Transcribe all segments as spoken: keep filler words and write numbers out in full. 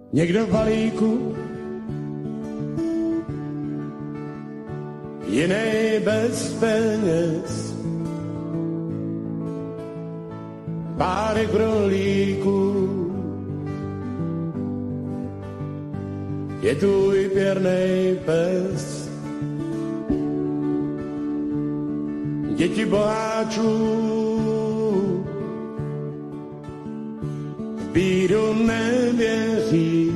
Někdo v balíku, jiný bez peněz, párek rolíků, je tvůj pěrnej pes. Děti boháčů v bídu nevěří,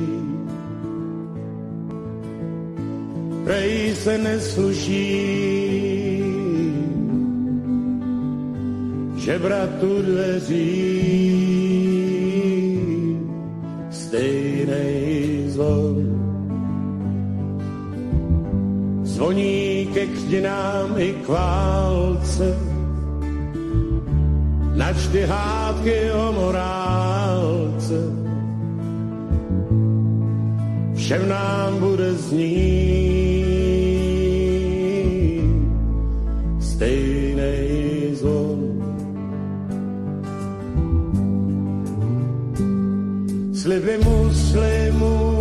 prej se nesluší žebrat u dveří. Stejnej zvon zvoní ke křtinám i k válce, načty hádky o morálce, všem nám bude znít stejnej zvon. Sliby muslimů,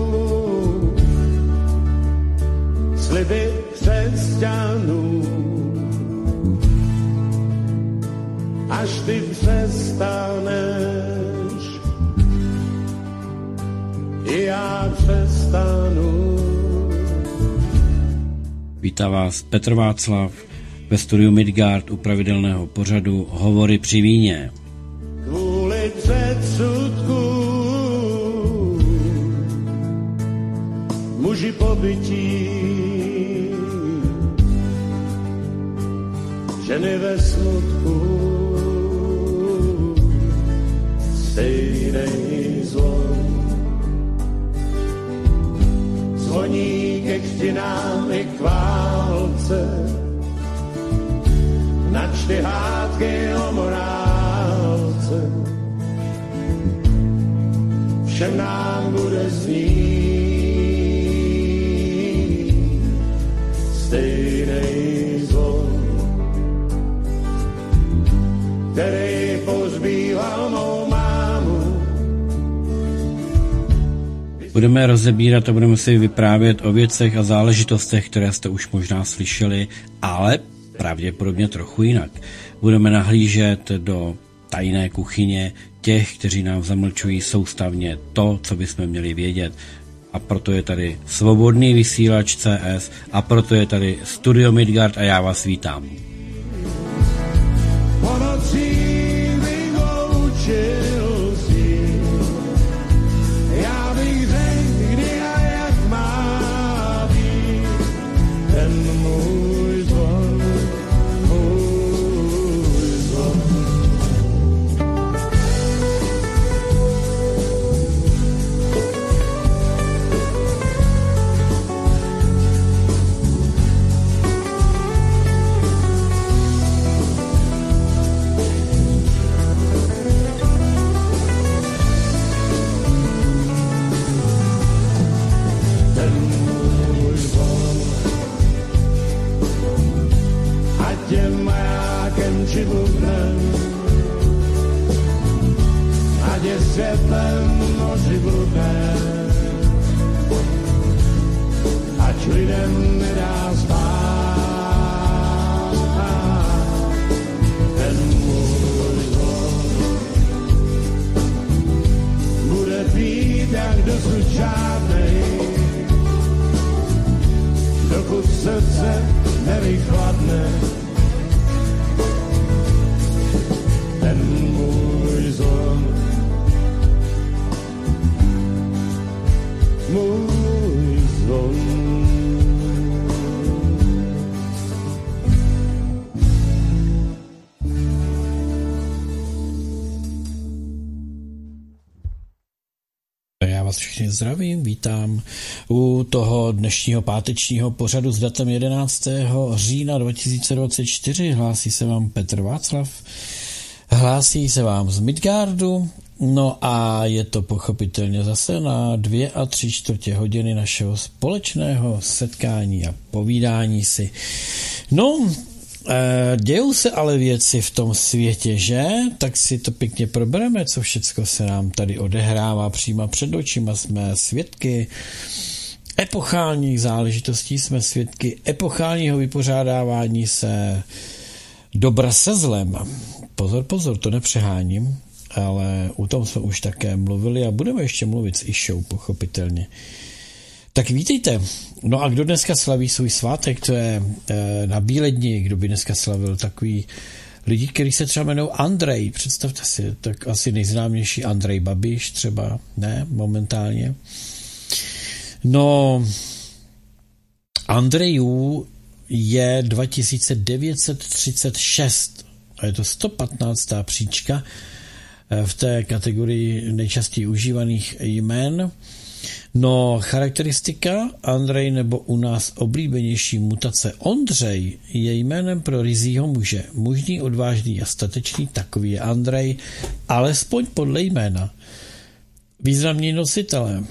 sliby křesťanů, až ty přestaneš, i já přestanu. Vítá vás Petr Václav ve studiu Midgard u pravidelného pořadu Hovory při víně. Kvůli předsudku muži pobytí, ženy ve smutku, stejnej zvon zvoní ke křtinám i k válce, načty hádky o morálce, všem nám bude znít stejnej zvon, který pozbýval mou mámu. Budeme rozebírat a budeme si vyprávět o věcech a záležitostech, které jste už možná slyšeli, ale pravděpodobně trochu jinak. Budeme nahlížet do tajné kuchyně těch, kteří nám zamlčují soustavně to, co bychom měli vědět. A proto je tady Svobodný vysílač C S a proto je tady Studio Midgard a já vás vítám. Zdravím, vítám u toho dnešního pátečního pořadu s datem jedenáctého října dva tisíce dvacet čtyři. Hlásí se vám Petr Václav, hlásí se vám z Midgardu, no a je to pochopitelně zase na dvě a tři čtvrtě hodiny našeho společného setkání a povídání si. No, e, dějou se ale věci v tom světě, že? Tak si to pěkně probereme, co všecko se nám tady odehrává přímo před očima. Jsme svědky epochálních záležitostí, jsme svědky epochálního vypořádávání se dobra se zlem. Pozor, pozor, to nepřeháním, ale o tom jsme už také mluvili a budeme ještě mluvit s Išou, pochopitelně. Tak vítejte. No a kdo dneska slaví svůj svátek, to je e, na Bíledni, kdo by dneska slavil takový lidi, kteří se třeba jmenují Andrej, představte si, tak asi nejznámější Andrej Babiš třeba, ne, momentálně. No, Andrejů je dva tisíce devět set třicet šest a je to sto patnáctá příčka v té kategorii nejčastěji užívaných jmén. No, charakteristika Andrej nebo u nás oblíbenější mutace Ondřej je jménem pro ryzího muže. Mužný, odvážný a statečný, takový je Andrej, alespoň podle jména. Významní nositelé.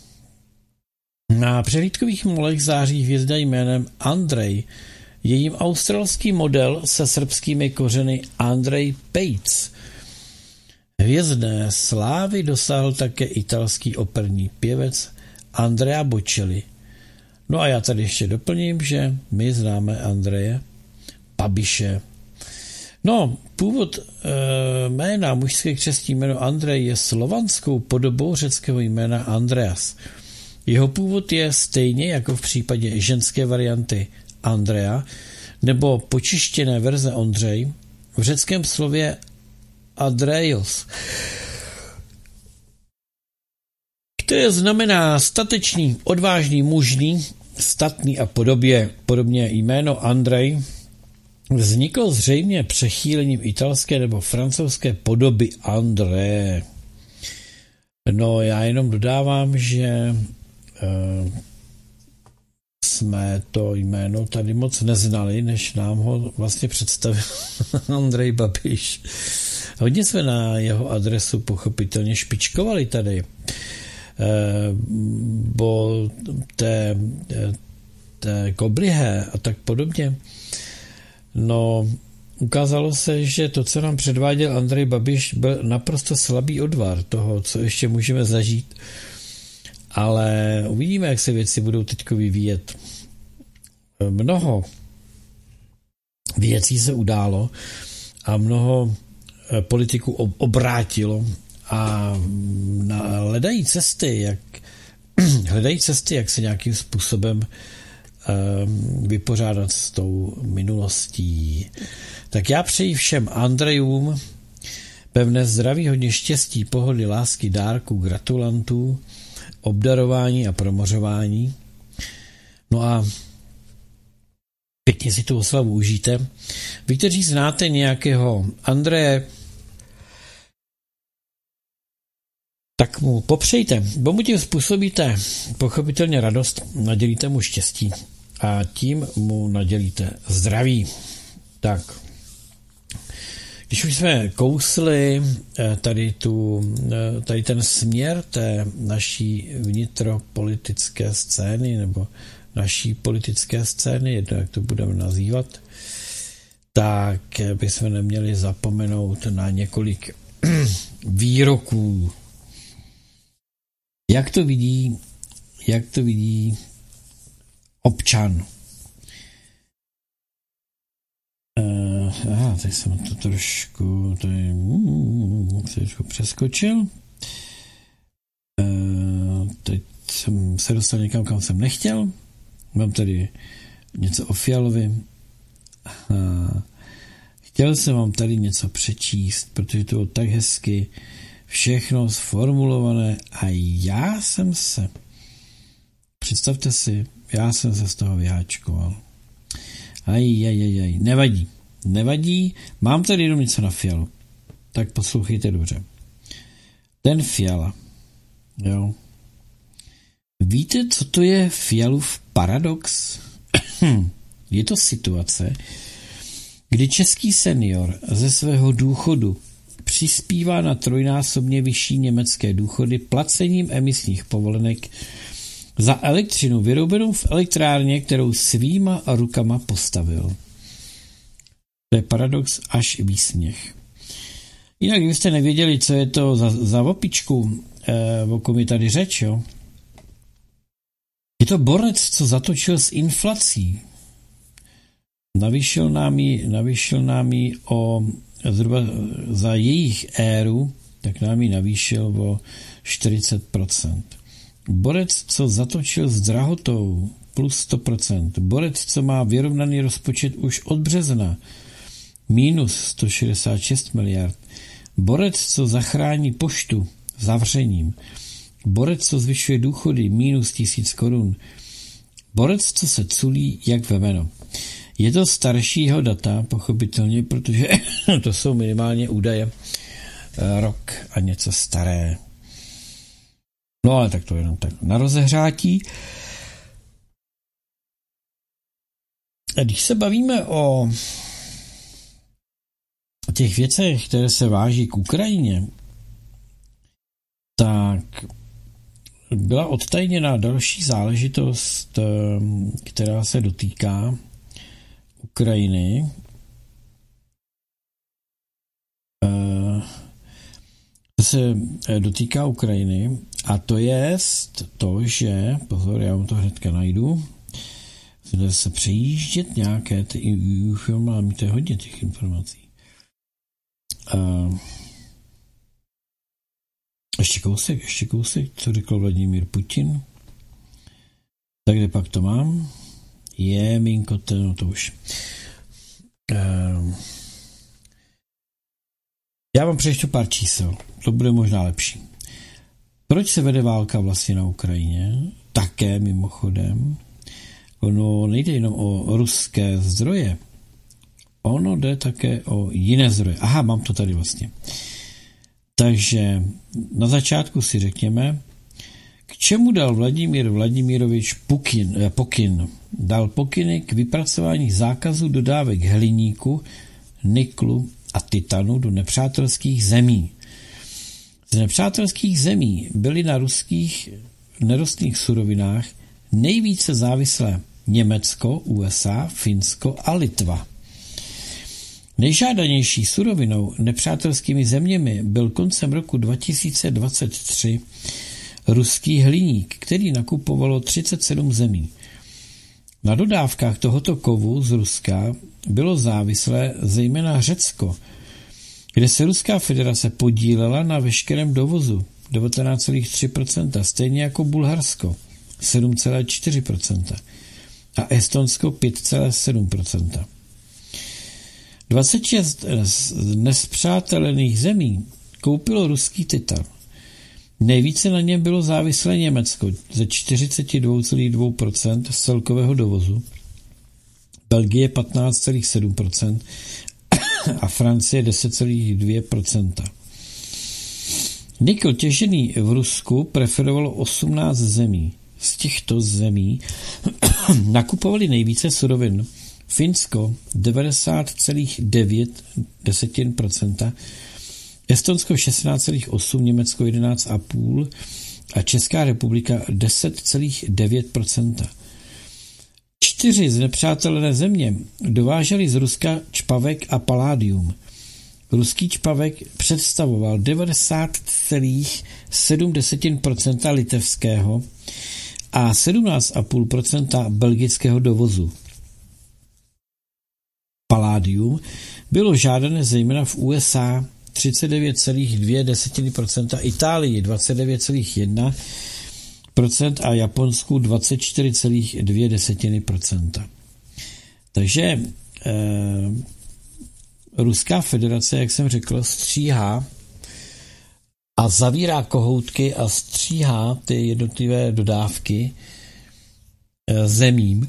Na přehlídkových molech září hvězda jménem Andrej. Jejím australský model se srbskými kořeny Andrej Pejc. Hvězdné slávy dosáhl také italský operní pěvec Andrea Bocelli. No a já tady ještě doplním, že my známe Andreje Babiše. No, původ e, jména, mužské křestní jméno Andrej je slovanskou podobou řeckého jména Andreas. Jeho původ je stejně jako v případě ženské varianty Andrea nebo počištěné verze Ondřej v řeckém slově Adreios, které znamená statečný, odvážný, mužný, statný a podobě, podobně jméno Andrej vzniklo zřejmě přechýlením italské nebo francouzské podoby André. No, já jenom dodávám, že uh, jsme to jméno tady moc neznali, než nám ho vlastně představil Andrej Babiš. Hodně jsme na jeho adresu pochopitelně špičkovali tady, bo té, té koblihé a tak podobně. No, ukázalo se, že to, co nám předváděl Andrej Babiš, byl naprosto slabý odvar toho, co ještě můžeme zažít. Ale uvidíme, jak se věci budou teďko vyvíjet. Mnoho věcí se událo a mnoho politiků obrátilo a hledají cesty, jak, hledají cesty, jak se nějakým způsobem um, vypořádat s tou minulostí. Tak já přeji všem Andrejům pevné zdraví, hodně štěstí, pohody, lásky, dárků, gratulantů, obdarování a promořování. No a pěkně si tu oslavu užijte. Vy, kteří znáte nějakého Andreje, tak mu popřejte, bo mu tím způsobíte pochopitelně radost, nadělíte mu štěstí a tím mu nadělíte zdraví. Tak, když už jsme kousli tady, tu, tady ten směr té naší vnitropolitické scény nebo naší politické scény, jedno, jak to budeme nazývat, tak bychom neměli zapomenout na několik výroků. Jak to vidí, jak to vidí občan? Uh, aha, teď jsem to trošku, to je, uh, trošku přeskočil. Uh, teď jsem se dostal někam, kam jsem nechtěl. Mám tady něco o Fialovi. Uh, chtěl jsem vám tady něco přečíst, protože to bylo tak hezky všechno sformulované a já jsem se, představte si, já jsem se z toho vyháčkoval. Aj, aj, aj, aj, nevadí, nevadí, mám tady jenom něco na Fialu, tak poslouchejte dobře. Ten Fiala, jo. Víte, co to je Fialův paradox? Je to situace, kdy český senior ze svého důchodu přispívá na trojnásobně vyšší německé důchody placením emisních povolenek za elektřinu vyrobenou v elektrárně, kterou svýma rukama postavil. To je paradox až výsměch. Jinak, kdybyste nevěděli, co je to za, za opičku, eh, o kom je tady řeč, jo? Je to borec, co zatočil s inflací. Navýšil nám ji, navýšil nám ji o zhruba za jejich éru, tak nám ji navýšil o čtyřicet procent. Borec, co zatočil s drahotou, plus sto procent. Borec, co má vyrovnaný rozpočet už od března, minus sto šedesát šest miliard. Borec, co zachrání poštu zavřením. Borec, co zvyšuje důchody, minus tisíc korun. Borec, co se culí jak vemeno. Je to staršího data, pochopitelně, protože to jsou minimálně údaje rok a něco staré. No ale tak to jenom tak na rozehřátí. A když se bavíme o těch věcech, které se váží k Ukrajině, tak byla odtajněna další záležitost, která se dotýká Ukrajiny. To se dotýká Ukrajiny a to je to, že, pozor, já vám to hnedka najdu, musíte se přejíždět nějaké, ty, už mám to hodně těch informací. Uh, ještě kousek, ještě kousek, co řekl Vladimír Putin. Tak kde pak to mám? Je, minko, to, no to už. Uh, já vám přečtu pár čísel, to bude možná lepší. Proč se vede válka vlastně na Ukrajině? Také mimochodem. Ono nejde jenom o ruské zdroje, ono jde také o jiné zdroje. Aha, mám to tady vlastně. Takže na začátku si řekněme, k čemu dal Vladimír Vladimirovič Pukin, eh, pokyn? Dal pokyny k vypracování zákazu dodávek hliníku, niklu a titanu do nepřátelských zemí. Z nepřátelských zemí byly na ruských nerostných surovinách nejvíce závislé Německo, U S A, Finsko a Litva. Nejžádanější surovinou nepřátelskými zeměmi byl koncem roku dva tisíce dvacet tři ruský hliník, který nakupovalo třicet sedm zemí. Na dodávkách tohoto kovu z Ruska bylo závislé zejména Řecko, kde se Ruská federace podílela na veškerém dovozu devatenáct celá tři procenta, stejně jako Bulharsko sedm celá čtyři procenta a Estonsko pět celá sedm procenta. dvacet šest nespřátelených zemí koupilo ruský titan. Nejvíce na něm bylo závislé Německo ze čtyřicet dva celá dva procenta z celkového dovozu, Belgie patnáct celá sedm procenta a Francie deset celá dvě procenta. Nikl těžený v Rusku preferovalo osmnáct zemí. Z těchto zemí nakupovali nejvíce surovin Finsko devadesát celá devět procenta, Estonsko šestnáct celá osm procenta, Německo jedenáct celá pět procenta a Česká republika deset celá devět procenta. Čtyři znepřátelené země dovážely z Ruska čpavek a paládium. Ruský čpavek představoval devadesát celá sedm procenta litevského a sedmnáct celá pět procenta belgického dovozu. Paládium bylo žádané zejména v U S A třicet devět celá dvě procenta, Itálii dvacet devět celá jedna procenta a Japonsku dvacet čtyři celá dvě procenta. Takže eh, Ruská federace, jak jsem řekl, stříhá a zavírá kohoutky a stříhá ty jednotlivé dodávky eh, zemím,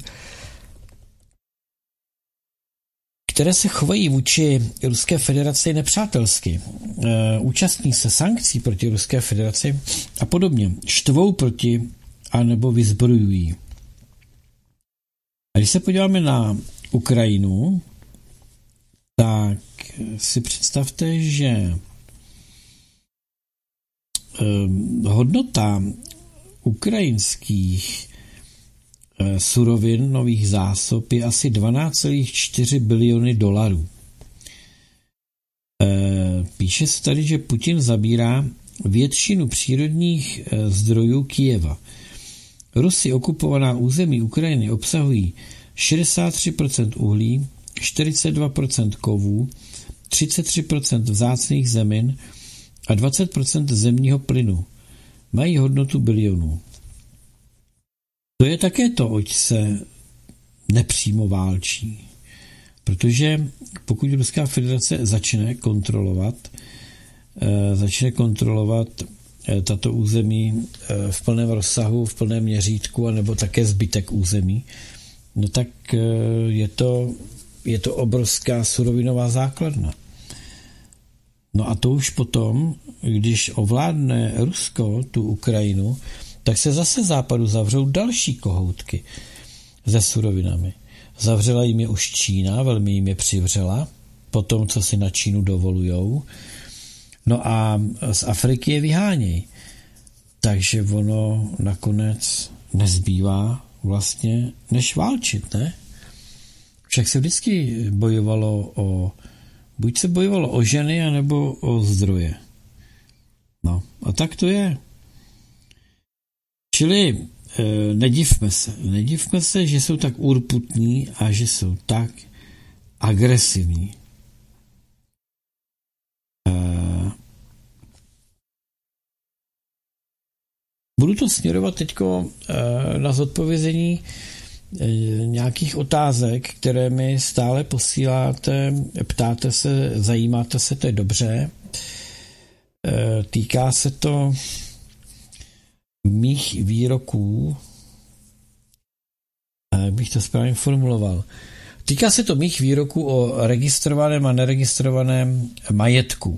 které se chovají vůči Ruské federaci nepřátelsky. E, účastní se sankcí proti Ruské federaci a podobně. Štvou proti anebo vyzbrojují. A když se podíváme na Ukrajinu, tak si představte, že e, hodnota ukrajinských surovin nových zásob je asi dvanáct celá čtyři biliony dolarů. Píše se tady, že Putin zabírá většinu přírodních zdrojů Kyjeva. Rusy okupovaná území Ukrajiny obsahují šedesát tři procent uhlí, čtyřicet dva procent kovů, třicet tři procent vzácných zemin a dvacet procent zemního plynu. Mají hodnotu bilionů. To je také to, oč se nepřímo válčí. Protože pokud Ruská federace začne kontrolovat, začne kontrolovat tato území v plném rozsahu, v plném měřítku, anebo také zbytek území, no tak je to, je to obrovská surovinová základna. No a to už potom, když ovládne Rusko tu Ukrajinu, tak se zase západu zavřou další kohoutky se surovinami. Zavřela jim je už Čína, velmi jim je přivřela, po tom, co si na Čínu dovolujou. No a z Afriky je vyhánějí. Takže ono nakonec nezbývá vlastně než válčit, ne? Však se vždycky bojovalo o, buď se bojovalo o ženy, anebo o zdroje. No a tak to je. Čili e, nedivme se. Nedivme se, že jsou tak urputní a že jsou tak agresivní. E, budu to směrovat teďko e, na zodpovězení e, nějakých otázek, které mi stále posíláte, ptáte se, zajímáte se, to je dobře. E, týká se to mých výroků, jak bych to správně formuloval. Týká se to mých výroků o registrovaném a neregistrovaném majetku.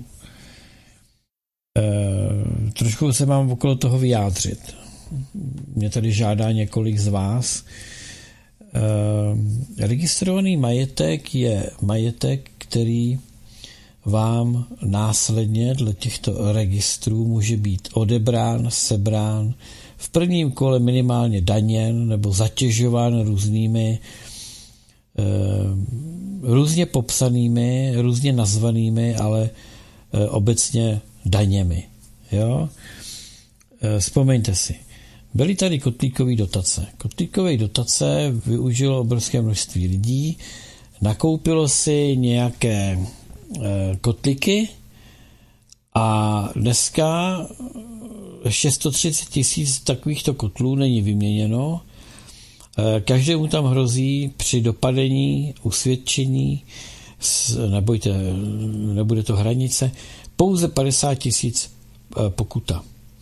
E, trošku se mám okolo toho vyjádřit. Mě tady žádá několik z vás. E, registrovaný majetek je majetek, který vám následně dle těchto registrů může být odebrán, sebrán, v prvním kole minimálně daněn nebo zatěžován různými e, různě popsanými, různě nazvanými, ale e, obecně daněmi. Jo? E, vzpomeňte si, byly tady kotlíkové dotace. Kotlíkové dotace využilo obrovské množství lidí, nakoupilo si nějaké kotlíky a dneska ještě sto třicet tisíc takovýchto kotlů není vyměněno. Každému tam hrozí při dopadení, usvědčení, nebojte, nebude to hranice, pouze padesát tisíc pokuta.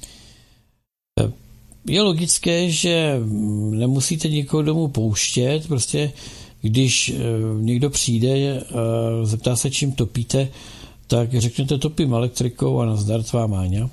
Je logické, že nemusíte nikoho domů pouštět, prostě když někdo přijde a zeptá se, čím topíte, tak řeknete, topím elektrikou a nazdar tvá Máňa.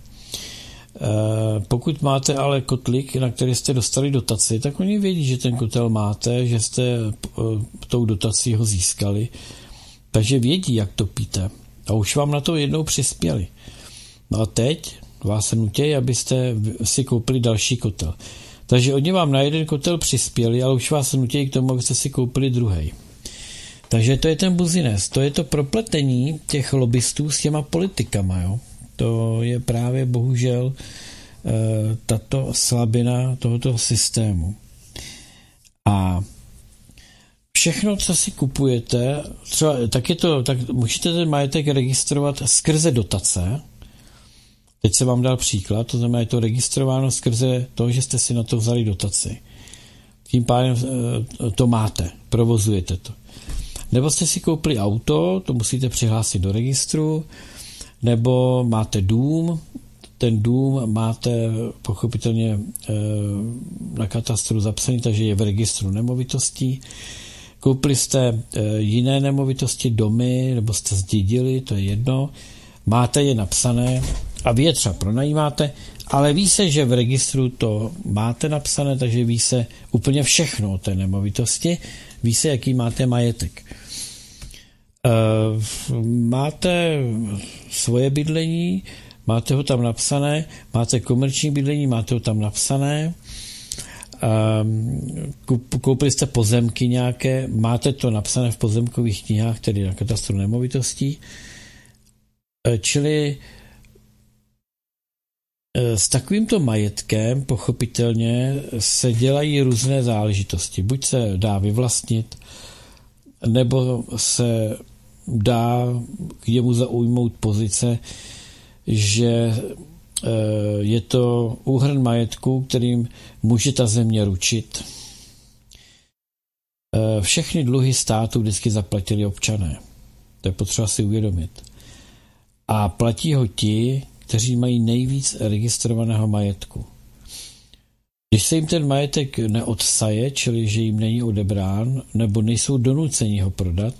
Pokud máte ale kotlík, na který jste dostali dotaci, tak oni vědí, že ten kotel máte, že jste tou dotací ho získali, takže vědí, jak topíte. A už vám na to jednou přispěli. No a teď vás nutí, abyste si koupili další kotel. Takže oni vám na jeden kotel přispěli, ale už vás nutí k tomu, abyste si koupili druhej. Takže to je ten buziness, to je to propletení těch lobbystů s těma politikama. Jo? To je právě bohužel e, tato slabina tohoto systému. A všechno, co si kupujete, třeba, tak je to, tak můžete ten majetek registrovat skrze dotace. Teď se vám dal příklad, to znamená, je to registrováno skrze to, že jste si na to vzali dotaci. Tím pádem to máte, provozujete to. Nebo jste si koupili auto, to musíte přihlásit do registru, nebo máte dům, ten dům máte pochopitelně na katastru zapsaný, takže je v registru nemovitostí. Koupili jste jiné nemovitosti, domy, nebo jste zdědili, to je jedno, máte je napsané, a vy je třeba pronajímáte, ale ví se, že v registru to máte napsané, takže ví se úplně všechno o té nemovitosti, ví se, jaký máte majetek. E, máte svoje bydlení, máte ho tam napsané, máte komerční bydlení, máte ho tam napsané, e, koupili jste pozemky nějaké, máte to napsané v pozemkových knihách, tedy na katastru nemovitostí, Čili s takovýmto majetkem pochopitelně se dělají různé záležitosti. Buď se dá vyvlastnit, nebo se dá k němu zaujmout pozice, že je to úhrn majetku, kterým může ta země ručit. Všechny dluhy státu vždycky zaplatili občané. To je potřeba si uvědomit. A platí ho ti, kteří mají nejvíc registrovaného majetku. Když se jim ten majetek neodsaje, čili že jim není odebrán, nebo nejsou donuceni ho prodat,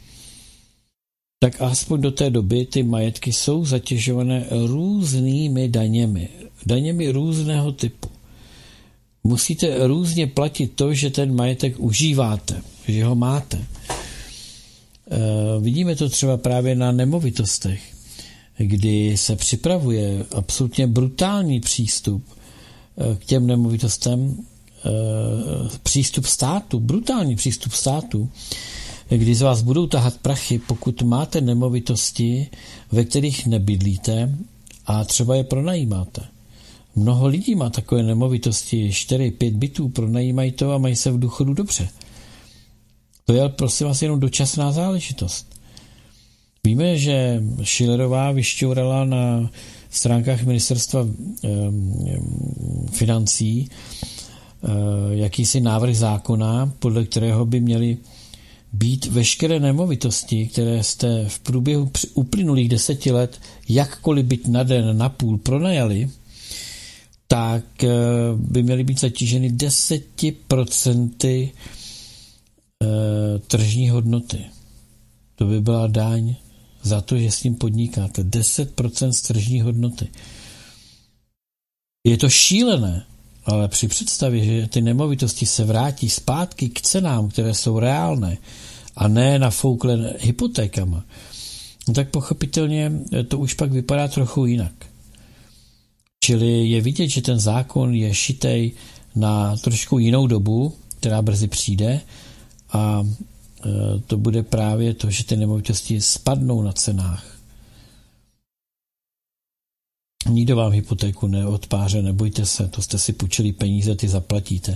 tak aspoň do té doby ty majetky jsou zatěžované různými daněmi. Daněmi různého typu. Musíte různě platit to, že ten majetek užíváte, že ho máte. E, vidíme to třeba právě na nemovitostech, kdy se připravuje absolutně brutální přístup k těm nemovitostem, přístup státu, brutální přístup státu, kdy z vás budou tahat prachy, pokud máte nemovitosti, ve kterých nebydlíte a třeba je pronajímáte. Mnoho lidí má takové nemovitosti, čtyři pět bytů, pronajímají to a mají se v důchodu dobře. To je prosím vás jenom dočasná záležitost. Víme, že Schillerová vyšťourala na stránkách ministerstva financí jakýsi návrh zákona, podle kterého by měly být veškeré nemovitosti, které jste v průběhu uplynulých deseti let jakkoliv byt na den, na půl pronajali, tak by měly být zatíženy deseti procenty tržní hodnoty. To by byla daň za to, že s ním podnikáte. deset procent z tržní hodnoty. Je to šílené, ale při představě, že ty nemovitosti se vrátí zpátky k cenám, které jsou reálné a ne nafouklé hypotékama, tak pochopitelně to už pak vypadá trochu jinak. Čili je vidět, že ten zákon je šitej na trošku jinou dobu, která brzy přijde, a to bude právě to, že ty nemovitosti spadnou na cenách. Nikdo vám hypotéku neodpáře, nebojte se, to jste si půjčili peníze, ty zaplatíte.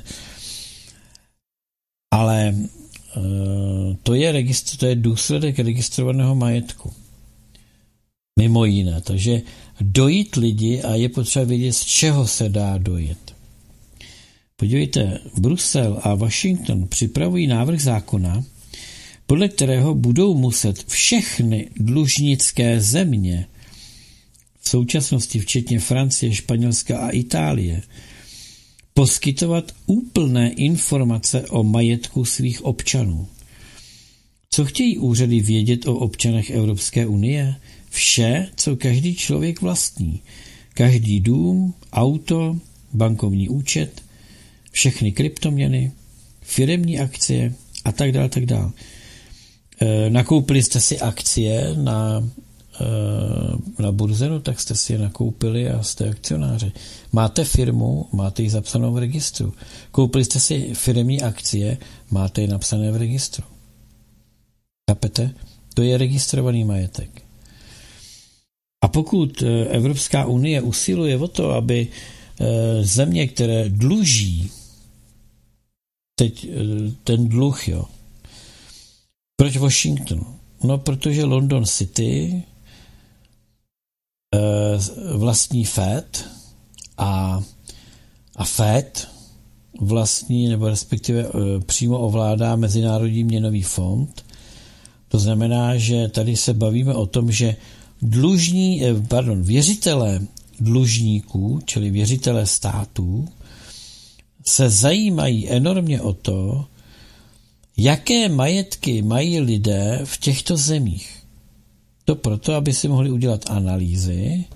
Ale to je, registr, to je důsledek registrovaného majetku. Mimo jiné. Takže dojít lidi a je potřeba vědět, z čeho se dá dojít. Podívejte, Brusel a Washington připravují návrh zákona, podle kterého budou muset všechny dlužnické země, v současnosti včetně Francie, Španělska a Itálie, poskytovat úplné informace o majetku svých občanů. Co chtějí úřady vědět o občanech Evropské unie? Vše, co každý člověk vlastní. Každý dům, auto, bankovní účet, všechny kryptoměny, firemní akcie a tak dále, tak dále. E, nakoupili jste si akcie na, e, na burze, no, tak jste si je nakoupili a jste akcionáři. Máte firmu, máte ji zapsanou v registru. Koupili jste si firemní akcie, máte ji napsané v registru. Chápete? To je registrovaný majetek. A pokud Evropská unie usiluje o to, aby země, které dluží, teď ten dluh, jo. Proč Washington? No, protože London City vlastní Fed a, a Fed vlastní, nebo respektive přímo ovládá Mezinárodní měnový fond. To znamená, že tady se bavíme o tom, že dlužní, pardon, věřitelé dlužníků, čili věřitelé států, se zajímají enormně o to, jaké majetky mají lidé v těchto zemích. To proto, aby si mohli udělat analýzy,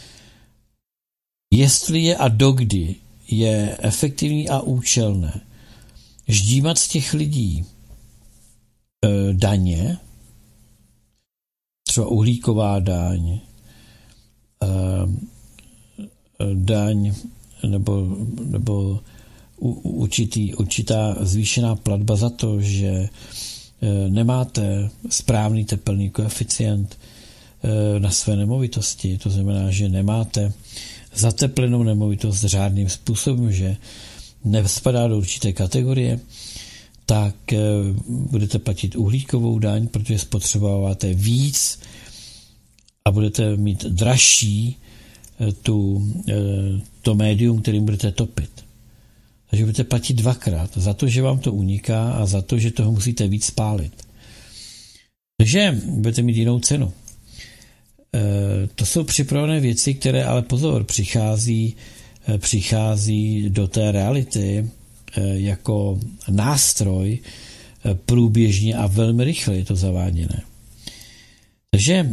jestli je a dokdy je efektivní a účelné ždímat z těch lidí e, daně, třeba uhlíková daň, e, daň nebo, nebo u, určitý, určitá zvýšená platba za to, že e, nemáte správný tepelný koeficient, na své nemovitosti, to znamená, že nemáte zateplenou nemovitost řádným způsobem, že nevzpadá do určité kategorie, tak budete platit uhlíkovou daň, protože spotřebováváte víc a budete mít dražší tu, to médium, kterým budete topit. Takže budete platit dvakrát za to, že vám to uniká a za to, že toho musíte víc spálit. Takže budete mít jinou cenu. To jsou připravené věci, které ale pozor, přichází, přichází do té reality jako nástroj průběžně a velmi rychle je to zaváděné. Takže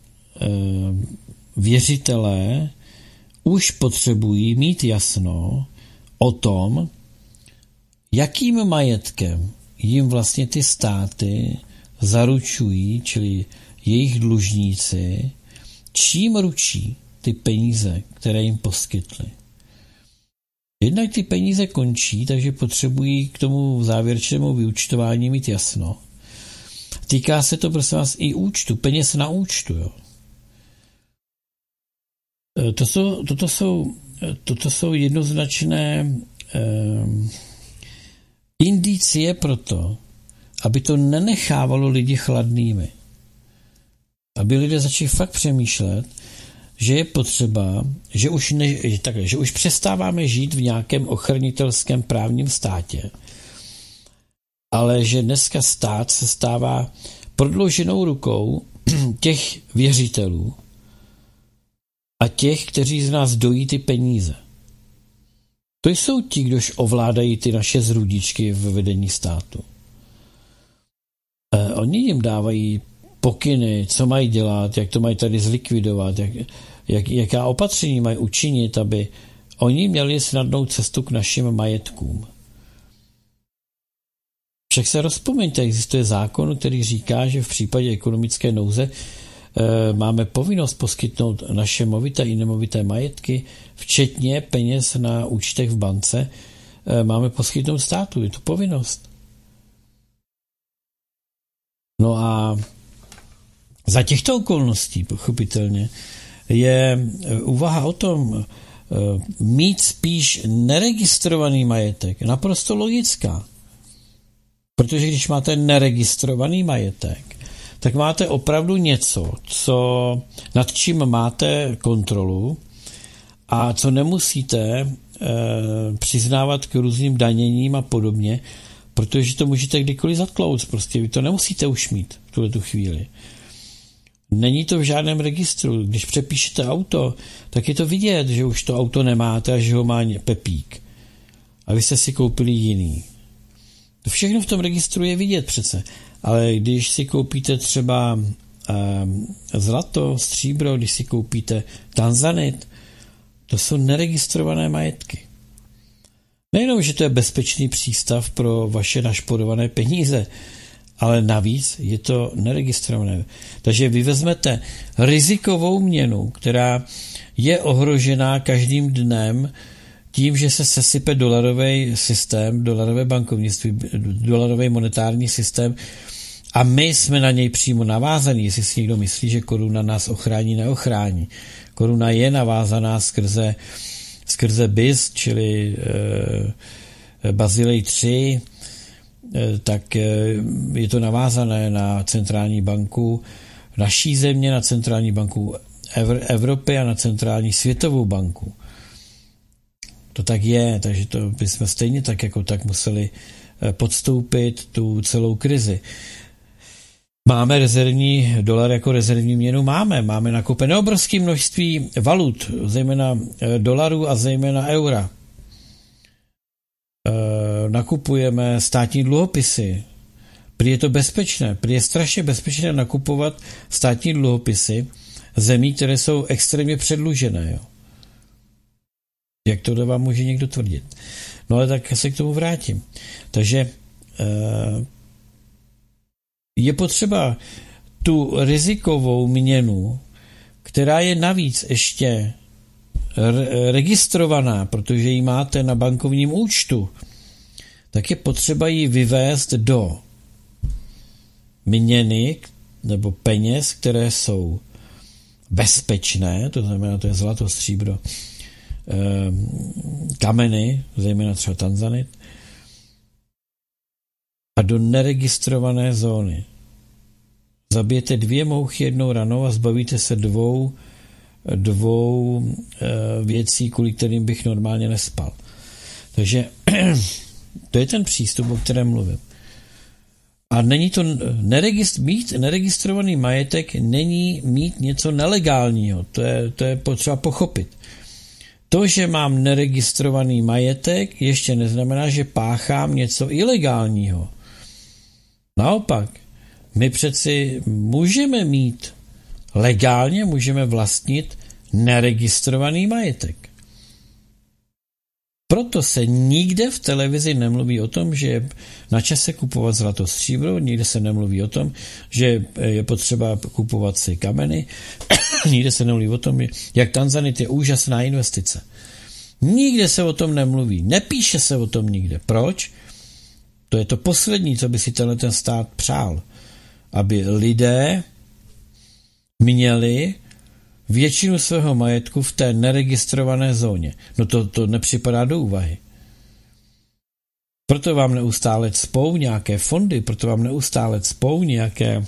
věřitelé už potřebují mít jasno o tom, jakým majetkem jim vlastně ty státy zaručují, čili jejich dlužníci, čím ručí ty peníze, které jim poskytly. Jednak ty peníze končí, takže potřebují k tomu závěrečnému vyúčtování mít jasno. Týká se to, prosím vás, i účtu, peněz na účtu. Jo. To jsou, toto, jsou, toto jsou jednoznačné eh, indicie pro to, aby to nenechávalo lidi chladnými. Aby lidé začali fakt přemýšlet, že je potřeba, že už, ne, takhle, že už přestáváme žít v nějakém ochrnitelském právním státě, ale že dneska stát se stává prodlouženou rukou těch věřitelů a těch, kteří z nás dojí ty peníze. To jsou ti, kdož ovládají ty naše zrůdičky v vedení státu. Eh, oni jim dávají pokyny, co mají dělat, jak to mají tady zlikvidovat, jak, jak, jaká opatření mají učinit, aby oni měli snadnou cestu k našim majetkům. Však se rozpomeňte, existuje zákon, který říká, že v případě ekonomické nouze e, máme povinnost poskytnout naše movité i nemovité majetky, včetně peněz na účtech v bance, e, máme poskytnout státu, je to povinnost. No a za těchto okolností, pochopitelně, je úvaha o tom mít spíš neregistrovaný majetek naprosto logická. Protože když máte neregistrovaný majetek, tak máte opravdu něco, co, nad čím máte kontrolu a co nemusíte e, přiznávat k různým daněním a podobně, protože to můžete kdykoliv zatlouct. Prostě vy to nemusíte už mít v tuhletu chvíli. Není to v žádném registru. Když přepíšete auto, tak je to vidět, že už to auto nemáte a že ho má Pepík. A vy jste si koupili jiný. To všechno v tom registru je vidět přece. Ale když si koupíte třeba eh, zlato, stříbro, když si koupíte tanzanit, to jsou neregistrované majetky. Nejenom, že to je bezpečný přístav pro vaše našporované peníze, ale navíc je to neregistrované. Takže vy vezmete rizikovou měnu, která je ohrožená každým dnem tím, že se sesype dolarový systém, dolarové bankovnictví, dolarový monetární systém a my jsme na něj přímo navázaní, jestli si někdo myslí, že koruna nás ochrání, neochrání. Koruna je navázaná skrze, skrze B I S, čili e, Bazilej tři, tak je to navázané na centrální banku naší země, na centrální banku Evropy a na centrální světovou banku. To tak je, takže to bychom stejně tak jako tak museli podstoupit tu celou krizi. Máme rezervní dolar jako rezervní měnu? Máme. Máme nakoupené obrovské množství valut, zejména dolarů a zejména eura. Nakupujeme státní dluhopisy. Prý je to bezpečné. Prý je strašně bezpečné nakupovat státní dluhopisy zemí, které jsou extrémně předlužené. Jo. Jak to vám může někdo tvrdit? No ale tak se k tomu vrátím. Takže je potřeba tu rizikovou měnu, která je navíc ještě registrovaná, protože ji máte na bankovním účtu, tak je potřeba ji vyvést do měny nebo peněz, které jsou bezpečné, to znamená, to je zlato, stříbro, kameny, zejména třeba tanzanit, a do neregistrované zóny. Zabijete dvě mouchy jednou ranou a zbavíte se dvou, dvou věcí, kvůli kterým bych normálně nespal. Takže to je ten přístup, o kterém mluvím. A není to neregistr, mít neregistrovaný majetek není mít něco nelegálního. To je, to je potřeba pochopit. To, že mám neregistrovaný majetek, ještě neznamená, že páchám něco ilegálního. Naopak, my přeci můžeme mít legálně, můžeme vlastnit neregistrovaný majetek. Proto se nikde v televizi nemluví o tom, že je na čase kupovat zlato, stříbro, nikde se nemluví o tom, že je potřeba kupovat si kameny, nikde se nemluví o tom, jak tanzanit je úžasná investice. Nikde se o tom nemluví, nepíše se o tom nikde. Proč? To je to poslední, co by si tenhle ten stát přál. Aby lidé měli většinu svého majetku v té neregistrované zóně. No to, to nepřipadá do úvahy. Proto vám neustále cpou nějaké fondy, proto vám neustále cpou nějaké uh,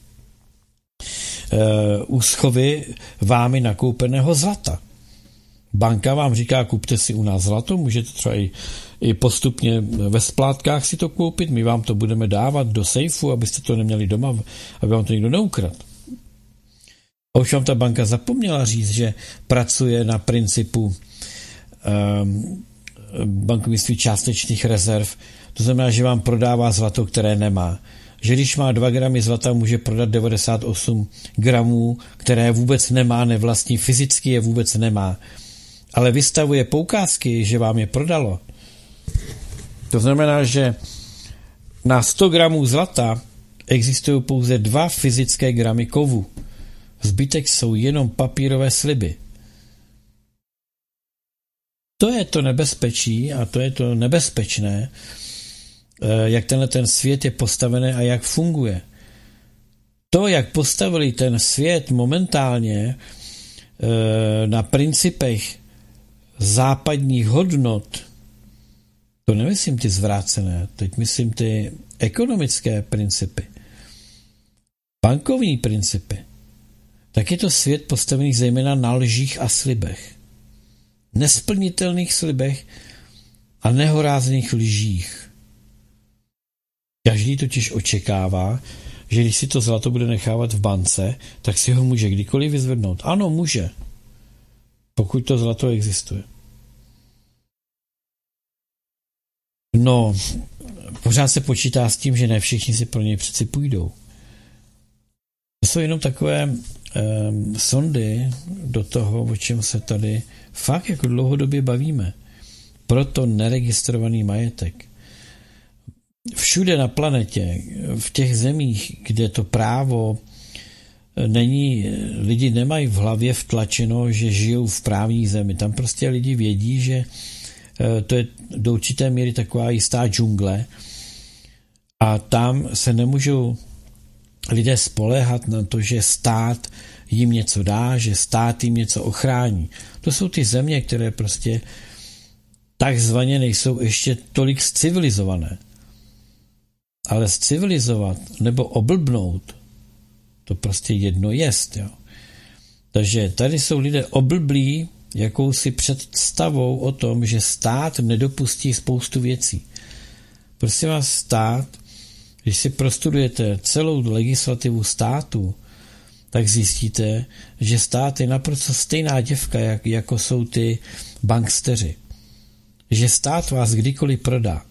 úschovy vámi nakoupeného zlata. Banka vám říká, kupte si u nás zlato, můžete třeba i, i postupně ve splátkách si to koupit, my vám to budeme dávat do sejfu, abyste to neměli doma, aby vám to nikdo neukradl. A už vám ta banka zapomněla říct, že pracuje na principu um, bankovnictví částečných rezerv. To znamená, že vám prodává zlato, které nemá. Že když má dva gramy zlata, může prodat devadesát osm gramů, které vůbec nemá, nevlastní, fyzicky je vůbec nemá. Ale vystavuje poukázky, že vám je prodalo. To znamená, že na sto gramů zlata existují pouze dva fyzické gramy kovu. Zbytek jsou jenom papírové sliby. To je to nebezpečí a to je to nebezpečné, jak tenhle ten svět je postavený a jak funguje. To, jak postavili ten svět momentálně na principech západních hodnot, to nemyslím ty zvrácené, teď myslím ty ekonomické principy, bankovní principy, tak je to svět postavený zejména na lžích a slibech. Nesplnitelných slibech a nehorázných lžích. Každý totiž očekává, že když si to zlato bude nechávat v bance, tak si ho může kdykoliv vyzvednout. Ano, může. Pokud to zlato existuje. No, pořád se počítá s tím, že ne všichni si pro něj přeci půjdou. To jsou jenom takové um, sondy do toho, o čem se tady fakt jako dlouhodobě bavíme. Proto neregistrovaný majetek. Všude na planetě, v těch zemích, kde to právo není, lidi nemají v hlavě vtlačeno, že žijou v právní zemi. Tam prostě lidi vědí, že to je do určité míry taková jistá džungle a tam se nemůžou lidé spoléhat na to, že stát jim něco dá, že stát jim něco ochrání. To jsou ty země, které prostě takzvaně nejsou ještě tolik civilizované. Ale civilizovat nebo oblbnout, to prostě jedno jest. Jo. Takže tady jsou lidé oblblí jakousi představou o tom, že stát nedopustí spoustu věcí. Prostě vás stát, když si prostudujete celou legislativu státu, tak zjistíte, že stát je naprosto stejná děvka, jak, jako jsou ty banksteři. Že stát vás kdykoliv prodá.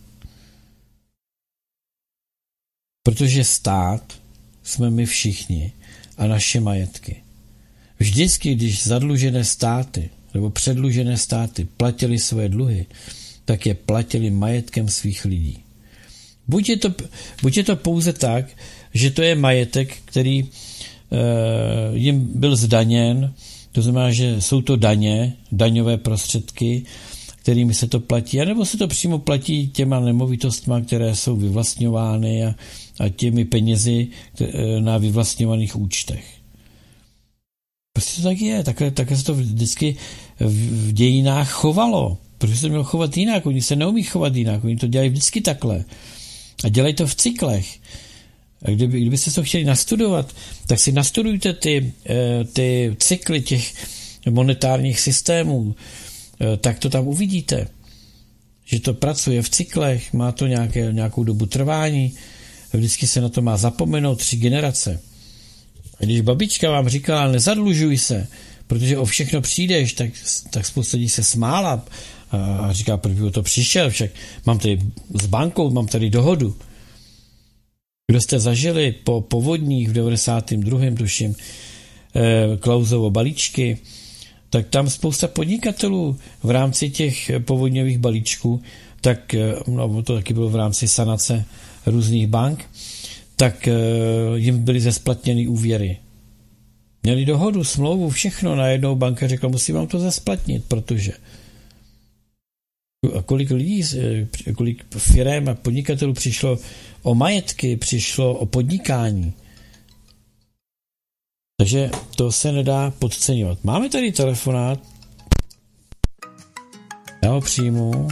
Protože stát jsme my všichni a naše majetky. Vždycky, když zadlužené státy nebo předlužené státy platili své dluhy, tak je platili majetkem svých lidí. Buď je to, buď je to pouze tak, že to je majetek, který e, jim byl zdaněn, to znamená, že jsou to daně, daňové prostředky, kterými se to platí, anebo se to přímo platí těma nemovitostma, které jsou vyvlastňovány a, a těmi penězi na vyvlastňovaných účtech. Prostě to tak je, takhle, takhle se to vždycky v dějinách chovalo, protože se mělo chovat jinak, oni se neumí chovat jinak, oni to dělají vždycky takhle a dělají to v cyklech. A kdyby, kdybyste to chtěli nastudovat, tak si nastudujte ty, ty cykly těch monetárních systémů, tak to tam uvidíte, že to pracuje v cyklech, má to nějaké, nějakou dobu trvání, vždycky se na to má zapomenout tři generace. A když babička vám říkala, nezadlužuj se, protože o všechno přijdeš, tak, tak spousta lidí se smála a říká, proč by to přišel, však mám tady s bankou, mám tady dohodu. Kdo jste zažili po povodních v devadesátém druhém tuším, Klausovo balíčky, tak tam spousta podnikatelů v rámci těch povodňových balíčků, tak no, to taky bylo v rámci sanace různých bank, tak jim byly zesplatněny úvěry. Měli dohodu, smlouvu, všechno, najednou banka řekla, musím vám to zesplatnit, protože a kolik lidí, kolik firem a podnikatelů přišlo o majetky, přišlo o podnikání. Takže to se nedá podceňovat. Máme tady telefonát. Já ho přijmu.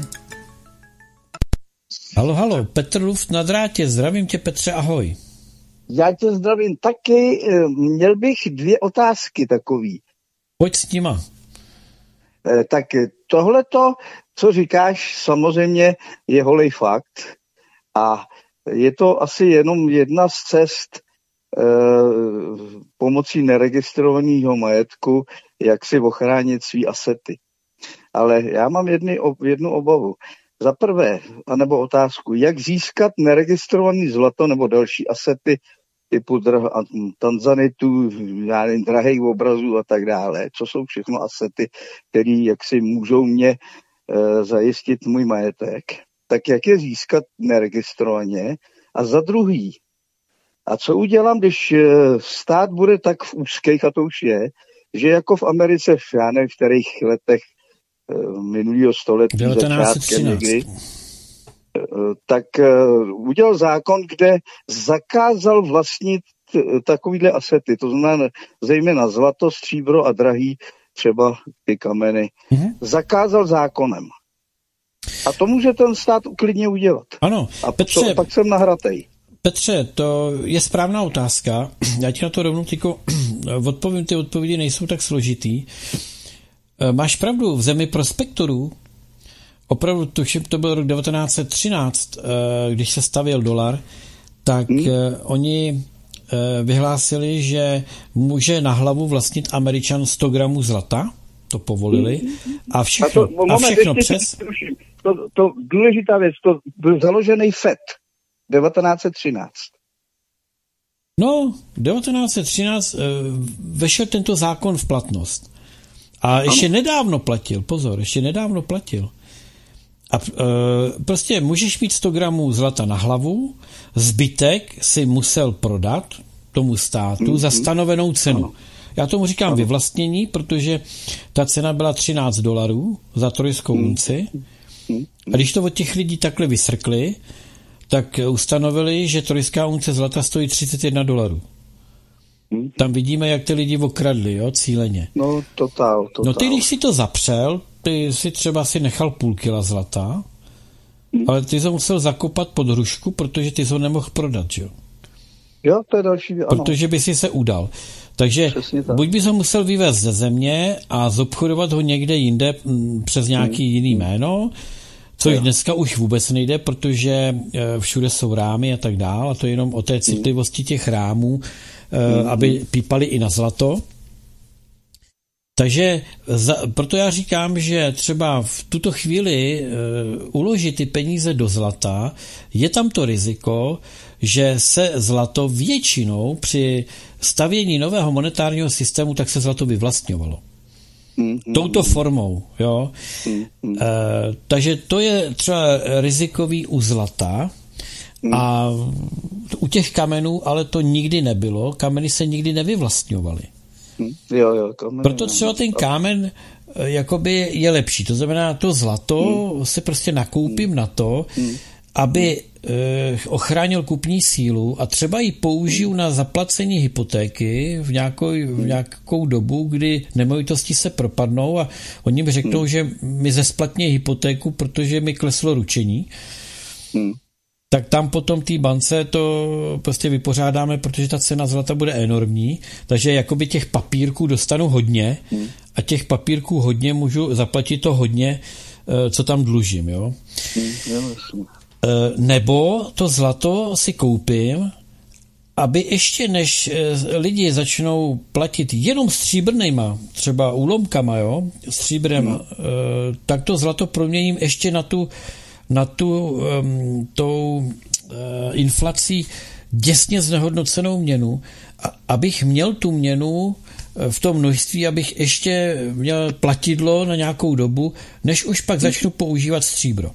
Halo, halo, Petr Luft na drátě. Zdravím tě, Petře, ahoj. Já tě zdravím taky. Měl bych dvě otázky takový. Pojď s nima. Tak tohleto, co říkáš, samozřejmě je holej fakt. A je to asi jenom jedna z cest eh, pomocí neregistrovaného majetku, jak si ochránit svý asety. Ale já mám jedny, jednu obavu. Za prvé, anebo otázku, jak získat neregistrovaný zlato nebo další asety typu dra- tanzanitu, já nevím, drahých obrazů a tak dále. Co jsou všechno asety, které jaksi můžou mě e, zajistit můj majetek. Tak jak je získat neregistrovaně? A za druhý, a co udělám, když e, stát bude tak v úzkých, a to už je, že jako v Americe, v, já nevím, v kterých letech e, minulého století, začátkem někdy, tak uh, udělal zákon, kde zakázal vlastnit uh, takovýhle asety, to znamená zejména zlato, stříbro a drahý, třeba ty kameny. Mm-hmm. Zakázal zákonem. A to může ten stát uklidně udělat. Ano. A Petře, to, pak jsem nahratej. Petře, to je správná otázka. Já ti na to rovnou tyko odpovím, ty odpovědi nejsou tak složitý. Máš pravdu, v zemi prospektorů opravdu, tuším, to byl rok devatenáct set třináct, když se stavěl dolar, tak hmm. oni vyhlásili, že může na hlavu vlastnit Američan sto gramů zlata, to povolili, a všechno, a to, moment, a všechno přes... To, to důležitá věc, to byl založený F E D, devatenáct set třináct. No, devatenáct set třináct vešel tento zákon v platnost. A ještě ano. nedávno platil, pozor, ještě nedávno platil. A e, prostě můžeš mít sto gramů zlata na hlavu, zbytek si musel prodat tomu státu mm-hmm. za stanovenou cenu. Ano. Já tomu říkám ano. vyvlastnění, protože ta cena byla třináct dolarů za trojskou mm-hmm. unci. A když to od těch lidí takhle vysrkli, tak ustanovili, že trojská unce zlata stojí třicet jedna dolarů. Mm-hmm. Tam vidíme, jak ty lidi okradli, jo, cíleně. No, totál, totál. No ty, když si to zapřel, ty si třeba si nechal půl kila zlata, hmm. ale ty jsi ho musel zakopat pod hrušku, protože ty jsi ho nemohl prodat, jo? Jo, to je další, ano. Protože by si se udal. Takže buď bys ho musel vyvést ze země a zobchodovat ho někde jinde m, přes nějaký hmm. jiný jméno, což jo. dneska už vůbec nejde, protože e, všude jsou rámy a tak dál, a to je jenom o té citlivosti těch rámů, e, hmm. aby pípali i na zlato. Takže za, proto já říkám, že třeba v tuto chvíli e, uložit ty peníze do zlata, je tam to riziko, že se zlato většinou při stavění nového monetárního systému, tak se zlato vyvlastňovalo. Mm-hmm. Touto formou, jo. Mm-hmm. E, takže to je třeba rizikový u zlata mm. a u těch kamenů, ale to nikdy nebylo. Kameny se nikdy nevyvlastňovaly. Jo, jo, kamen, Proto třeba ten kámen jakoby je lepší. To znamená, to zlato hmm. si prostě nakoupím hmm. na to, hmm. aby ochránil kupní sílu a třeba ji použiju na zaplacení hypotéky v nějakou, v nějakou dobu, kdy nemovitosti se propadnou a oni mi řeknou, hmm. že mi zesplatní hypotéku, protože mi kleslo ručení, hmm. tak tam potom té bance to prostě vypořádáme, protože ta cena zlata bude enormní, takže jakoby těch papírků dostanu hodně hmm. a těch papírků hodně můžu zaplatit to hodně, co tam dlužím, jo. Hmm. Nebo to zlato si koupím, aby ještě než lidi začnou platit jenom stříbrnejma, třeba úlomkama, jo, stříbrem, hmm. tak to zlato proměním ještě na tu, na tu um, tou uh, inflací děsně znehodnocenou měnu, a, abych měl tu měnu v tom množství, abych ještě měl platidlo na nějakou dobu, než už pak začnu používat stříbro.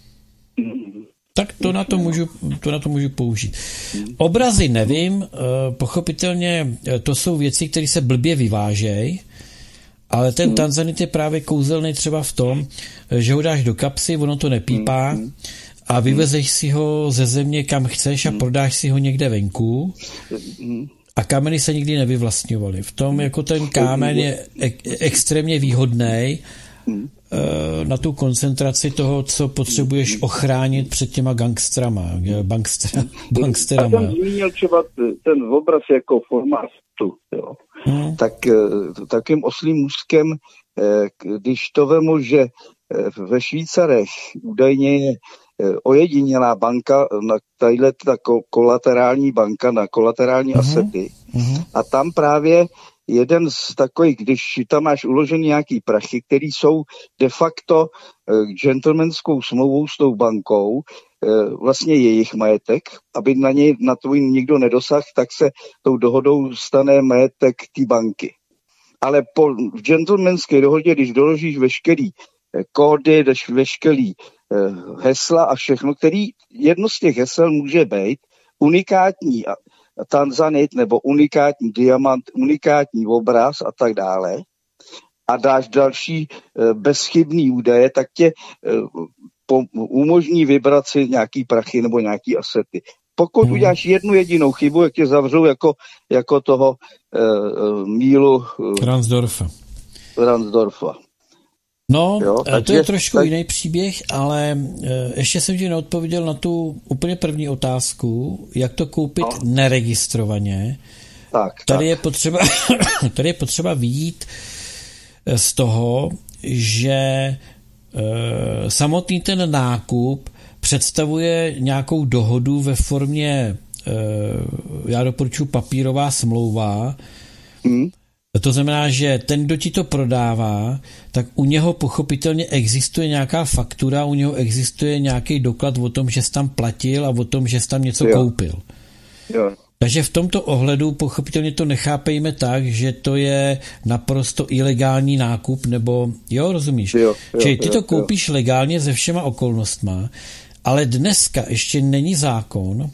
Tak to na to můžu, to na to můžu použít. Obrazy nevím, pochopitelně to jsou věci, které se blbě vyvážejí, ale ten tanzanit je právě kouzelný třeba v tom, že ho dáš do kapsy, ono to nepípá a vyvezeš si ho ze země kam chceš a prodáš si ho někde venku a kameny se nikdy nevyvlastňovaly. V tom jako ten kámen je ek- extrémně výhodný na tu koncentraci toho, co potřebuješ ochránit před těma gangstrama, bankster, banksterama. Já jsem zmínil třeba ten obraz jako formátu, jo. Hmm. Tak takým oslým můstkem, když to vemu, že ve Švýcarech údajně je ojedinělá banka, na tadyhle ta kolaterální banka na kolaterální hmm. asety hmm. a tam právě jeden z takových, když tam máš uložený nějaký prachy, které jsou de facto gentlemanskou smlouvou s tou bankou, vlastně jejich majetek, aby na něj na tvůj nikdo nedosáhl, tak se tou dohodou stane majetek té banky. Ale po v gentlemanské dohodě, když doložíš veškerý kódy, veškerý hesla a všechno, který jedno z těch hesel může být unikátní tanzanit nebo unikátní diamant, unikátní obraz a tak dále a dáš další bezchybný údaje, tak tě po, umožní vybrat si nějaký prachy nebo nějaký asety. Pokud hmm. uděláš jednu jedinou chybu, jak tě zavřou jako, jako toho uh, Mílu uh, Ransdorfa. Ransdorfa. No, jo, takže, to je trošku tak... jiný příběh, ale uh, ještě jsem ti neodpověděl na tu úplně první otázku, jak to koupit no. neregistrovaně. Tak, tady, tak. Je potřeba, tady je potřeba vyjít z toho, že uh, samotný ten nákup představuje nějakou dohodu ve formě, uh, já doporučuji papírová smlouva. Hmm. To znamená, že ten, kdo ti to prodává, tak u něho pochopitelně existuje nějaká faktura, u něho existuje nějaký doklad o tom, že jsi tam platil a o tom, že jsi tam něco jo. koupil. Jo. Takže v tomto ohledu pochopitelně to nechápejme tak, že to je naprosto ilegální nákup, nebo jo, rozumíš? Jo, jo, Čili ty to jo, koupíš jo. legálně se všema okolnostma, ale dneska ještě není zákon,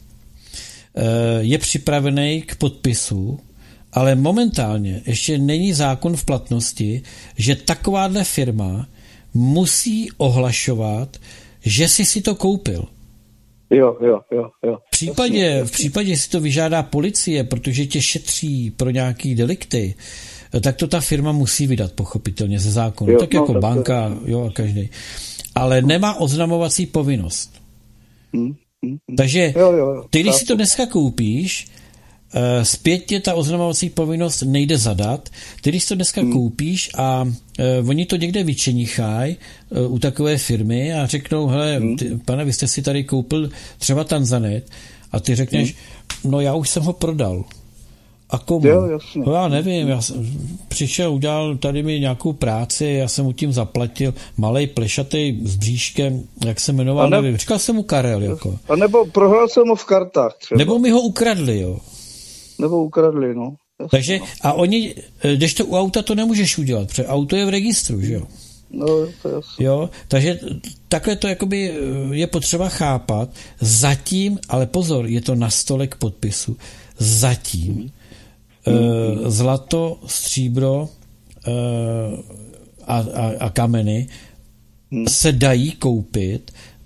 je připravený k podpisu, ale momentálně ještě není zákon v platnosti, že takováhle firma musí ohlašovat, že jsi si to koupil. Jo, jo, jo, jo. V případě, jasně, v případě, že si to vyžádá policie, protože tě šetří pro nějaký delikty, tak to ta firma musí vydat pochopitelně ze zákonu. Jo, tak no, jako tak banka, to... jo, a každý. Ale nemá oznamovací povinnost. Hmm, hmm, Takže jo, jo, ty, když si to dneska koupíš, zpětně ta oznamovací povinnost nejde zadat. Ty, když to dneska hmm. koupíš a uh, oni to někde vyčenichají uh, u takové firmy a řeknou, hele, hmm. ty, pane, vy jste si tady koupil třeba tanzanit a ty řekneš, hmm. no já už jsem ho prodal. A komu? Jo, jasně. No já nevím, já jsem přišel, udělal tady mi nějakou práci, já jsem mu tím zaplatil, malej plešatej s bříškem, jak se jmenoval, ne... nevím, říkal jsem mu Karel, jako. A nebo prohrál jsem ho v kartách třeba. Nebo mi ho ukradli, jo. Nebo ukradli, no. Jasně, Takže, no. a oni, když to u auta to nemůžeš udělat, protože auto je v registru, že jo? No, to je jasný. Jo, takže takhle to jakoby je potřeba chápat. Zatím, ale pozor, je to na stole k podpisu. Zatím mm. uh, zlato, stříbro uh, a, a, a kameny mm. se dají koupit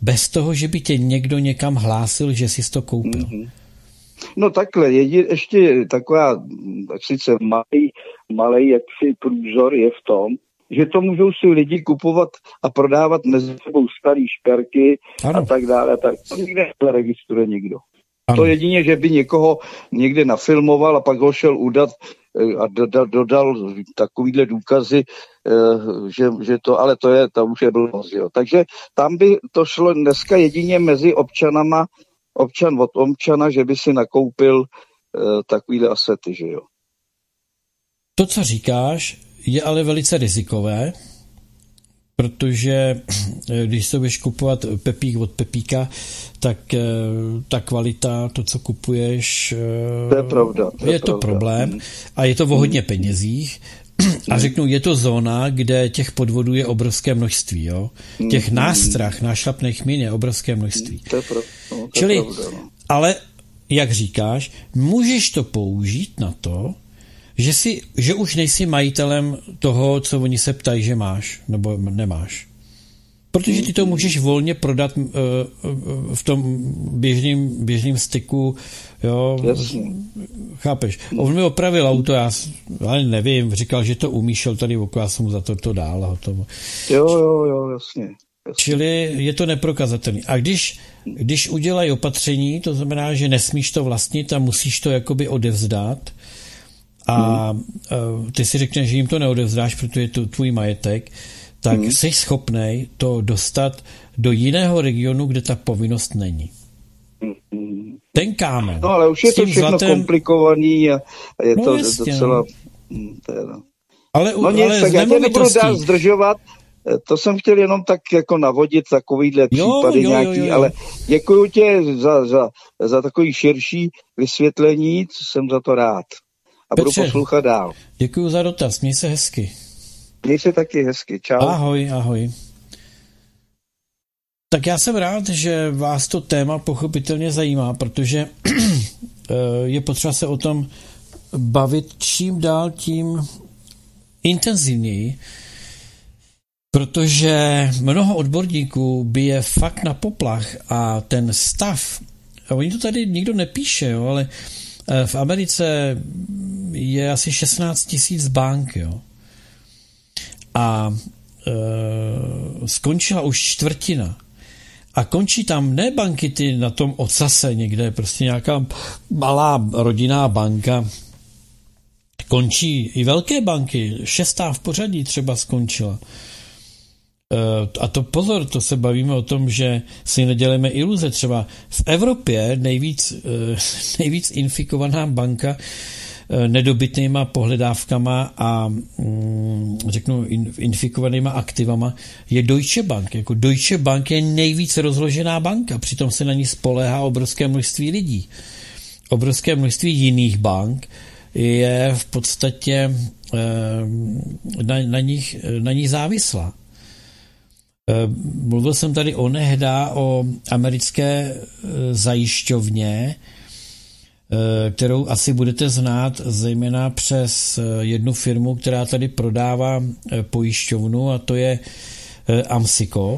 bez toho, že by tě někdo někam hlásil, že jsi to koupil. Mm-hmm. No takhle, jedin, ještě taková, sice malý, malý jaksi průzor je v tom, že to můžou si lidi kupovat a prodávat mezi sebou starý šperky ano. a tak dále. Tak to nikde neregistruje nikdo. Ano. To jedině, že by někoho někde nafilmoval a pak ho šel udat a dodal, dodal takovýhle důkazy, že, že to, ale to je, to už je blbost, jo. Takže tam by to šlo dneska jedině mezi občanama, občan od občana, že by si nakoupil uh, takovýhle asety, že jo. To, co říkáš, je ale velice rizikové, protože když se budeš kupovat pepík od Pepíka, tak ta kvalita, to, co kupuješ, to je, pravda, to je, je to pravda. problém a je to o hodně penězích. A řeknu, je to zóna, kde těch podvodů je obrovské množství. Jo? Těch nástrah, nášlapných min je obrovské množství. To je pravda, no, to Čili, je pravda, no. Ale, jak říkáš, můžeš to použít na to, že, si, že už nejsi majitelem toho, co oni se ptají, že máš, nebo nemáš. Protože ty to můžeš volně prodat uh, uh, v tom běžným, běžným styku, jo, Jasně. chápeš. On mi opravil auto, já ale nevím, říkal, že to umí, šel tady okolo, já jsem mu za to to dál a hotovo. Jo, jo, jo, jasně. jasně. Čili je to neprokazatelný. A když, když udělají opatření, to znamená, že nesmíš to vlastnit a musíš to jakoby odevzdat, a hmm. ty si řekneš, že jim to neodevzdáš, protože je to tvůj majetek, tak hmm. jsi schopnej to dostat do jiného regionu, kde ta povinnost není. Hmm. Ten kámen. No ale už je to všechno zlatem... komplikovaný a je no, to jasně, docela... No. Teda... Ale, no nic, ale tak já tě nebudu dál zdržovat. To jsem chtěl jenom tak jako navodit takovýhle případy jo, jo, nějaký, jo, jo. Ale děkuju tě za, za, za takový širší vysvětlení, co jsem za to rád. A Petře, budu poslouchat dál. Děkuju za dotaz, měj se hezky. Měj se taky hezky, čau. Ahoj, ahoj. Tak já jsem rád, že vás to téma pochopitelně zajímá, protože je potřeba se o tom bavit čím dál tím intenzivněji, protože mnoho odborníků bije fakt na poplach a ten stav, a oni to tady nikdo nepíše, jo, ale v Americe je asi šestnáct tisíc bank, jo. A e, skončila už čtvrtina. A končí tam ne banky ty na tom ocase někde, prostě nějaká malá rodinná banka. Končí i velké banky, šestá v pořadí třeba skončila. E, a to pozor, to se bavíme o tom, že si neděláme iluze. Třeba v Evropě nejvíc, e, nejvíc infikovaná banka nedobytnýma pohledávkama a mm, řeknu infikovanýma aktivama je Deutsche Bank. Jako Deutsche Bank je nejvíc rozložená banka, přitom se na ní spoléhá obrovské množství lidí. Obrovské množství jiných bank je v podstatě na, na, nich, na ní závislá. Mluvil jsem tady onehdá o americké zajišťovně, kterou asi budete znát zejména přes jednu firmu, která tady prodává pojišťovnu, a to je Amsico.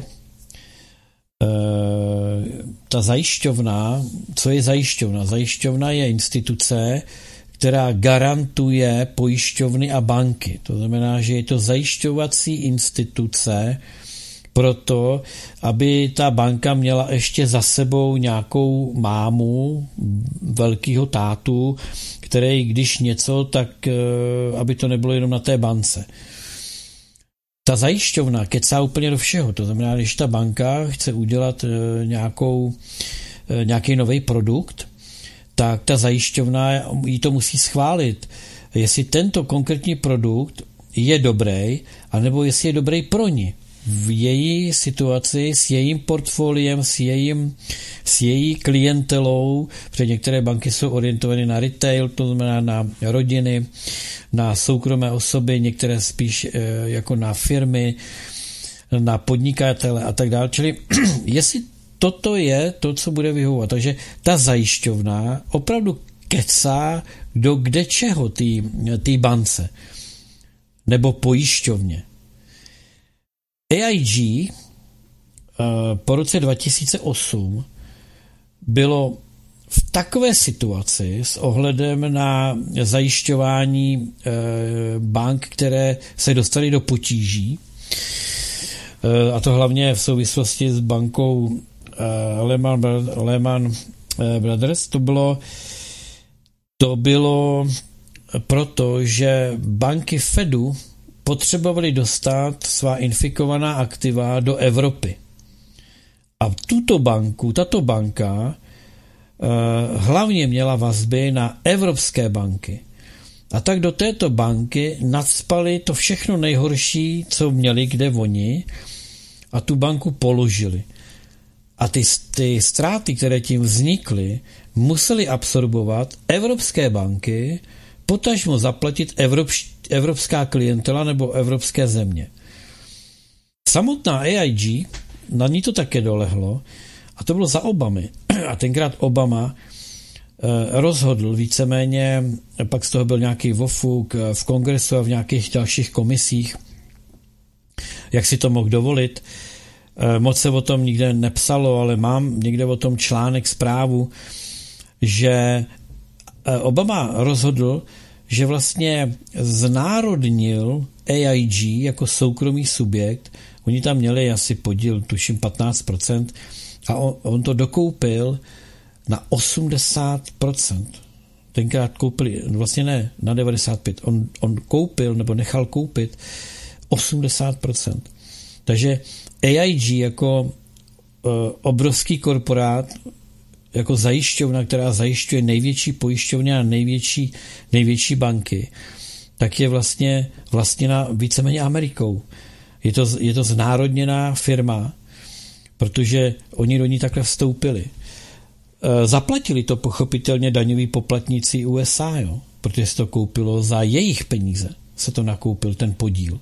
Ta zajišťovna, co je zajišťovna? Zajišťovna je instituce, která garantuje pojišťovny a banky. To znamená, že je to zajišťovací instituce proto, aby ta banka měla ještě za sebou nějakou mámu, velkýho tátu, který když něco, tak aby to nebylo jenom na té bance. Ta zajišťovna kecá úplně do všeho. To znamená, když ta banka chce udělat nějakou, nějaký nový produkt, tak ta zajišťovna jí to musí schválit. Jestli tento konkrétní produkt je dobrý, anebo jestli je dobrý pro ní. V její situaci, s jejím portfoliem, s, jejím, s její klientelou, protože některé banky jsou orientované na retail, to znamená na rodiny, na soukromé osoby, některé spíš e, jako na firmy, na podnikatele a tak dále. Čili jestli toto je to, co bude vyhovovat. Takže ta zajišťovna opravdu kecá do kde čeho té bance nebo pojišťovně. A I G po roce dva tisíce osm bylo v takové situaci s ohledem na zajišťování bank, které se dostaly do potíží, a to hlavně v souvislosti s bankou Lehman, Lehman Brothers, to bylo, to bylo proto, že banky Fedu potřebovaly dostat svá infikovaná aktiva do Evropy. A tuto banku, tato banka hlavně měla vazby na evropské banky. A tak do této banky nacpali to všechno nejhorší, co měli kde oni, a tu banku položili. A ty, ty ztráty, které tím vznikly, museli absorbovat evropské banky, potažmo zaplatit evropš, evropská klientela nebo evropské země. Samotná A I G, na ní to také dolehlo, a to bylo za Obamy. A tenkrát Obama eh, rozhodl víceméně, pak z toho byl nějaký vofuk v kongresu a v nějakých dalších komisích, jak si to mohl dovolit. Eh, moc se o tom nikde nepsalo, ale mám někde o tom článek, zprávu, že eh, Obama rozhodl, že vlastně znárodnil A I G jako soukromý subjekt. Oni tam měli asi podíl, tuším patnáct procent, a on, on to dokoupil na osmdesát procent. Tenkrát koupili, vlastně ne, na devadesát pět procent. On, on koupil nebo nechal koupit osmdesát procent. Takže A I G jako uh, obrovský korporát, jako zajišťovna, která zajišťuje největší pojišťovny a největší, největší banky, tak je vlastně vlastněna víceméně Amerikou. Je to, je to znárodněná firma, protože oni do ní takhle vstoupili. E, zaplatili to pochopitelně daňoví poplatníci U S A, jo, protože se to koupilo za jejich peníze, se to nakoupil ten podíl.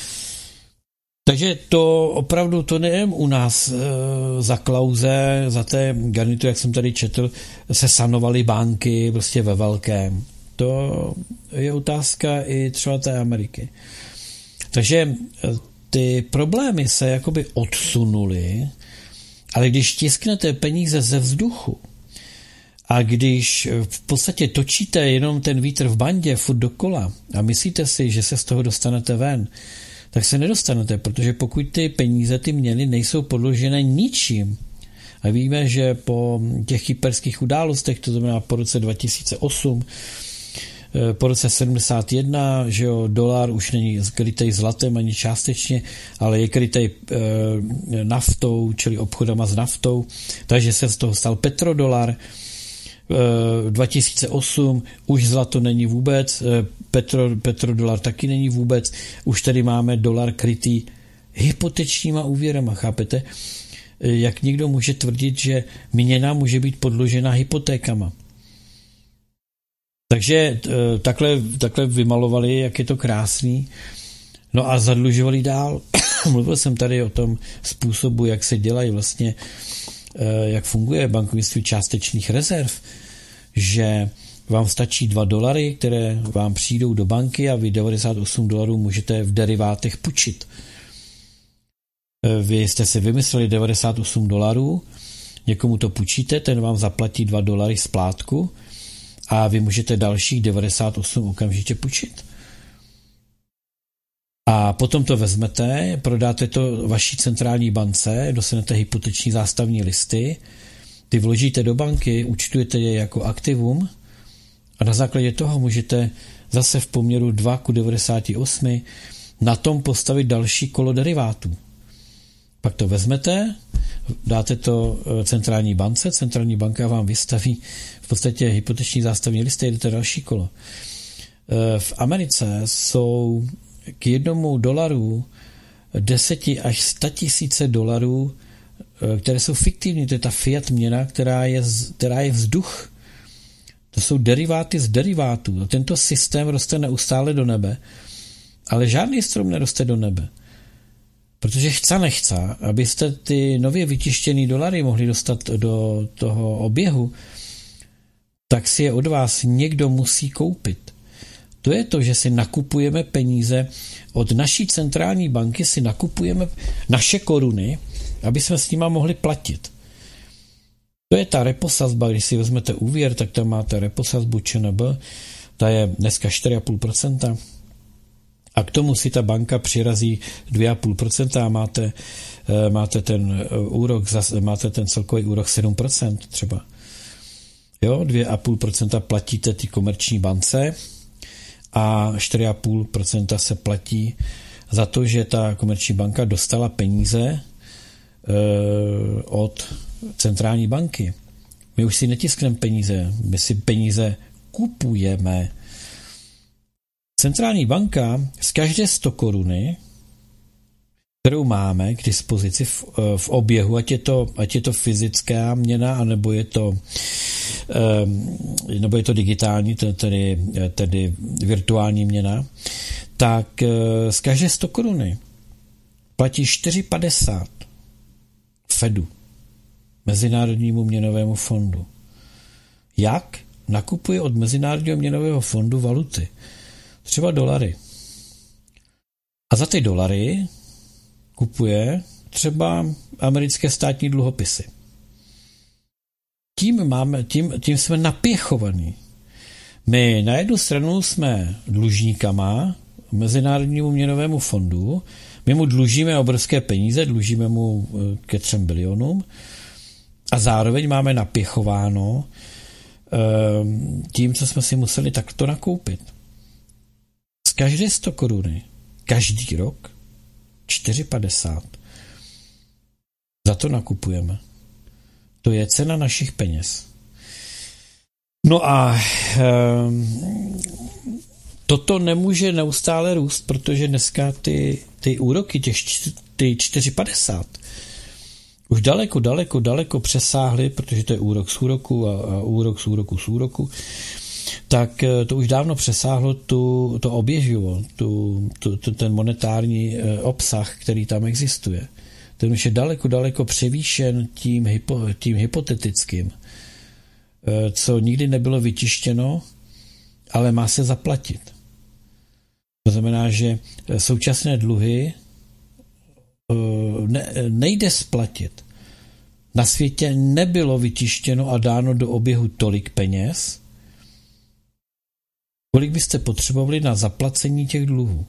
Takže to opravdu to nejen u nás e, za Klause, za té garnitury, jak jsem tady četl, se sanovaly banky prostě ve velkém. To je otázka i třeba té Ameriky. Takže ty problémy se jakoby odsunuly, ale když tisknete peníze ze vzduchu a když v podstatě točíte jenom ten vítr v bandě furt dokola a myslíte si, že se z toho dostanete ven, tak se nedostanete, protože pokud ty peníze, ty měny nejsou podložené ničím. A víme, že po těch kyperských událostech, to znamená po roce dva tisíce osm, po roce sedmdesát jedna, že jo, dolar už není krytej zlatem ani částečně, ale je krytej e, naftou, čili obchodama s naftou, takže se z toho stal petrodolar. E, dva tisíce osm už zlato není vůbec, e, petro, petrodolar taky není vůbec, už tady máme dolar krytý hypotečníma úvěrama, chápete? E, jak někdo může tvrdit, že měna může být podložena hypotékama? Takže takhle, takhle vymalovali, jak je to krásný. No a zadlužovali dál. Mluvil jsem tady o tom způsobu, jak se dělají vlastně, jak funguje bankovnictví částečných rezerv, že vám stačí dva dolary, které vám přijdou do banky a vy devadesát osm dolarů můžete v derivátech půjčit. Vy jste si vymysleli devadesát osm dolarů, někomu to půjčíte, ten vám zaplatí dva dolary splátku, a vy můžete dalších devadesát osm okamžitě půjčit. A potom to vezmete, prodáte to vaší centrální bance, dostanete hypoteční zástavní listy, ty vložíte do banky, účtujete je jako aktivum a na základě toho můžete zase v poměru dva ku devadesáti osmi na tom postavit další kolo derivátů. Pak to vezmete, dáte to centrální bance, centrální banka vám vystaví v podstatě hypoteční zástavní listy, jdete další kolo. V Americe jsou k jednomu dolaru deseti až sta tisíce dolarů, které jsou fiktivní, to je ta fiat měna, která je, která je vzduch. To jsou deriváty z derivátů. A tento systém roste neustále do nebe, ale žádný strom neroste do nebe. Protože chce nechce, abyste ty nově vytištěný dolary mohli dostat do toho oběhu, tak si je od vás někdo musí koupit. To je to, že si nakupujeme peníze od naší centrální banky, si nakupujeme naše koruny aby jsme s nima mohli platit. To je ta reposazba, když si vezmete úvěr, tak tam máte reposazbu ČNB, ta je dneska čtyři celá pět procenta a k tomu si ta banka přirazí dvě celá pět procenta a máte, máte ten úrok, máte ten celkový úrok sedm procent třeba. Jo, dvě celá pět procenta platíte ty komerční bance a čtyři celá pět procenta se platí za to, že ta komerční banka dostala peníze e, od centrální banky. My už si netiskneme peníze, my si peníze kupujeme. Centrální banka z každé sto koruny, kterou máme k dispozici v, v oběhu, ať je to, ať je to fyzická měna, anebo je to, nebo je to digitální, tedy, tedy virtuální měna, tak z každé sto koruny platí čtyři padesát Fedu, Mezinárodnímu měnovému fondu. Jak? Nakupuje od Mezinárodního měnového fondu valuty. Třeba dolary. A za ty dolary kupuje třeba americké státní dluhopisy. Tím, máme, tím, tím jsme napěchovaní. My na jednu stranu jsme dlužníkama Mezinárodnímu měnovému fondu, my mu dlužíme obrovské peníze, dlužíme mu ke třem bilionům a zároveň máme napěchováno tím, co jsme si museli takto nakoupit. Z každé sto koruny, každý rok, čtyři padesát. Za to nakupujeme. To je cena našich peněz. No a e, toto nemůže neustále růst, protože dneska ty, ty úroky, těch ty čtyři padesát, už daleko, daleko, daleko přesáhly, protože to je úrok z úroku a, a úrok z úroku z úroku, tak to už dávno přesáhlo tu, to oběživo, tu, tu, tu, ten monetární obsah, který tam existuje. Ten už je daleko, daleko převýšen tím, hypo, tím hypotetickým, co nikdy nebylo vytištěno, ale má se zaplatit. To znamená, že současné dluhy ne, nejde splatit. Na světě nebylo vytištěno a dáno do oběhu tolik peněz, kolik byste potřebovali na zaplacení těch dluhů.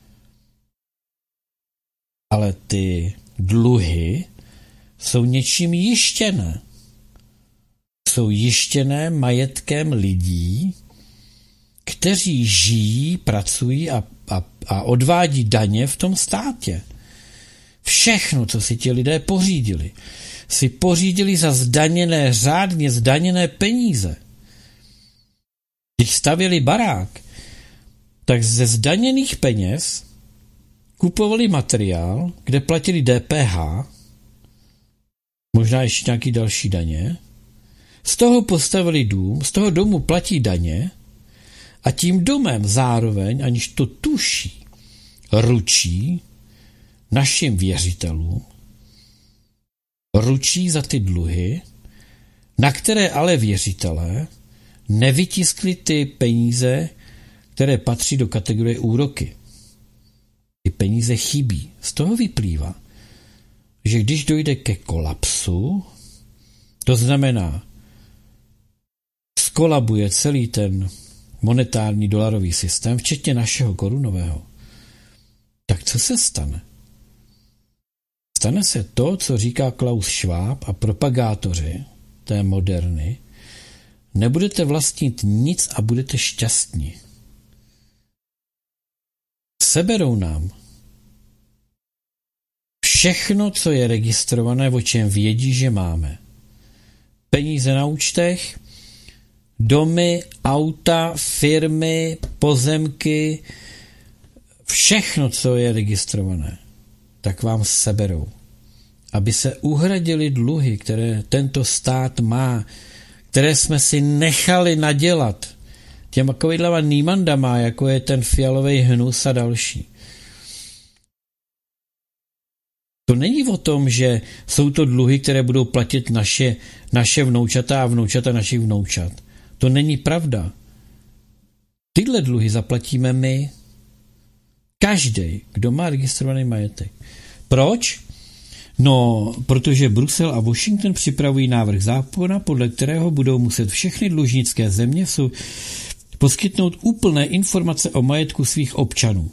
Ale ty dluhy jsou něčím jištěné. Jsou jištěné majetkem lidí, kteří žijí, pracují a, a, a odvádí daně v tom státě. Všechno, co si ti lidé pořídili, si pořídili za zdaněné, řádně zdaněné peníze. Když stavěli barák, tak ze zdaněných peněz kupovali materiál, kde platili D P H, možná ještě nějaký další daně, z toho postavili dům, z toho domu platí daně a tím domem zároveň, aniž to tuší, ručí našim věřitelům, ručí za ty dluhy, na které ale věřitelé nevytiskli ty peníze, které patří do kategorie úroky. Ty peníze chybí. Z toho vyplývá, že když dojde ke kolapsu, to znamená, skolabuje celý ten monetární dolarový systém, včetně našeho korunového, tak co se stane? Stane se to, co říká Klaus Schwab a propagátoři té moderny, nebudete vlastnit nic a budete šťastní. Seberou nám všechno, co je registrované, o čem vědí, že máme. Peníze na účtech, domy, auta, firmy, pozemky, všechno, co je registrované, tak vám seberou. Aby se uhradili dluhy, které tento stát má, které jsme si nechali nadělat těma takovýhlema nímandama, jako je ten fialový hnus a další. To není o tom, že jsou to dluhy, které budou platit naše, naše vnoučata a vnoučata našich vnoučat. To není pravda. Tyhle dluhy zaplatíme my. Každý, kdo má registrovaný majetek. Proč? No, protože Brusel a Washington připravují návrh zákona, podle kterého budou muset všechny dlužnické země jsou poskytnout úplné informace o majetku svých občanů.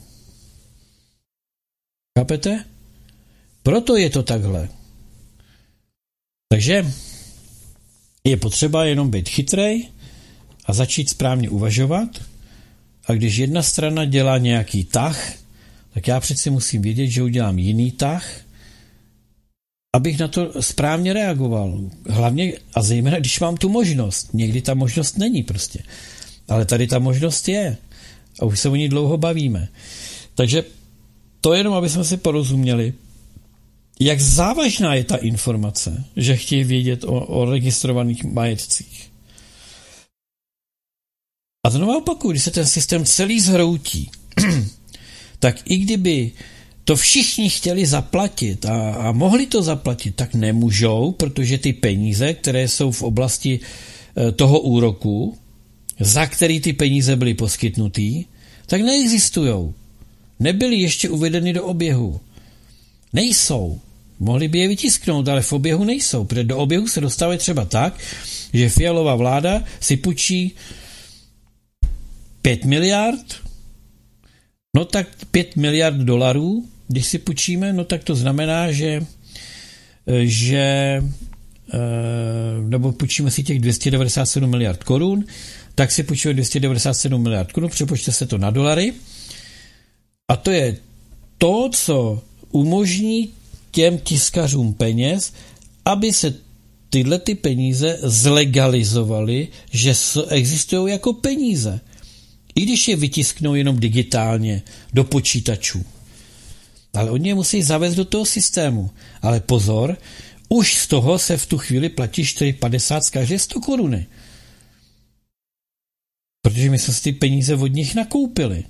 Chápete? Proto je to takhle. Takže je potřeba jenom být chytrej a začít správně uvažovat. A když jedna strana dělá nějaký tah, tak já přeci musím vědět, že udělám jiný tah, abych na to správně reagoval. Hlavně a zejména, když mám tu možnost. Někdy ta možnost není prostě. Ale tady ta možnost je. A už se o ní dlouho bavíme. Takže to jenom, aby jsme si porozuměli, jak závažná je ta informace, že chtějí vědět o, o registrovaných majetcích. A znovu opakuju, když se ten systém celý zhroutí, tak i kdyby to všichni chtěli zaplatit a, a mohli to zaplatit, tak nemůžou, protože ty peníze, které jsou v oblasti e, toho úroku, za který ty peníze byly poskytnutý, tak neexistujou. Nebyly ještě uvedeny do oběhu. Nejsou. Mohli by je vytisknout, ale v oběhu nejsou, protože do oběhu se dostávají třeba tak, že Fialová vláda si půjčí pět miliard, no tak pět miliard dolarů, když si půjčíme, no tak to znamená, že, že nebo půjčíme si těch dvě stě devadesát sedm miliard korun, tak si půjčíme dvě stě devadesát sedm miliard korun, přepočte se to na dolary a to je to, co umožní těm tiskařům peněz, aby se tyhle ty peníze zlegalizovaly, že existují jako peníze. I když je vytisknou jenom digitálně do počítačů. Ale oni je musí zavést do toho systému. Ale pozor, už z toho se v tu chvíli platí čtyři padesát z každé sto koruny. Protože my jsme si ty peníze od nich nakoupili.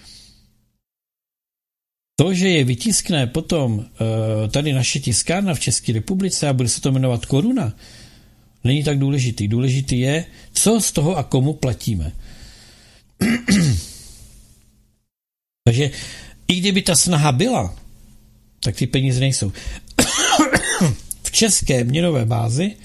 To, že je vytiskne potom tady naše tiskárna v České republice a bude se to jmenovat koruna, není tak důležitý. Důležitý je, co z toho a komu platíme. Takže i kdyby ta snaha byla, tak ty peníze nejsou. V české měnové bázi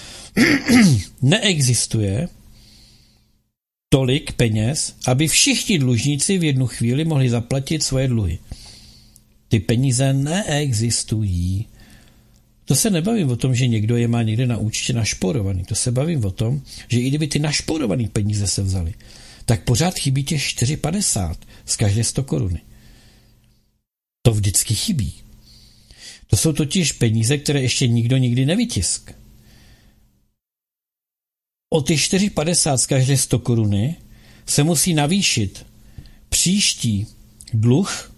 neexistuje tolik peněz, aby všichni dlužníci v jednu chvíli mohli zaplatit svoje dluhy. Ty peníze neexistují. To se nebavím o tom, že někdo je má někde na účtě našporovaný. To se bavím o tom, že i kdyby ty našporované peníze se vzaly, tak pořád chybí těch čtyři padesát z každé sto koruny. To vždycky chybí. To jsou totiž peníze, které ještě nikdo nikdy nevytisk. O ty čtyři padesát z každé sto koruny se musí navýšit příští dluh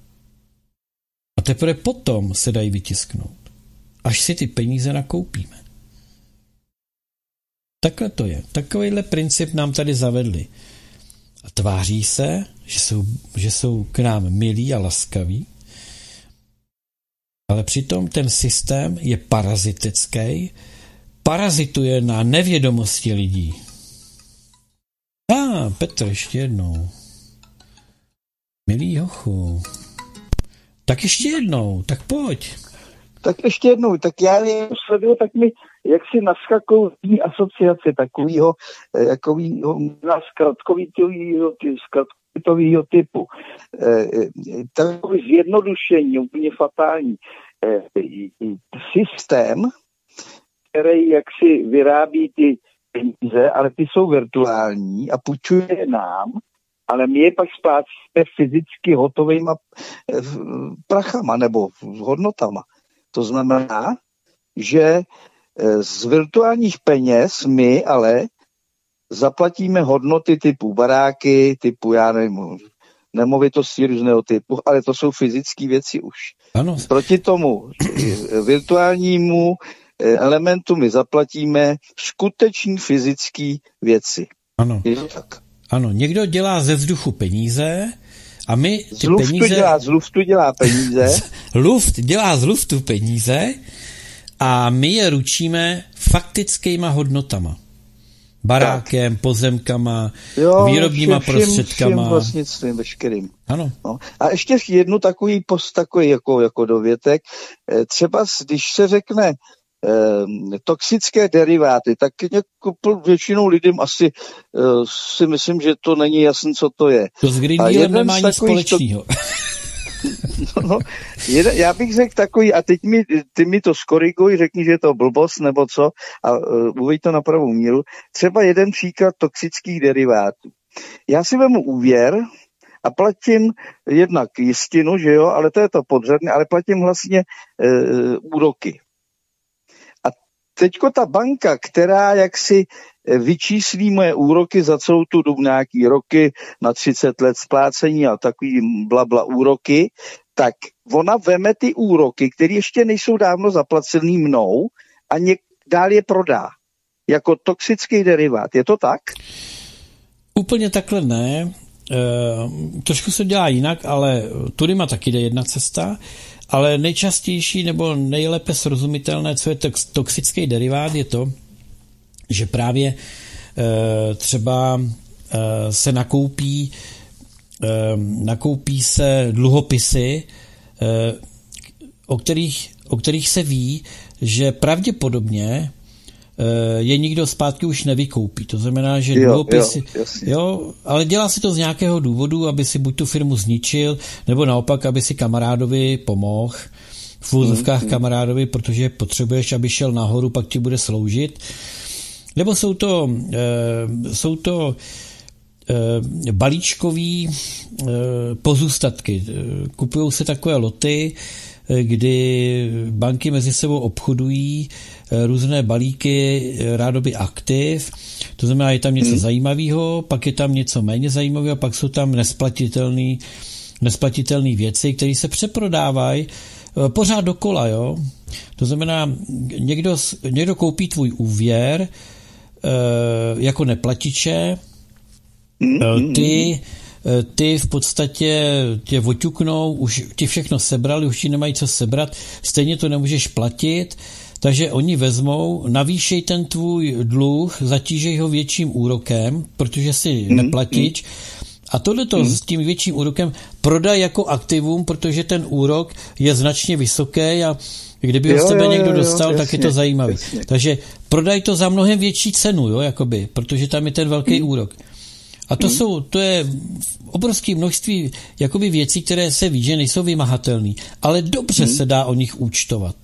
a teprve potom se dají vytisknout. Až si ty peníze nakoupíme. Takhle to je. Takovýhle princip nám tady zavedli. A tváří se, že jsou, že jsou k nám milí a laskaví, ale přitom ten systém je parazitický, parazituje na nevědomosti lidí. A ah, Petr, ještě jednou. Milý hochu. Tak ještě jednou, tak pojď. Tak ještě jednou, tak já je sleduju, tak mi jak si naskakují asociace takovýho, takovýho zkratkovitýho, zkratkovitýho typu. Takový zjednodušení, úplně fatální. Systém, který jaksi vyrábí ty peníze, ale ty jsou virtuální a půjčuje nám, ale my je pak splácíme fyzicky hotovýma prachama nebo hodnotama. To znamená, že z virtuálních peněz my ale zaplatíme hodnoty typu baráky, typu, já nevím, nemovitosti různého typu, ale to jsou fyzické věci už. Ano. Proti tomu virtuálnímu elementu my zaplatíme skutečný fyzické věci. Ano. Je to tak? Ano, někdo dělá ze vzduchu peníze a my ty z luftu peníze... Dělá, z luftu dělá peníze. Luft dělá z luftu peníze a my je ručíme faktickýma hodnotama. barákem, tak. pozemkama, jo, výrobníma všem, prostředkama. Všem vlastnictvím veškerým. Ano. No. A ještě jednu takový post, takový jako, jako dovětek. Třeba když se řekne eh, toxické deriváty, tak jako většinou lidem asi eh, si myslím, že to není jasné, co to je. To s Green Dealem nemá nic společného. To... No, no, jeden, já bych řekl takový, a teď mi, ty mi to skoriguj, řekni, že je to blbost nebo co, a uh, uveď to na pravou míru. Třeba jeden příklad toxických derivátů. Já si vemu úvěr a platím jednak jistinu, že jo, ale to je to podřadné, ale platím vlastně uh, úroky. A teďko ta banka, která jaksi vyčíslí moje úroky za celou tu dobu, nějaký roky na třicet let splácení a takový blabla úroky, tak ona veme ty úroky, které ještě nejsou dávno zaplacený mnou a něk, dál je prodá. Jako toxický derivát. Je to tak? Úplně takhle ne. E, trošku se dělá jinak, ale tudy má taky jde jedna cesta. Ale nejčastější nebo nejlépe srozumitelné, co je toxický derivát, je to, že právě e, třeba e, se nakoupí e, nakoupí se dluhopisy, e, o kterých, o kterých se ví, že pravděpodobně e, je nikdo zpátky už nevykoupí. To znamená, že jo, dluhopisy... Jo, jo, ale dělá si to z nějakého důvodu, aby si buď tu firmu zničil, nebo naopak, aby si kamarádovi pomohl, v úzovkách mm, kamarádovi, protože potřebuješ, aby šel nahoru, pak ti bude sloužit. Nebo jsou to, e, jsou to e, balíčkový e, pozůstatky. Kupujou se takové loty, e, kdy banky mezi sebou obchodují e, různé balíky rádoby aktiv. To znamená, je tam něco hmm. zajímavého, pak je tam něco méně zajímavého, pak jsou tam nesplatitelné nesplatitelné věci, které se přeprodávají e, pořád dokola. Jo? To znamená, někdo, někdo koupí tvůj úvěr jako neplatiče, ty, ty v podstatě tě oťuknou, už ti všechno sebrali, už ti nemají co sebrat, stejně to nemůžeš platit, takže oni vezmou, navýšej ten tvůj dluh, zatížej ho větším úrokem, protože si neplatič, a tohleto s tím větším úrokem prodaj jako aktivum, protože ten úrok je značně vysoký a kdyby ho z tebe jo, někdo dostal, jo, jasně, tak je to zajímavý. Jasně. Takže prodaj to za mnohem větší cenu, jo, jakoby, protože tam je ten velký mm. úrok. A to mm. jsou, to je obrovské množství jakoby věcí, které se ví, že nejsou vymahatelné, ale dobře mm. se dá o nich účtovat.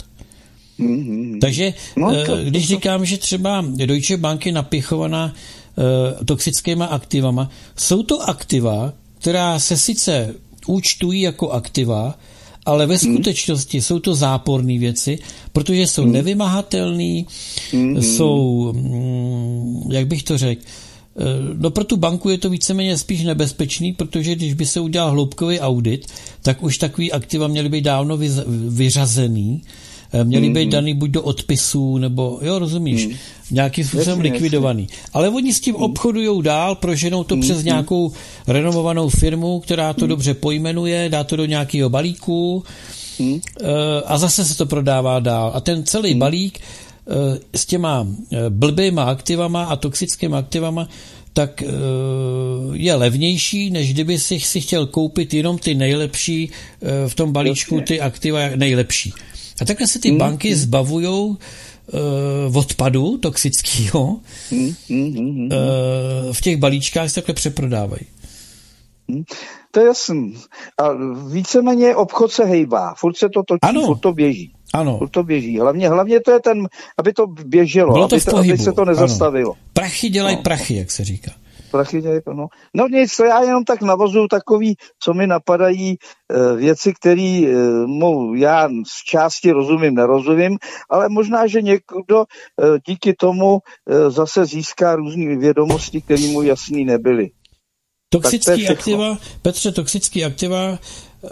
Mm. Takže no, to, když to, to. říkám, že třeba Deutsche Bank je napěchovaná uh, toxickýma aktivama, jsou to aktiva, která se sice účtují jako aktiva, ale ve skutečnosti hmm. jsou to záporné věci, protože jsou hmm. nevymahatelné, hmm. jsou, jak bych to řekl, no pro tu banku je to víceméně spíš nebezpečný, protože když by se udělal hloubkový audit, tak už takový aktiva měly být dávno vyřazený, měly hmm. být daný buď do odpisů, nebo, jo, rozumíš, hmm. nějakým způsobem likvidovaný. Ale oni s tím hmm. obchodujou dál, proženou to hmm. přes nějakou renomovanou firmu, která to hmm. dobře pojmenuje, dá to do nějakého balíku hmm. a zase se to prodává dál. A ten celý hmm. balík s těma blbýma aktivama a toxickýma aktivama tak je levnější, než kdyby si, si chtěl koupit jenom ty nejlepší v tom balíčku, ty aktiva nejlepší. A takhle se ty mm, banky mm. zbavujou uh, odpadu toxického, mm, mm, mm, uh, v těch balíčkách se takhle přeprodávají. Mm. To je jasný. A víceméně obchod se hejbá. Furt se to točí, ano. furt to běží. Ano. Furt to běží. Hlavně, hlavně to je ten, aby to běželo, Bylo to aby, v pohybu. aby se to nezastavilo. Ano. Prachy dělají no. prachy, jak se říká. Prachy dělají, no. No nic, to já jenom tak navazuju takový, co mi napadají e, věci, které e, já z části rozumím, nerozumím, ale možná, že někdo e, díky tomu e, zase získá různé vědomosti, které mu jasný nebyly. Toxický aktiva, Petře, toxický aktiva e,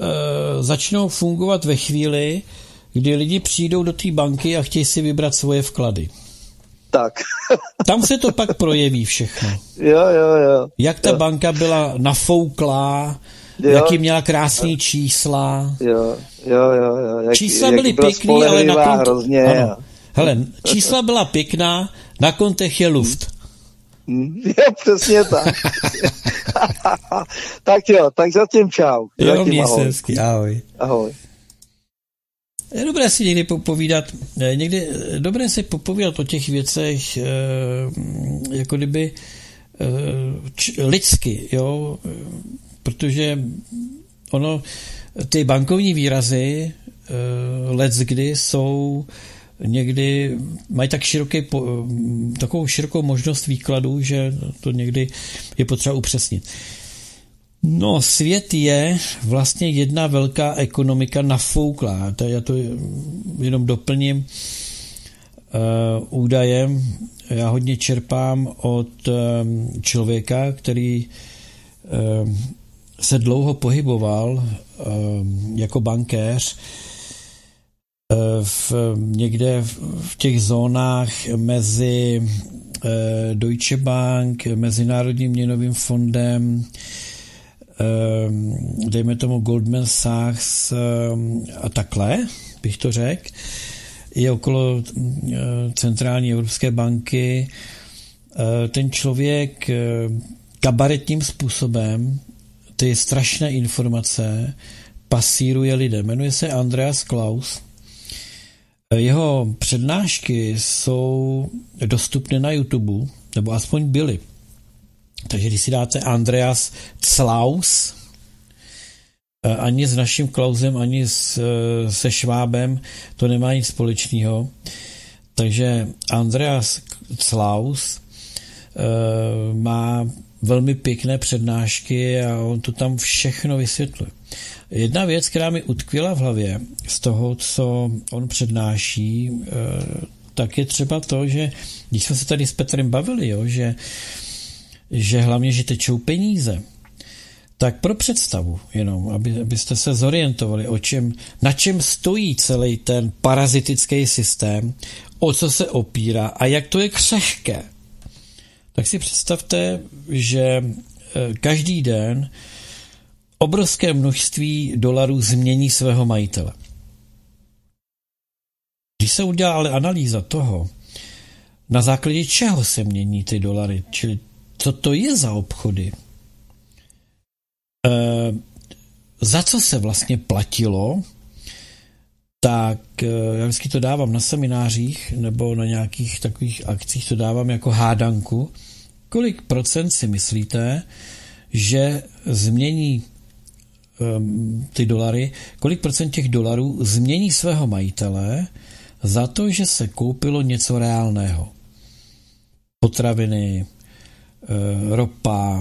začnou fungovat ve chvíli, kdy lidi přijdou do té banky a chtějí si vybrat svoje vklady. Tak. Tam se to pak projeví všechno. Jo, jo, jo. Jak ta jo. banka byla nafouklá, jo. jaký měla krásný čísla. Jo, jo, jo. jo. Jak, čísla jak byly pěkný, ale na kontech... Hrozně, ano. Hele, čísla byla pěkná, na kontech je luft. Jo, přesně tak. Tak jo, tak zatím čau. Jo, měj se hezky, ahoj. Ahoj. Je dobré si někdy popovídat, někdy dobré si popovídat o těch věcech, jako kdyby lidsky, jo, protože ono, ty bankovní výrazy leckdy jsou někdy, mají tak široký, takovou širokou možnost výkladu, že to někdy je potřeba upřesnit. No, svět je vlastně jedna velká ekonomika nafouklá. Já to jenom doplním uh, údajem. Já hodně čerpám od um, člověka, který um, se dlouho pohyboval um, jako bankéř uh, v, někde v, v těch zónách mezi uh, Deutsche Bank, Mezinárodním měnovým fondem, dejme tomu Goldman Sachs a takhle, bych to řekl, je okolo centrální Evropské banky. Ten člověk kabaretním způsobem ty strašné informace pasíruje lidem. Jmenuje se Andreas Klaus. Jeho přednášky jsou dostupné na YouTube, nebo aspoň byly. Takže když si dáte Andreas Klaus, ani s naším Klausem, ani s, se Švábem to nemá nic společného. Takže Andreas Klaus má velmi pěkné přednášky a on to tam všechno vysvětluje. Jedna věc, která mi utkvěla v hlavě z toho, co on přednáší, tak je třeba to, že když jsme se tady s Petrem bavili, jo, že že hlavně, že tečou peníze, tak pro představu, jenom, aby, abyste se zorientovali, o čem, na čem stojí celý ten parazitický systém, o co se opírá a jak to je křehké. Tak si představte, že každý den obrovské množství dolarů změní svého majitele. Když se udělá ale analýza toho, na základě čeho se mění ty dolary, čili co to je za obchody, e, za co se vlastně platilo, tak e, já vždycky to dávám na seminářích nebo na nějakých takových akcích, to dávám jako hádanku. Kolik procent si myslíte, že změní e, ty dolary, kolik procent těch dolarů změní svého majitele za to, že se koupilo něco reálného? Potraviny, ropa,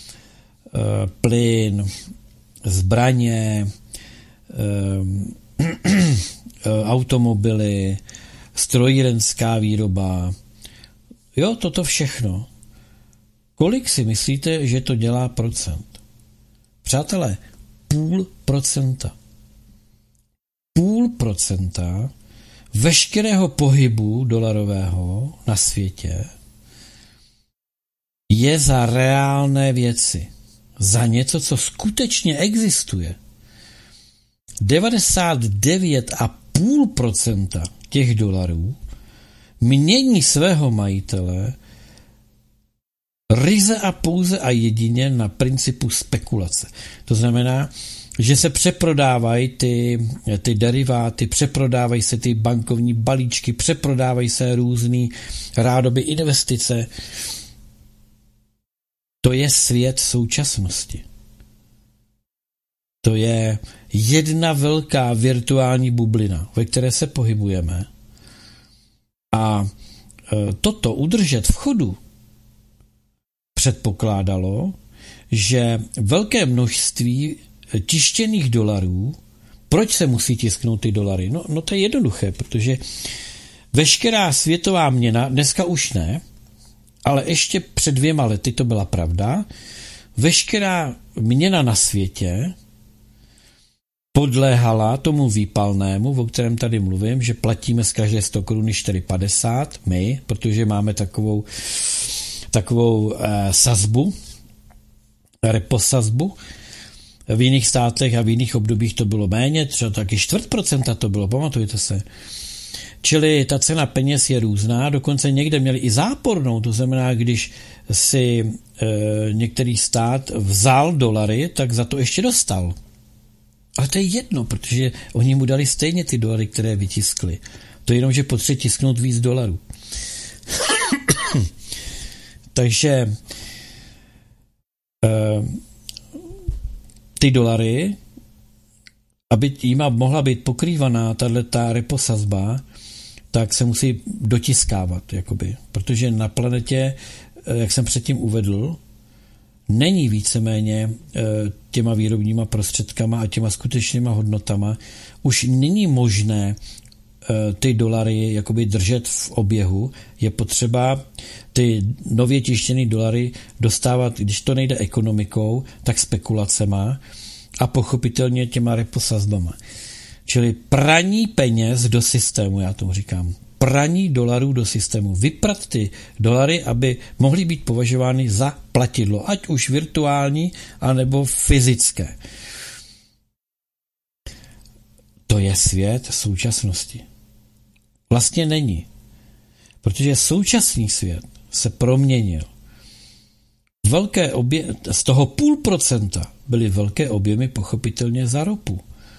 plyn, zbraně, automobily, strojírenská výroba. Jo, toto všechno. Kolik si myslíte, že to dělá procent? Přátelé, půl procenta. Půl procenta veškerého pohybu dolarového na světě je za reálné věci. Za něco, co skutečně existuje. devadesát devět celá pět procenta těch dolarů mění svého majitele ryze a pouze a jedině na principu spekulace. To znamená, že se přeprodávají ty, ty deriváty, přeprodávají se ty bankovní balíčky, přeprodávají se různý rádoby investice. To je svět současnosti. To je jedna velká virtuální bublina, ve které se pohybujeme. A toto udržet v chodu předpokládalo, že velké množství tištěných dolarů, proč se musí tisknout ty dolary? No, no to je jednoduché, protože veškerá světová měna, dneska už ne, ale ještě před dvěma lety to byla pravda, veškerá měna na světě podléhala tomu výpalnému, o kterém tady mluvím, že platíme z každé sto koruny čtyři padesát my, protože máme takovou, takovou eh, sazbu, reposazbu. V jiných státech a v jiných obdobích to bylo méně, třeba taky čtvrt procenta to bylo, pamatujte se. Čili ta cena peněz je různá, dokonce někde měli i zápornou, to znamená, když si e, některý stát vzal dolary, tak za to ještě dostal. Ale to je jedno, protože oni mu dali stejně ty dolary, které vytiskli. To je jenom, že potřebuje tisknout víc dolarů. Takže e, ty dolary, aby jima mohla být pokrývaná tato reposazba, tak se musí dotiskávat, jakoby. Protože na planetě, jak jsem předtím uvedl, není víceméně těma výrobníma prostředkama a těma skutečnýma hodnotama. Už není možné ty dolary jakoby držet v oběhu. Je potřeba ty nově tištěné dolary dostávat, když to nejde ekonomikou, tak spekulacema a pochopitelně těma reposazbama. Čili praní peněz do systému, já tomu říkám. Praní dolarů do systému. Vyprat ty dolary, aby mohly být považovány za platidlo, ať už virtuální, anebo fyzické. To je svět současnosti. Vlastně není. Protože současný svět se proměnil. Velké obje, z toho půl procenta byly velké objemy pochopitelně za ropu.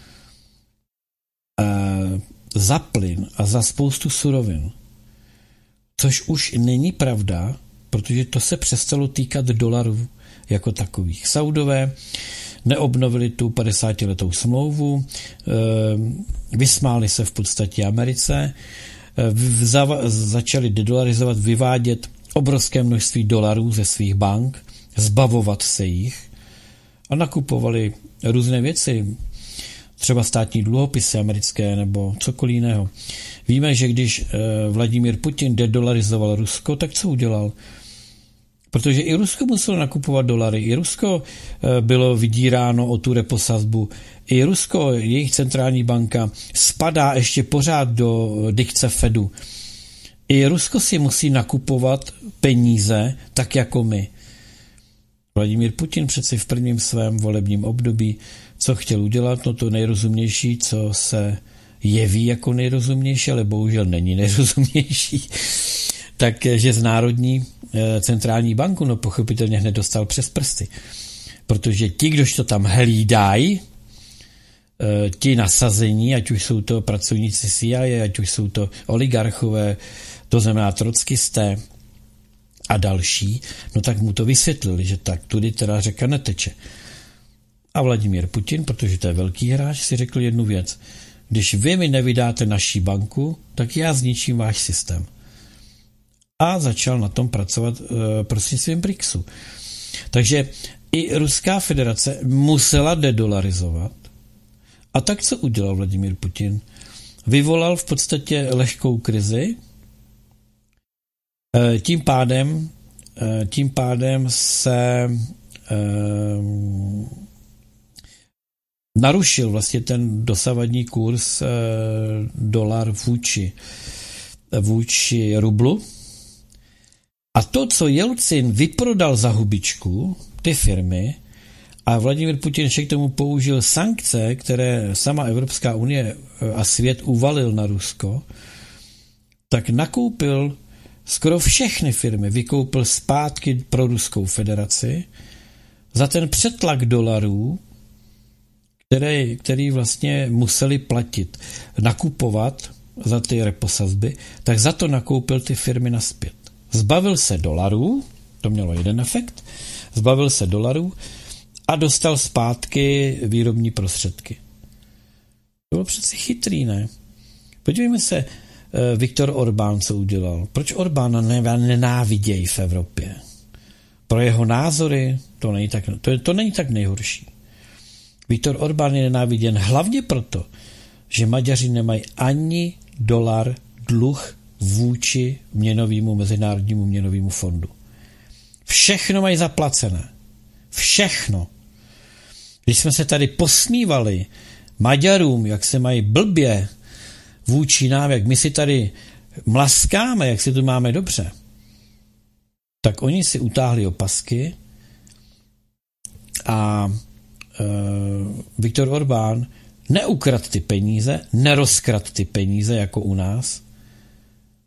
Za plyn a za spoustu surovin. Což už není pravda, protože to se přestalo týkat dolarů jako takových. Saudové neobnovili tu padesátiletou smlouvu, vysmáli se v podstatě Americe, začali dedolarizovat, vyvádět obrovské množství dolarů ze svých bank, zbavovat se jich a nakupovali různé věci, třeba státní dluhopisy americké nebo cokoliv jiného. Víme, že když Vladimír Putin dedolarizoval Rusko, tak co udělal? Protože i Rusko muselo nakupovat dolary, i Rusko bylo vydíráno o tu reposazbu, i Rusko, jejich centrální banka, spadá ještě pořád do dikce Fedu. I Rusko si musí nakupovat peníze, tak jako my. Vladimír Putin přeci v prvním svém volebním období, co chtěl udělat, no to nejrozumnější, co se jeví jako nejrozumnější, ale bohužel není nejrozumnější, takže z Národní centrální banku, no pochopitelně hned dostal přes prsty. Protože ti, kdož to tam hlídají, ti nasazení, ať už jsou to pracovníci C I A, ať už jsou to oligarchové, to znamená trockisté a další, no tak mu to vysvětlili, že tak tudy teda řeka neteče. A Vladimír Putin, protože to je velký hráč, si řekl jednu věc. Když vy mi nevydáte naší banku, tak já zničím váš systém. A začal na tom pracovat uh, prostřednictvím BRICSu. Takže i Ruská federace musela dedolarizovat. A tak co udělal Vladimír Putin? Vyvolal v podstatě lehkou krizi. Uh, tím pádem, uh, tím pádem se uh, narušil vlastně ten dosavadní kurz uh, dolar vůči, vůči rublu. A to, co Jelcin vyprodal za hubičku, ty firmy, a Vladimír Putin ještě k tomu použil sankce, které sama Evropská unie a svět uvalil na Rusko, tak nakoupil skoro všechny firmy, vykoupil zpátky pro Ruskou federaci za ten přetlak dolarů, který, který vlastně museli platit, nakupovat za ty reposazby, tak za to nakoupil ty firmy nazpět. Zbavil se dolarů, to mělo jeden efekt, zbavil se dolarů a dostal zpátky výrobní prostředky. To bylo přeci chytrý, ne? Podívejme se, Viktor Orbán, co udělal. Proč Orbána nenávidějí v Evropě? Pro jeho názory to není tak, to, to není tak nejhorší. Viktor Orbán je nenáviděn hlavně proto, že Maďaři nemají ani dolar dluh vůči měnovému mezinárodnímu měnovému fondu. Všechno mají zaplacené. Všechno. Když jsme se tady posmívali Maďarům, jak se mají blbě vůči nám, jak my si tady mlaskáme, jak si tu máme dobře, tak oni si utáhli opasky a e, Viktor Orbán neukrad ty peníze, nerozkrad ty peníze jako u nás,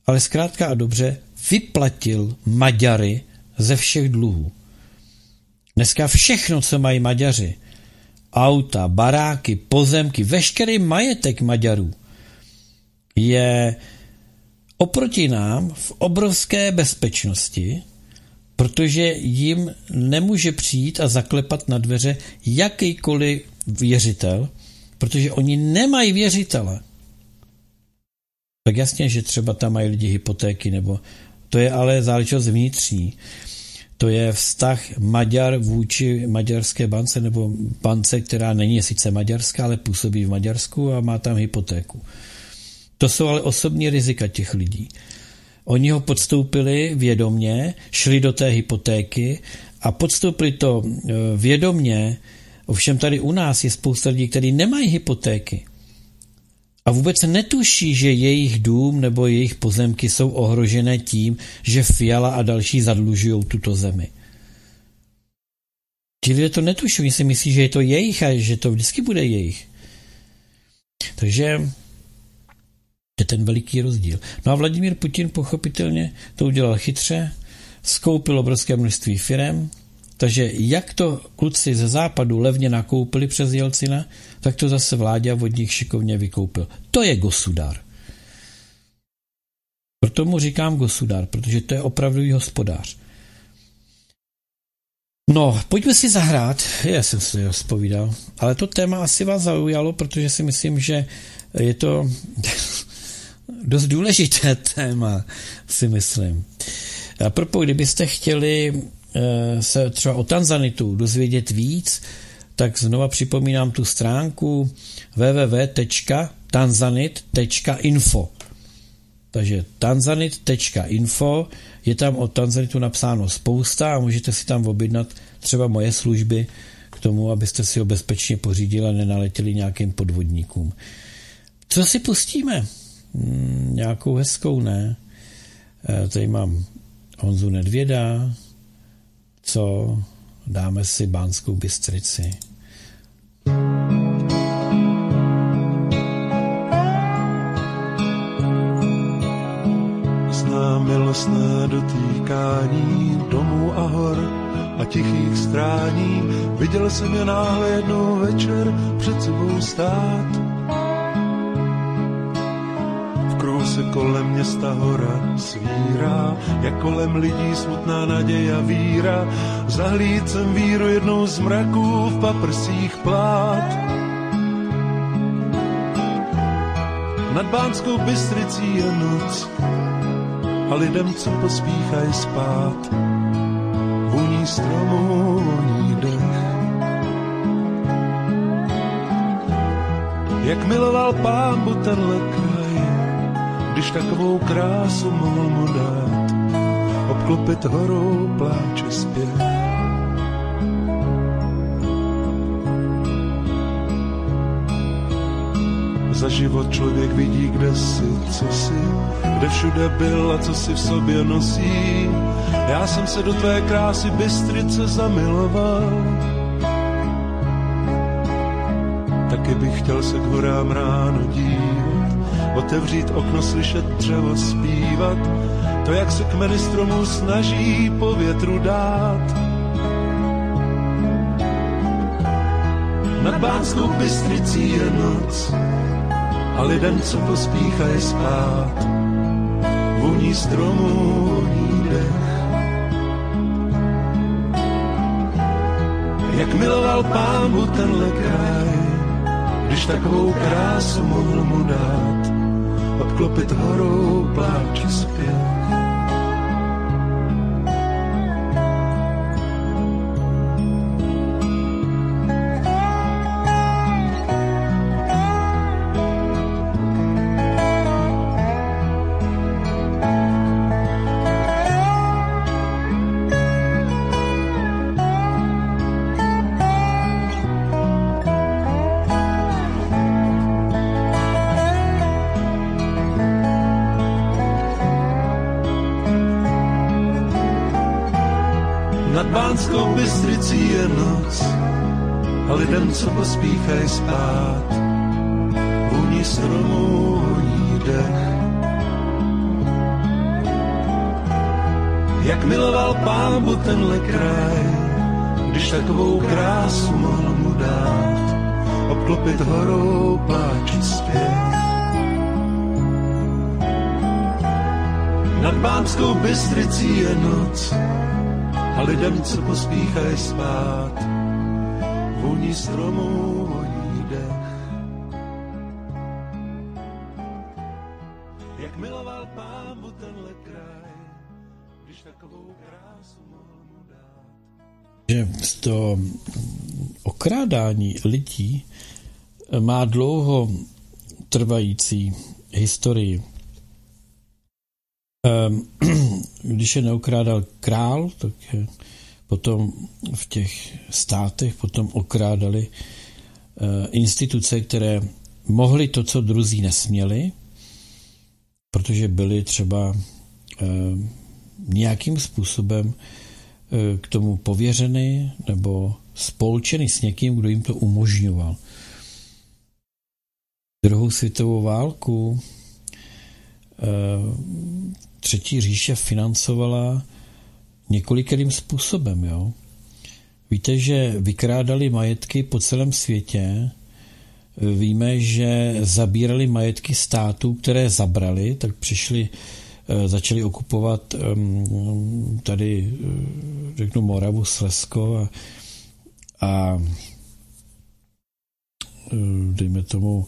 ale zkrátka a dobře vyplatil Maďary ze všech dluhů. Dneska všechno, co mají Maďaři, auta, baráky, pozemky, veškerý majetek Maďarů je oproti nám v obrovské bezpečnosti, protože jim nemůže přijít a zaklepat na dveře jakýkoliv věřitel, protože oni nemají věřitele. Tak jasně, že třeba tam mají lidi hypotéky, nebo to je ale záležitost vnitřní. To je vztah Maďar vůči maďarské bance, nebo bance, která není sice maďarská, ale působí v Maďarsku a má tam hypotéku. To jsou ale osobní rizika těch lidí. Oni ho podstoupili vědomně, šli do té hypotéky a podstoupili to vědomně. Ovšem tady u nás je spousta lidí, kteří nemají hypotéky a vůbec netuší, že jejich dům nebo jejich pozemky jsou ohrožené tím, že Fiala a další zadlužují tuto zemi. Ti lidé to netuší, oni si myslí, že je to jejich a že to vždycky bude jejich. Takže je ten veliký rozdíl. No a Vladimír Putin pochopitelně to udělal chytře, skoupil obrovské množství firem, takže jak to kluci ze západu levně nakoupili přes Jelcina, tak to zase Vláďa od nich šikovně vykoupil. To je gosudar. Proto mu říkám gosudar, protože to je opravdový hospodář. No, pojďme si zahrát, já jsem si rozpovídal, ale to téma asi vás zaujalo, protože si myslím, že je to dost důležité téma, si myslím. A proto, kdybyste chtěli se třeba o tanzanitu dozvědět víc, tak znova připomínám tu stránku w w w tečka tanzanit tečka info. Takže tanzanit tečka info, je tam o Tanzanitu napsáno spousta a můžete si tam objednat třeba moje služby k tomu, abyste si ho bezpečně pořídili a nenaletěli nějakým podvodníkům. Co si pustíme? Hmm, nějakou hezkou, ne? E, tady mám Honzu Nedvěda, co dáme si Banskou Bystrici. Zná milostné dotýkání domů a hor a tichých strání. Viděl jsem je náhle jednou večer před sebou stát. Se kolem města hora svírá, jak kolem lidí smutná naděje a víra. Zahlíd jsem víru jednou z mraků v paprsích plát. Nad Banskou Bystricí je noc a lidem, co pospíchají spát, vůní stromů, voní dech. Jak miloval Pánbu tenhle kraj, když takovou krásu mohl mu dát, obklopit horou pláče zpěv. Za život člověk vidí, kde si, co si, kde všude byl a co si v sobě nosí. Já jsem se do tvé krásy Bystrice zamiloval, taky bych chtěl se k horám ráno dívat, otevřít okno, slyšet dřevo zpívat, to, jak se kmeny stromů snaží po větru dát. Nad Banskou Bystricí je noc a lidem, co pospíchají spát, vůní stromů, voní dech. Jak miloval Pánbu tenhle kraj, když takovou krásu mohl mu dát, obklopit horou pláče zpěv. Banskou Bystricí je noc a lidem, co pospíchají spát, vůní stromů, voní dech. jak miloval Pánbu tenhle kraj, když takovou krásu mohl mu dát, obklopit horou pláči zpěv. Nad Bánskou Bystricí je noc a lidem, co pospíchají spát, vůní stromů voní dech. Jak miloval Pánbu tenhle kraj, když takovou krásu mohl mu dát. Že to okrádání lidí má dlouho trvající historii. Když je neokrádal král, tak potom v těch státech potom okrádali instituce, které mohly to, co druzí nesměli, protože byly třeba nějakým způsobem k tomu pověřeny nebo spolčeny s někým, kdo jim to umožňoval. Druhou světovou válku Třetí říše financovala několikerým způsobem. Jo? Víte, že vykrádali majetky po celém světě. Víme, že zabírali majetky států, které zabrali, tak přišli, začali okupovat tady, řeknu, Moravu, Slezsko a, a dejme tomu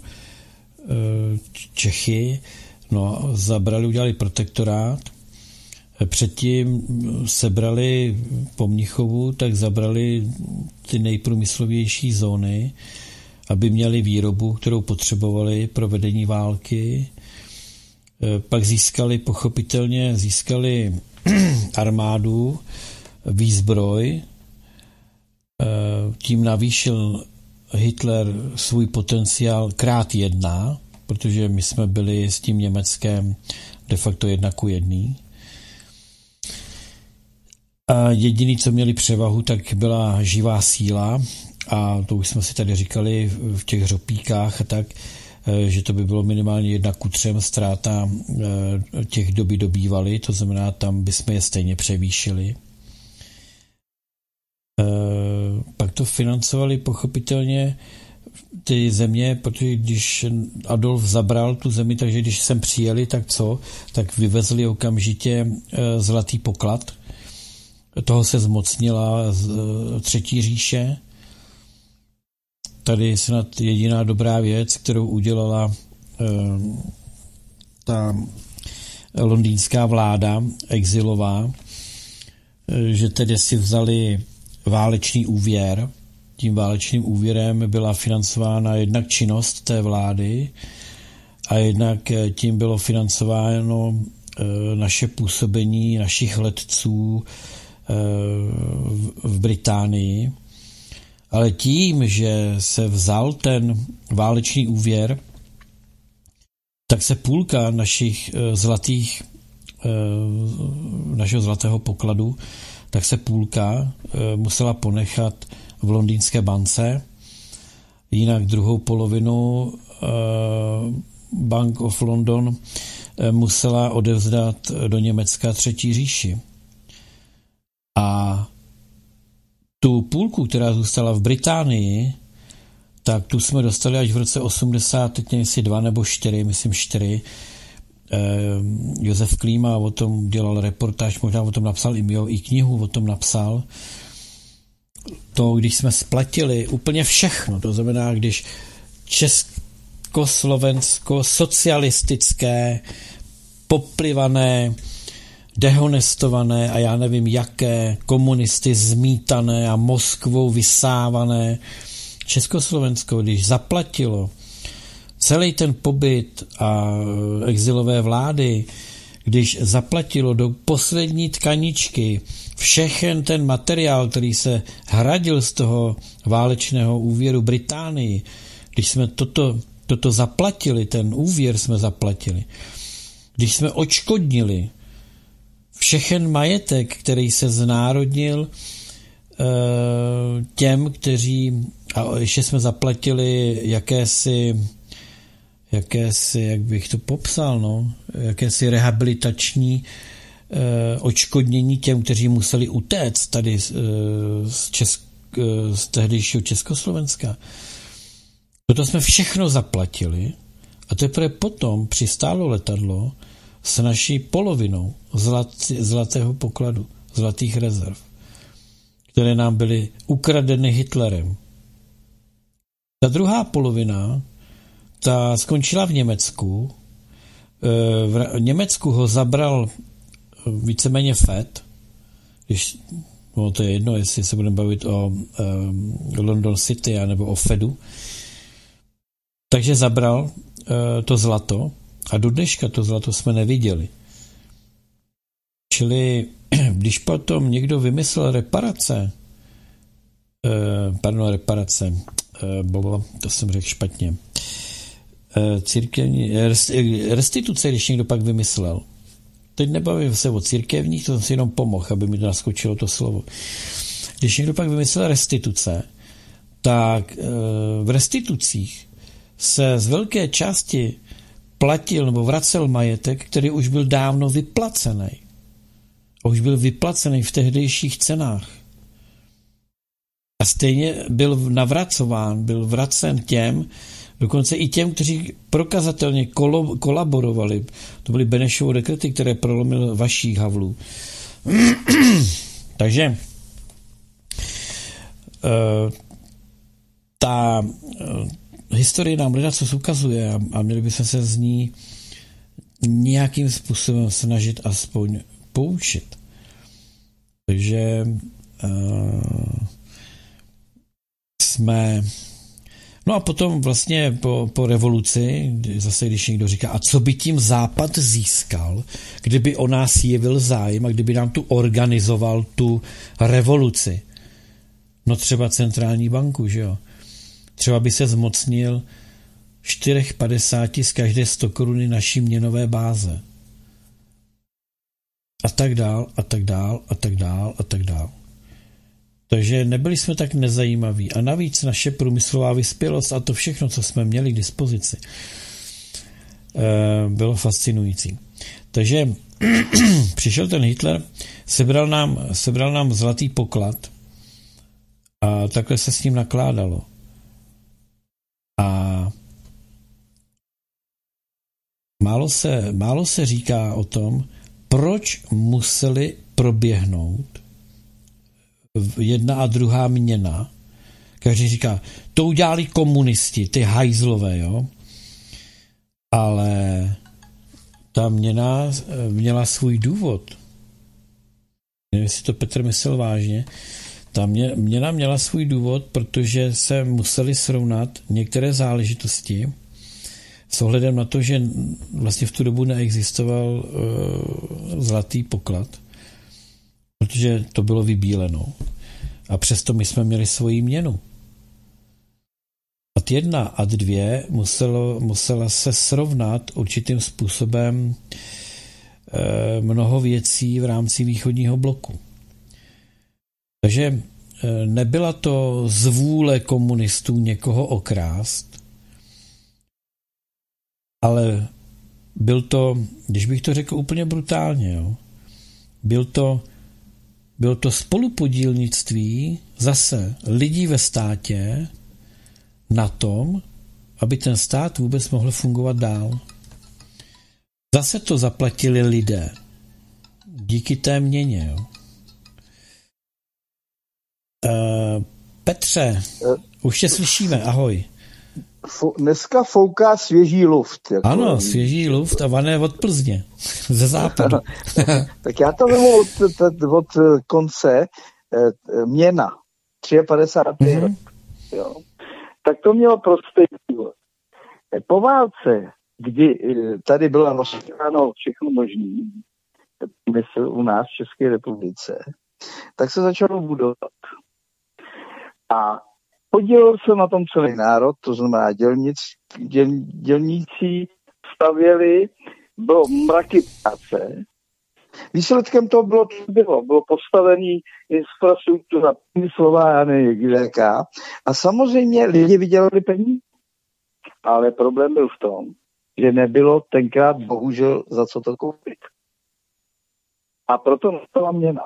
Čechy. No, zabrali, udělali protektorát. Předtím sebrali po Mnichovu, tak zabrali ty nejprůmyslovější zóny, aby měli výrobu, kterou potřebovali pro vedení války. Pak získali, pochopitelně, získali armádu, výzbroj. Tím navýšil Hitler svůj potenciál krát jedna, protože my jsme byli s tím Německem de facto jedna ku jedný. A jediný, co měli převahu, tak byla živá síla a to už jsme si tady říkali v těch řopíkách a tak, že to by bylo minimálně jedna ku třem ztráta těch, kdo by dobývali, to znamená, tam bychom je stejně převýšili. Pak to financovali pochopitelně ty země, protože když Adolf zabral tu zemi, takže když sem přijeli, tak co? Tak vyvezli okamžitě zlatý poklad. Toho se zmocnila Třetí říše. Tady je snad jediná dobrá věc, kterou udělala ta londýnská vláda exilová, že tedy si vzali válečný úvěr. Tím válečným úvěrem byla financována jednak činnost té vlády a jednak tím bylo financováno naše působení našich letců v Británii. Ale tím, že se vzal ten válečný úvěr, tak se půlka našich zlatých, našeho zlatého pokladu, tak se půlka musela ponechat v londýnské bance, jinak druhou polovinu Bank of London musela odevzdat do Německa Třetí říši. A tu půlku, která zůstala v Británii, tak tu jsme dostali až v roce osmdesát, teď nevím, dva nebo čtyři, myslím čtyři. Josef Klíma o tom dělal reportáž, možná o tom napsal i, i knihu, o tom napsal. To, když jsme splatili úplně všechno, to znamená, když československo socialistické, poplivané, dehonestované a já nevím jaké komunisty zmítané a Moskvou vysávané Československo, když zaplatilo celý ten pobyt a exilové vlády, když zaplatilo do poslední tkaničky všechen ten materiál, který se hradil z toho válečného úvěru Británii, když jsme toto, toto zaplatili, ten úvěr jsme zaplatili, když jsme odškodnili všechen majetek, který se znárodnil těm, kteří, a ještě jsme zaplatili jakési, jakési, jak bych to popsal, no, jakési rehabilitační odškodnění těm, kteří museli utéct tady z, z, Česk, z tehdejšího Československa. Toto jsme všechno zaplatili a teprve potom přistálo letadlo s naší polovinou zlat, zlatého pokladu, zlatých rezerv, které nám byly ukradeny Hitlerem. Ta druhá polovina, ta skončila v Německu. V Německu ho zabral víceméně F E D, když, no to je jedno, jestli se budeme bavit o um, London City nebo o Fedu. Takže zabral uh, to zlato a do dneška to zlato jsme neviděli. Čili když potom někdo vymyslel reparace, uh, pardon, reparace, uh, bobo, to jsem řekl špatně, uh, církevní, restituce, když někdo pak vymyslel. Teď nebavím se o církevních, to jsem si jenom pomohl, aby mi to naskočilo to slovo. Když někdo pak vymyslel restituce, tak v restitucích se z velké části platil nebo vracel majetek, který už byl dávno vyplacený. A už byl vyplacený v tehdejších cenách. A stejně byl navracován, byl vracen těm, dokonce i těm, kteří prokazatelně kolo, kolaborovali. To byly Benešovo dekrety, které prolomil Vašík Havlů. Takže uh, ta uh, historie nám ledacos ukazuje a, a měli bychom se z ní nějakým způsobem snažit aspoň poučit. Takže uh, jsme... No a potom vlastně po, po revoluci, zase když někdo říká, a co by tím Západ získal, kdyby o nás jevil zájem a kdyby nám tu organizoval tu revoluci. No třeba centrální banku, že jo. Třeba by se zmocnil čtyři padesát z každé sto koruny naší měnové báze. A tak dál, a tak dál, a tak dál, a tak dál. Takže nebyli jsme tak nezajímaví. A navíc naše průmyslová vyspělost a to všechno, co jsme měli k dispozici, bylo fascinující. Takže přišel ten Hitler, sebral nám, sebral nám zlatý poklad a takhle se s ním nakládalo. A málo se, málo se říká o tom, proč museli proběhnout jedna a druhá měna. Každý říká, to udělali komunisti, ty hajzlové, jo. Ale ta měna měla svůj důvod. Nevím, jestli to Petr myslel vážně. Ta mě, měna měla svůj důvod, protože se museli srovnat některé záležitosti s ohledem na to, že vlastně v tu dobu neexistoval uh, zlatý poklad, protože to bylo vybíleno. A přesto my jsme měli svoji měnu. Ad jedna, ad dvě muselo, musela se srovnat určitým způsobem e, mnoho věcí v rámci východního bloku. Takže e, nebyla to zvůle komunistů někoho okrást, ale byl to, když bych to řekl úplně brutálně, jo, byl to Bylo to spolupodílnictví zase lidí ve státě na tom, aby ten stát vůbec mohl fungovat dál. Zase to zaplatili lidé. Díky té měně. Jo. Uh, Petře, už tě slyšíme, ahoj. Dneska fouká svěží luft. Jako ano, svěží luft a vané od Plzně, ze západu. Tak já to vemu od, od konce měna, padesát tři mm-hmm. jo. Tak to mělo prostý důvod. Po válce, kdy tady byla rozkráno všechno možné, mysl u nás v České republice, tak se začalo budovat. A podílel se na tom celý národ, to znamená dělnic, děl, dělníci stavěli, bylo mraky práce. Výsledkem toho bylo, co bylo. Bylo postavený infrastruktura průmyslová, já nevím, jaká. A samozřejmě lidi vydělali peníze. Ale problém byl v tom, že nebylo tenkrát bohužel za co to koupit. A proto nastala měna.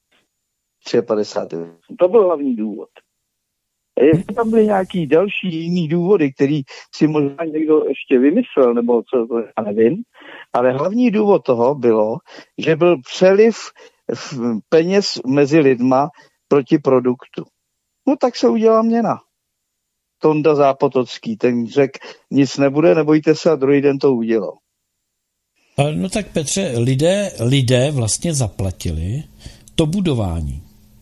padesát tři. To byl hlavní důvod. A jestli tam byly nějaký další jiný důvody, který si možná někdo ještě vymyslel, nebo co, to já nevím, ale hlavní důvod toho bylo, že byl přeliv peněz mezi lidma proti produktu. No tak se udělala měna. Tonda Zápotocký, ten řekl, nic nebude, nebojte se, a druhý den to udělal. No tak Petře, lidé, lidé vlastně zaplatili to budování.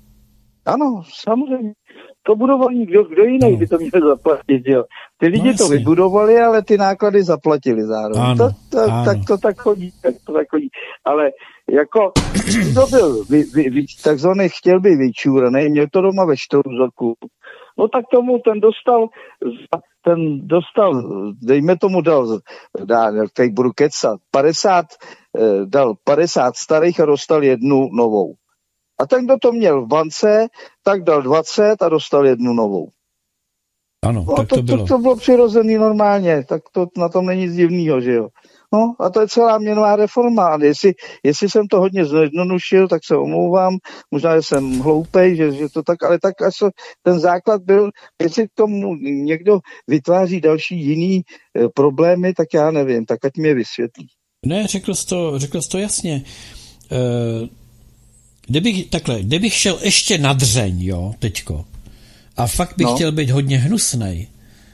Ano, samozřejmě. To budování, kdo, kdo jiný no. by to měl zaplatit, jo. Ty lidi no, to vybudovali, ale ty náklady zaplatili zároveň. Ano, to, to, ano. Tak to tak chodí, tak to tak chodí. Ale jako, to byl vy, vy, vy, takzvaný chtěl by vyčúraný, měl to doma ve Štrouzaku. No tak tomu ten dostal, ten dostal, dejme tomu dal, dá, teď budu kecat, padesát, dal padesát starých a dostal jednu novou. A ten, kdo to měl v bance, tak dal dvacet a dostal jednu novou. Ano, no, tak to, to bylo. To, to bylo přirozený normálně, tak to na tom není nic divného, že jo. No a to je celá měnová reforma. A jestli, jestli jsem to hodně zjednodušil, tak se omlouvám, možná, že jsem hloupej, že, že to tak, ale tak až ten základ byl, jestli k tomu někdo vytváří další jiný e, problémy, tak já nevím, tak ať mě vysvětlí. Ne, řekl jsi to, řekl jsi to jasně. E, kdybych, takhle, kdybych šel ještě na dřeň, jo, teďko, a fakt bych no. chtěl být hodně hnusnej,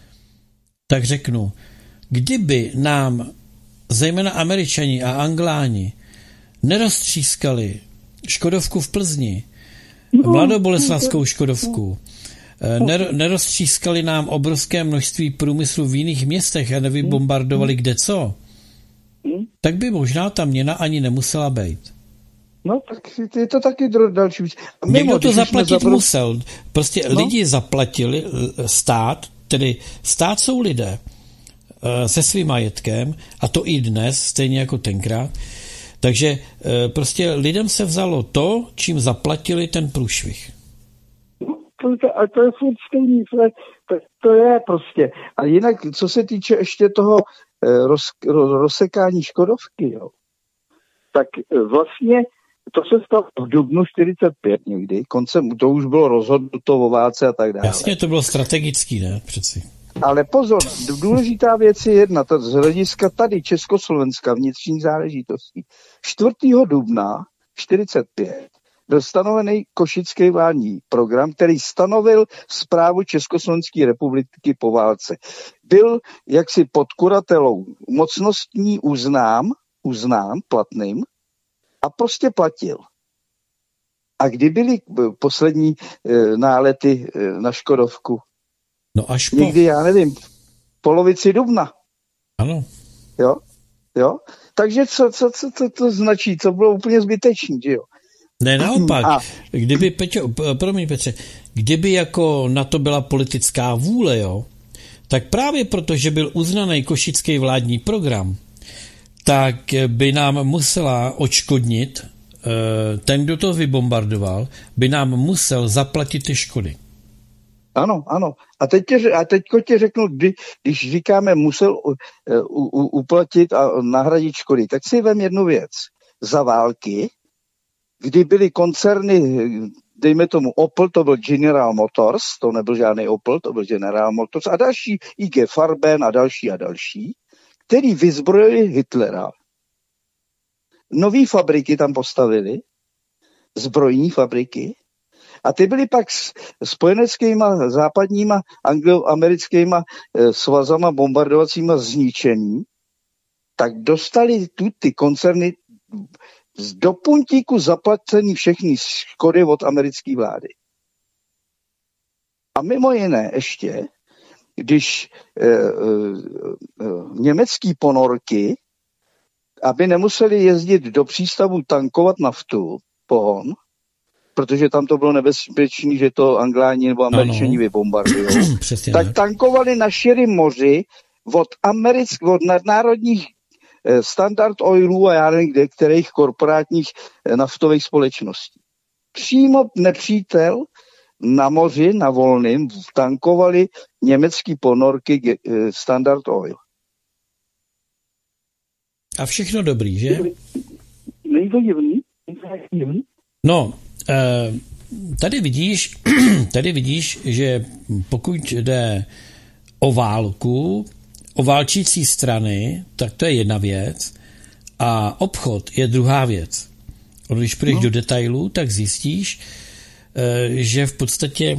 tak řeknu, kdyby nám zejména Američani a Angláni neroztřískali Škodovku v Plzni, mladoboleslavskou Škodovku, ner, neroztřískali nám obrovské množství průmyslu v jiných městech a nevybombardovali kde co, tak by možná ta měna ani nemusela být. No, tak je to taky další věc. Někdo to zaplatit zabr... musel. Prostě no. lidi zaplatili, stát, tedy stát jsou lidé, se svým majetkem, a to i dnes, stejně jako tenkrát. Takže prostě lidem se vzalo to, čím zaplatili ten průšvih. No, to, a to je furt stejný, to, to je prostě. A jinak, co se týče ještě toho roz, roz, rozsekání Škodovky, jo, tak vlastně to se stalo v dubnu čtyřicet pět někdy, koncem, to už bylo rozhodnuto o válce a tak dále. Jasně, to bylo strategický, ne, přeci. Ale pozor, důležitá věc je jedna, to z hlediska tady Československa vnitřní záležitosti. čtvrtého dubna čtyřicet pět byl stanovený košický vládní program, který stanovil správu Československé republiky po válce. Byl jaksi pod kuratelou mocnostní uznám, uznám platným a prostě platil. A kdy byly poslední e, nálety e, na Škodovku? No až po... Někdy, já nevím, polovici dubna. Ano. Jo, jo. Takže co, co, co, co to značí? To bylo úplně zbytečný, že jo? Ne, naopak. A... Kdyby, Peťo, promiň Petře, kdyby jako na to byla politická vůle, jo, tak právě proto, že byl uznaný košický vládní program, tak by nám musela odškodnit, ten, kdo to vybombardoval, by nám musel zaplatit ty škody. Ano, ano. A teď tě, a teďko tě řeknu, kdy, když říkáme musel u, u, uplatit a nahradit škody, tak si vem jednu věc. Za války, kdy byly koncerny, dejme tomu Opel, to byl General Motors, to nebyl žádný Opel, to byl General Motors a další I G Farben a další a další, který vyzbrojili Hitlera. Nový fabriky tam postavili, zbrojní fabriky, a ty byly pak s spojeneckýma západníma angloamerickýma e, svazama bombardovacíma zničení, tak dostali tu ty koncerny z do puntíku zaplacený všechny škody od americké vlády. A mimo jiné ještě, když e, e, e, německý ponorky, aby nemuseli jezdit do přístavu tankovat naftu, pohon, protože tam to bylo nebezpečné, že to Angláni nebo Američani vybombardují, tak tankovali na širém moři od, americk, od nadnárodních eh, Standard Oilů a já nevím kde, kterých korporátních eh, naftových společností. Přímo nepřítel na moři, na volném, tankovali německý ponorky eh, Standard Oil. A všechno dobrý, že? Není to divný? No, tady vidíš, tady vidíš, že pokud jde o válku, o válčící strany, tak to je jedna věc a obchod je druhá věc. Když půjdeš no. do detailů, tak zjistíš, že v podstatě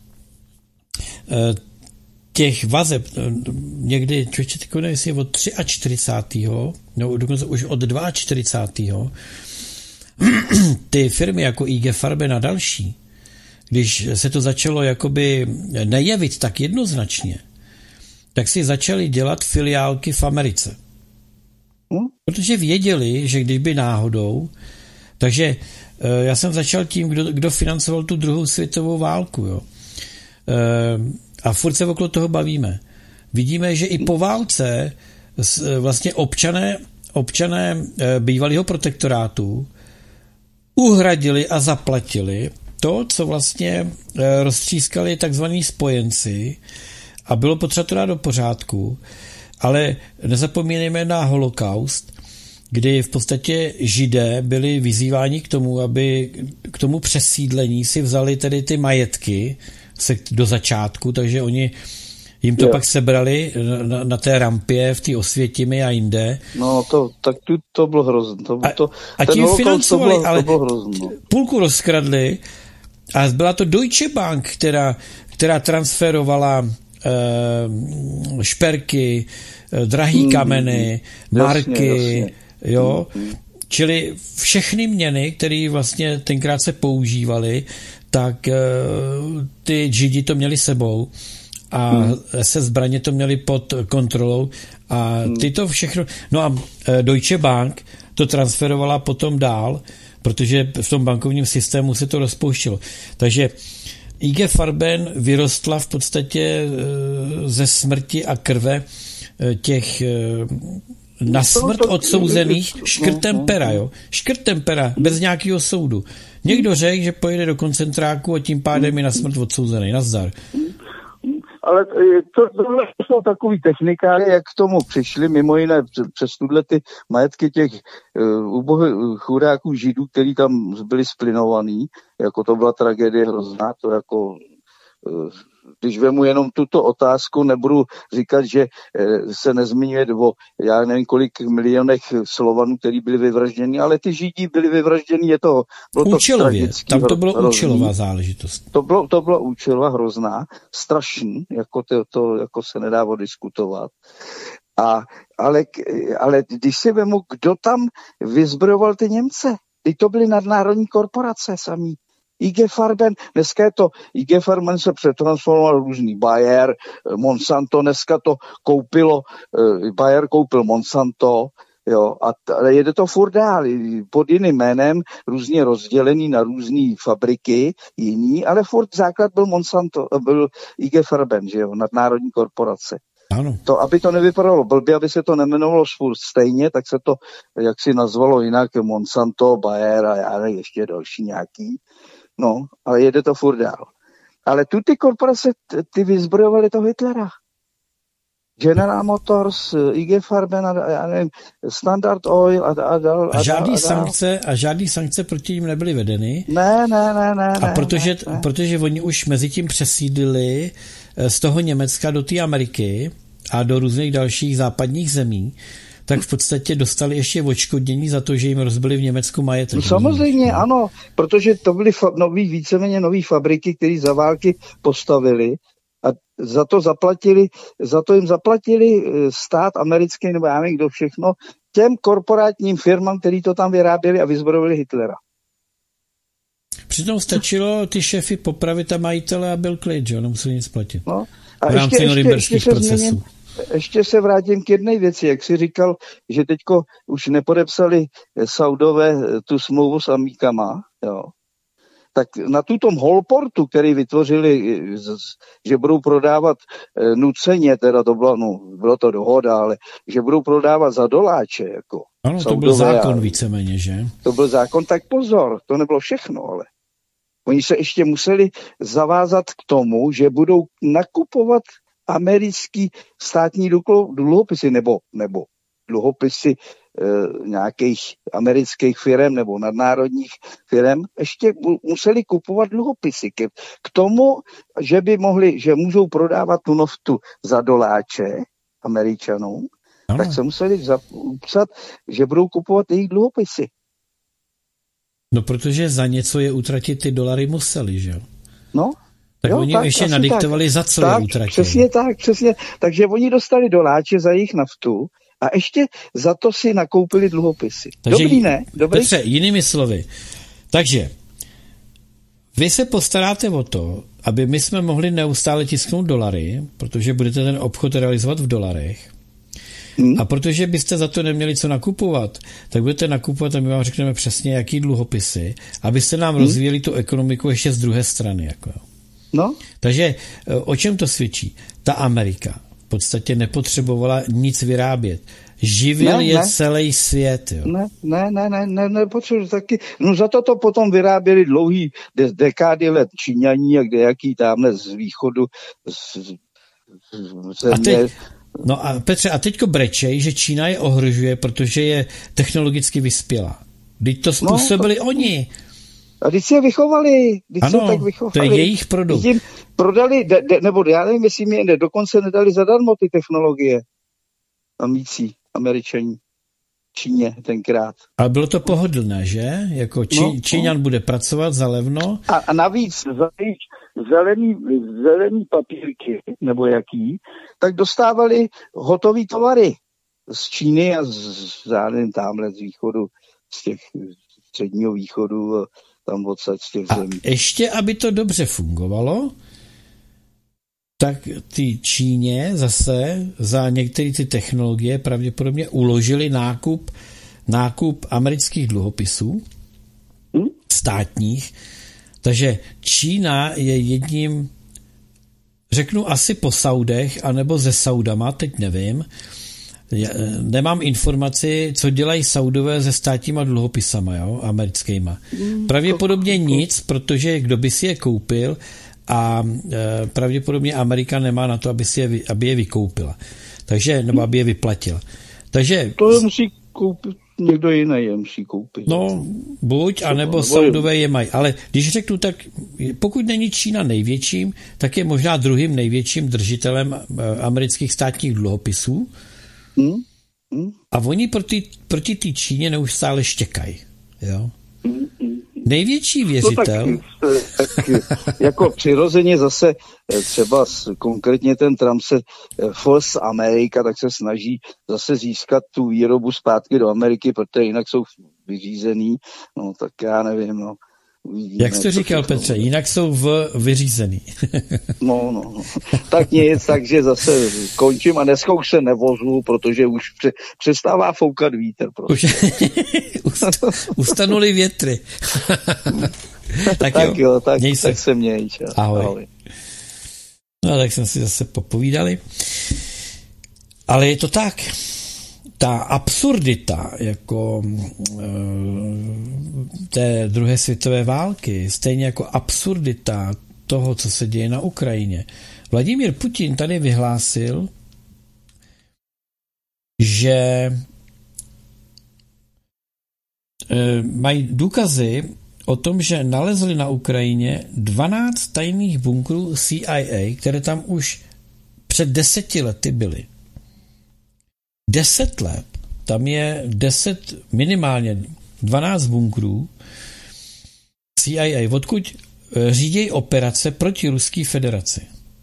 těch vazeb, někdy, člověče, teď nevím, jestli od čtyřicátého třetího no dokonce už od čtyřicátého druhého ty firmy jako I G Farben a další, když se to začalo jakoby nejevit tak jednoznačně, tak si začali dělat filiálky v Americe. Protože věděli, že když by náhodou, takže já jsem začal tím, kdo, kdo financoval tu druhou světovou válku, jo. A furt se okolo toho bavíme. Vidíme, že i po válce vlastně občané, občané bývalého protektorátu uhradili a zaplatili to, co vlastně roztřískali takzvaní spojenci a bylo potřeba to dát do pořádku, ale nezapomínejme na holokaust, kdy v podstatě Židé byli vyzýváni k tomu, aby k tomu přesídlení si vzali tedy ty majetky do začátku, takže oni jim to je. pak sebrali na, na té rampě v té Osvětimi a jinde. No to, tak to, to bylo hrozné. To, a, to, a tím financovali, to ale to hrozný. Půlku rozkradli a byla to Deutsche Bank, která, která transferovala eh, šperky, eh, drahý kameny, mm, marky, jasně, jasně. jo, mm, čili všechny měny, které vlastně tenkrát se používaly, tak eh, ty Židi to měli sebou a hmm. se zbraně to měli pod kontrolou a ty to všechno, no a Deutsche Bank to transferovala potom dál, protože v tom bankovním systému se to rozpouštělo. Takže I G Farben vyrostla v podstatě ze smrti a krve těch na smrt odsouzených škrtem pera, jo. Škrtem pera, bez nějakého soudu. Někdo řekl, že pojede do koncentráku a tím pádem je na smrt odsouzený. Nazdar. Ale to, tohle jsou takový technikály, jak k tomu přišli, mimo jiné přes tuhle ty majetky těch uh, ubohých chudáků Židů, který tam byli splinovaný, jako to byla tragédie hrozná, to jako uh, když vemu jenom tuto otázku, nebudu říkat, že se nezmiňuje o já nevím kolik milionech Slovanů, který byli vyvražděni, ale ty Židi byli vyvražděni, je to bylo účelově, to tam to bylo hrozný. Účelová záležitost. To bylo, to bylo účelová hrozná, strašný, jako to, to jako se nedá diskutovat. A, ale, ale když si vemu, kdo tam vyzbrojoval ty Němce, ty to byly nadnárodní korporace samý. I G Farben, dneska je to, I G Farben se přetransformoval různý Bayer, Monsanto, dneska to koupilo, Bayer koupil Monsanto, jo, a t- jede to furt dál, pod jiným jménem, různě rozdělený na různé fabriky, jiný, ale furt základ byl Monsanto, byl I G Farben, že jo, nadnárodní korporace. Ano. To, aby to nevypadalo blbě, aby se to nemenovalo furt stejně, tak se to, jak si nazvalo jinak, Monsanto, Bayer a já nevím, ještě další nějaký. No, ale jede to furt dál. Ale tu ty korporace, ty vyzbrojovaly to Hitlera. General Motors, I G Farben a já nevím, Standard Oil a, a dál. A, a žádný a sankce a žádný sankce proti ním nebyly vedeny. Ne, ne, ne, ne. A protože, ne, ne. protože oni už mezi tím přesídlili z toho Německa do té Ameriky a do různých dalších západních zemí, tak v podstatě dostali ještě odškodnění za to, že jim rozbili v Německu majetek. No samozřejmě, ano, protože to byly fa- nový, víceméně nový fabriky, které za války postavili a za to zaplatili, za to jim zaplatili stát americký, nebo já nevím, kdo všechno, těm korporátním firmám, který to tam vyráběli a vyzbrojili Hitlera. Přitom stačilo ty šéfy popravit a majitele a byl klid, že? Nemuseli nic platit. No, a v rámci norimberských procesů. Změním. Ještě se vrátím k jedné věci, jak jsi říkal, že teďko už nepodepsali Saudové tu smlouvu s Amíkama, jo. Tak na tutom Holportu, který vytvořili, že budou prodávat nuceně, teda to bylo, no, bylo to dohoda, ale že budou prodávat za doláče, jako. Ano, to Saudové, byl zákon víceméně, že? To byl zákon, tak pozor, to nebylo všechno, ale oni se ještě museli zavázat k tomu, že budou nakupovat americký státní dluhopisy nebo, nebo dluhopisy nějakých amerických firm nebo nadnárodních firm, ještě museli kupovat dluhopisy. K, k tomu, že by mohli, že můžou prodávat tu naftu za doláče Američanům, ano. tak se museli zapsat, že budou kupovat jejich dluhopisy. No, protože za něco je utratit ty dolary museli, že jo? No. Tak jo, oni tak, ještě nadiktovali, tak. za co tak, je utratili. Přesně tak, přesně. Takže oni dostali doláče za jejich naftu a ještě za to si nakoupili dluhopisy. Takže, dobrý, ne? Dobrý? Petře, jinými slovy. Takže vy se postaráte o to, aby my jsme mohli neustále tisknout dolary, protože budete ten obchod realizovat v dolarech. Hmm. A protože byste za to neměli co nakupovat, tak budete nakupovat a my vám řekneme přesně, jaký dluhopisy, abyste nám hmm. rozvíjeli tu ekonomiku ještě z druhé strany. Jako. No. Takže o čem to svědčí? Ta Amerika v podstatě nepotřebovala nic vyrábět. Živil ne, je ne. celý svět. Jo. Ne, ne, ne, ne, ne, nepotřebovala taky. No za to to potom vyráběli dlouhý de- dekády let Číňaní a kdejaký tamhle z východu z, z, z země. A teď, no a Petře, a teďko brečej, že Čína je ohrožuje, protože je technologicky vyspělá. Teď to způsobili no, to... oni. A když se je vychovali, když ano, se tak vychovali. To je jejich produkt. Jim prodali, de, de, nebo já nevím, jestli mi ne, dokonce nedali zadarmo ty technologie. Amící, Američaní, Číně tenkrát. Ale bylo to pohodlné, že? Jako Čí, no, Číňan no. bude pracovat za levno. A, a navíc zelený, zelený papírky, nebo jaký, tak dostávali hotový tovary z Číny a z, z tamhle z východu, z těch středního východu, tam odsaď z těch zemí. A ještě, aby to dobře fungovalo, tak ty Číně zase za některé ty technologie pravděpodobně uložili nákup, nákup amerických dluhopisů hmm? státních. Takže Čína je jedním, řeknu asi po Saudech, anebo ze Saudama, teď nevím. Já nemám informaci, co dělají Saudové se státníma dluhopisama, jo, americkýma. Pravděpodobně nic, protože kdo by si je koupil a e, pravděpodobně Amerika nemá na to, aby, si je, aby je vykoupila. Takže, nebo aby je vyplatila. Takže... To je musí koupit, někdo jiný je musí koupit. No, buď, anebo Saudové je mají. Ale když řeknu tak, pokud není Čína největším, tak je možná druhým největším držitelem amerických státních dluhopisů. Hmm? Hmm? A oni proti, proti té Číně neustále štěkají. Jo? Hmm? Největší věřitel... No tak, tak jako přirozeně zase třeba konkrétně ten Trump se Force America, tak se snaží zase získat tu výrobu zpátky do Ameriky, protože jinak jsou vyřízený. No tak já nevím, no. Uvidíme, jak jsi to říkal, Petře, jinak jsou v vyřízený. No, no, no. Tak nic, takže zase končím a dneska už se nevozu, protože už přestává foukat vítr. Prostě. Už ustanuli větry. tak, tak jo, jo tak, měj se. tak se měj. Čas. Ahoj. Ahoj. No tak jsme si zase popovídali. Ale je to tak. Ta absurdita jako e, té druhé světové války, stejně jako absurdita toho, co se děje na Ukrajině. Vladimír Putin tady vyhlásil, že e, mají důkazy o tom, že nalezli na Ukrajině dvanáct tajných bunkrů C I A, které tam už před deseti lety byly. Deset let, tam je deset, minimálně dvanáct bunkrů C I A, odkud řídějí operace proti Ruské federaci.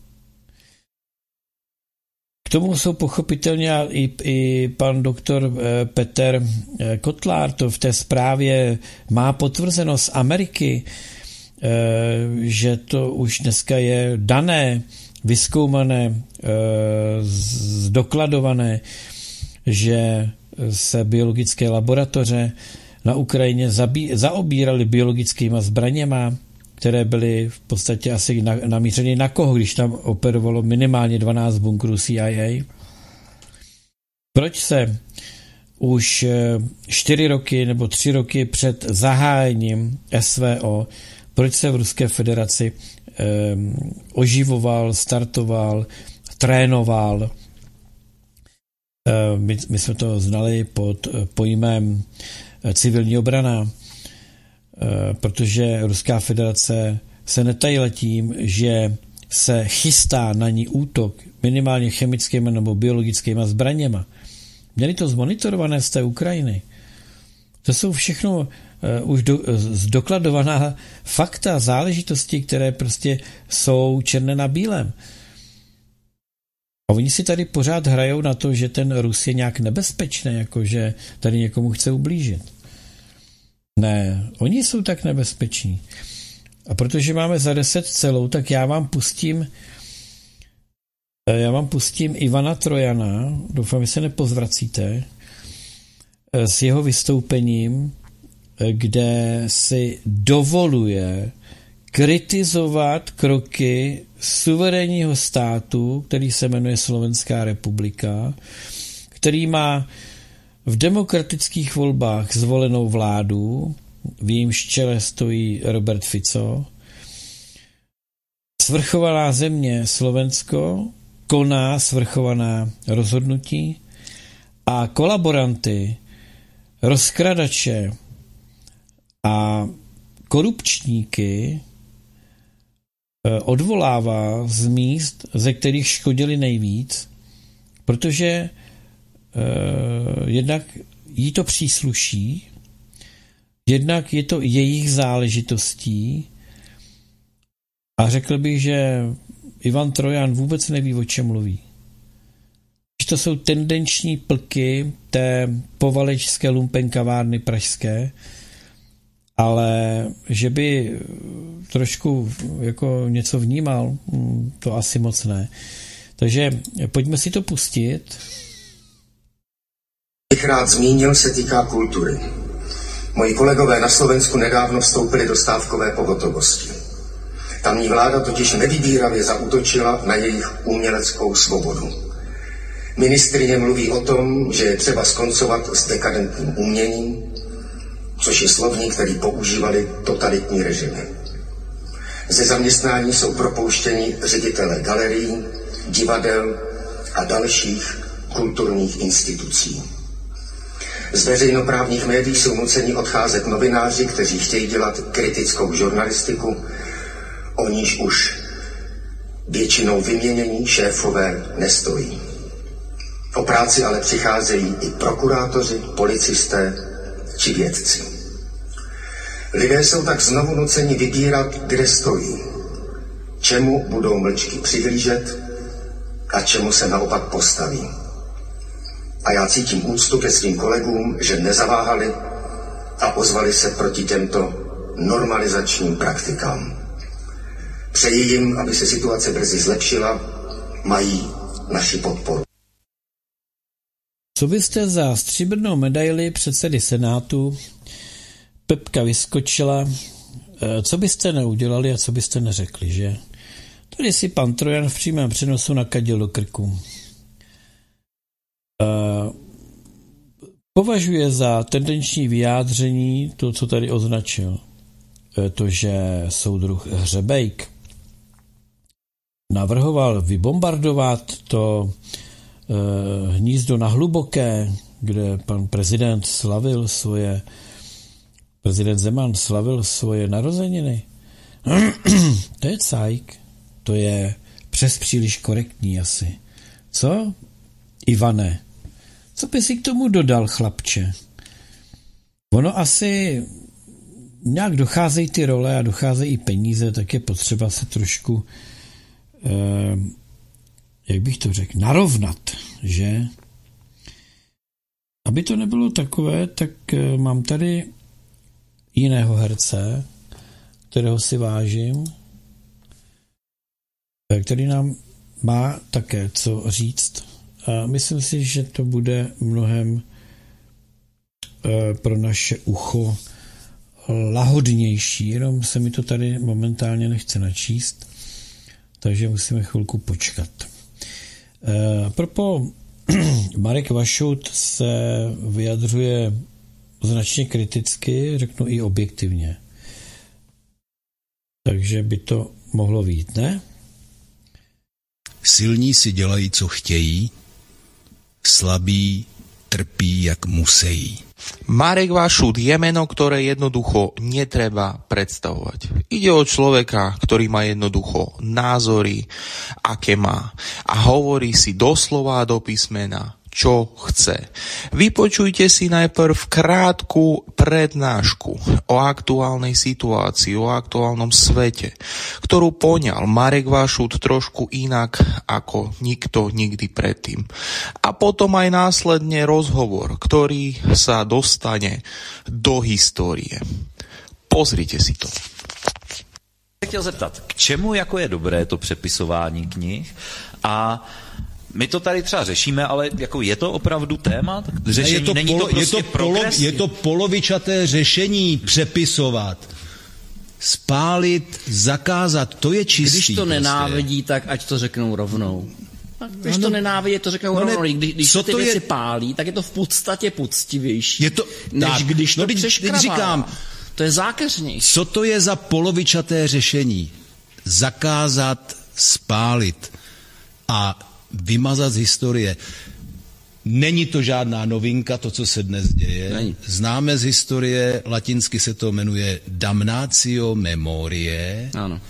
K tomu jsou pochopitelně i, i pan doktor Petr Kotlár, to v té zprávě má potvrzeno z Ameriky, že to už dneska je dané, vyzkoumané, zdokladované, že se biologické laboratoře na Ukrajině zabí, zaobíraly biologickýma zbraněma, které byly v podstatě asi na, namířeny na koho, když tam operovalo minimálně dvanáct bunkrů C I A. Proč se už čtyři roky nebo tři roky před zahájením S V O, proč se v Ruské federaci eh, oživoval, startoval, trénoval My, my jsme to znali pod pojmem civilní obrana, protože Ruská federace se netajila tím, že se chystá na ní útok minimálně chemickými nebo biologickými zbraněma. Měli to zmonitorované z té Ukrajiny. To jsou všechno uh, už do, zdokladovaná fakta, záležitosti, které prostě jsou černé na bílém. A oni si tady pořád hrajou na to, že ten Rus je nějak nebezpečný, jako že tady někomu chce ublížit. Ne, oni jsou tak nebezpeční. A protože máme za deset celou, tak já vám pustím já vám pustím Ivana Trojana, doufám, že se nepozvracíte, s jeho vystoupením, kde si dovoluje kritizovat kroky suverénního státu, který se jmenuje Slovenská republika, který má v demokratických volbách zvolenou vládu, v jejímž čele stojí Robert Fico. Svrchovaná země Slovensko koná svrchovaná rozhodnutí a kolaboranty, rozkradače a korupčníky odvolává z míst, ze kterých škodili nejvíc, protože eh, jednak jí to přísluší, jednak je to jejich záležitostí a řekl bych, že Ivan Trojan vůbec neví, o čem mluví. Že to jsou tendenční plky té povalečské lumpenkavárny pražské, ale že by trošku jako něco vnímal, to asi moc ne. Takže pojďme si to pustit. Bych rád zmínil, se týká kultury. Moji kolegové na Slovensku nedávno vstoupili do stávkové pohotovosti. Tamní vláda totiž nevybíravě zaútočila na jejich uměleckou svobodu. Ministryně mluví o tom, že je třeba skoncovat s dekadentním uměním, což je slovník, který používali totalitní režimy. Ze zaměstnání jsou propouštěni ředitelé galerií, divadel a dalších kulturních institucí. Z veřejnoprávních médií jsou nuceni odcházet novináři, kteří chtějí dělat kritickou žurnalistiku, o níž už většinou vyměnění šéfové nestojí. O práci ale přicházejí i prokurátoři, policisté či vědci. Lidé jsou tak znovu nuceni vybírat, kde stojí, čemu budou mlčky přihlížet a čemu se naopak postaví. A já cítím úctu ke svým kolegům, že nezaváhali a ozvali se proti těmto normalizačním praktikám. Přeji jim, aby se situace brzy zlepšila, mají naši podporu. Co byste za stříbrnou medaili předsedy Senátu Pepka Vyskočila, co byste neudělali a co byste neřekli, že? Tady si pan Trojan v přímém přenosu nakadil do krku. Považuje za tendenční vyjádření to, co tady označil. To, že soudruh Hřebejk navrhoval vybombardovat to e, hnízdo na Hluboké, kde pan prezident slavil svoje prezident Zeman slavil svoje narozeniny. To je cajk. To je přes příliš korektní asi. Co? Ivane, co by si k tomu dodal, chlapče? Ono asi nějak docházejí ty role a docházejí i peníze, tak je potřeba se trošku, eh, jak bych to řekl, narovnat, že? Aby to nebylo takové, tak eh, mám tady jiného herce, kterého si vážím, který nám má také co říct. A myslím si, že to bude mnohem eh, pro naše ucho lahodnější, jenom se mi to tady momentálně nechce načíst, takže musíme chvilku počkat. E, propo Marek Vašout se vyjadřuje značně kriticky, řeknu i objektivně. Takže by to mohlo být, ne? Silní si dělají, co chtějí, Slabí trpí, jak musejí. Marek Vašút je meno, ktoré jednoducho netreba predstavovať. Ide o človeka, ktorý má jednoducho názory, aké má. A hovorí si doslova do písmena, čo chce. Vypočujte si najprv krátku prednášku o aktuálnej situácii, o aktuálnom svete, ktorú poňal Marek Vašút trošku inak ako nikto nikdy predtým. A potom aj následne rozhovor, ktorý sa dostane do histórie. Pozrite si to. Chtěl zeptat, k čemu jako je dobré to přepisování knih a my to tady třeba řešíme, ale jako je to opravdu téma? Řešení, je to není polo, to prostě je to, polo, je to polovičaté řešení přepisovat. Spálit, zakázat, to je čistý. Když to prostě nenávidí, tak ať to řeknou rovnou. Když no, to nenávidí, to řeknou no, rovnou. Ne, když když se ty věci je... pálí, tak je to v podstatě poctivější, je to, než tak, když to no, přeškravá. Říkám, to je zákeřnější. Co to je za polovičaté řešení? Zakázat, spálit a vymazat z historie. Není to žádná novinka, to, co se dnes děje. Není. Známe z historie, latinsky se to jmenuje damnatio memoriae. Ano.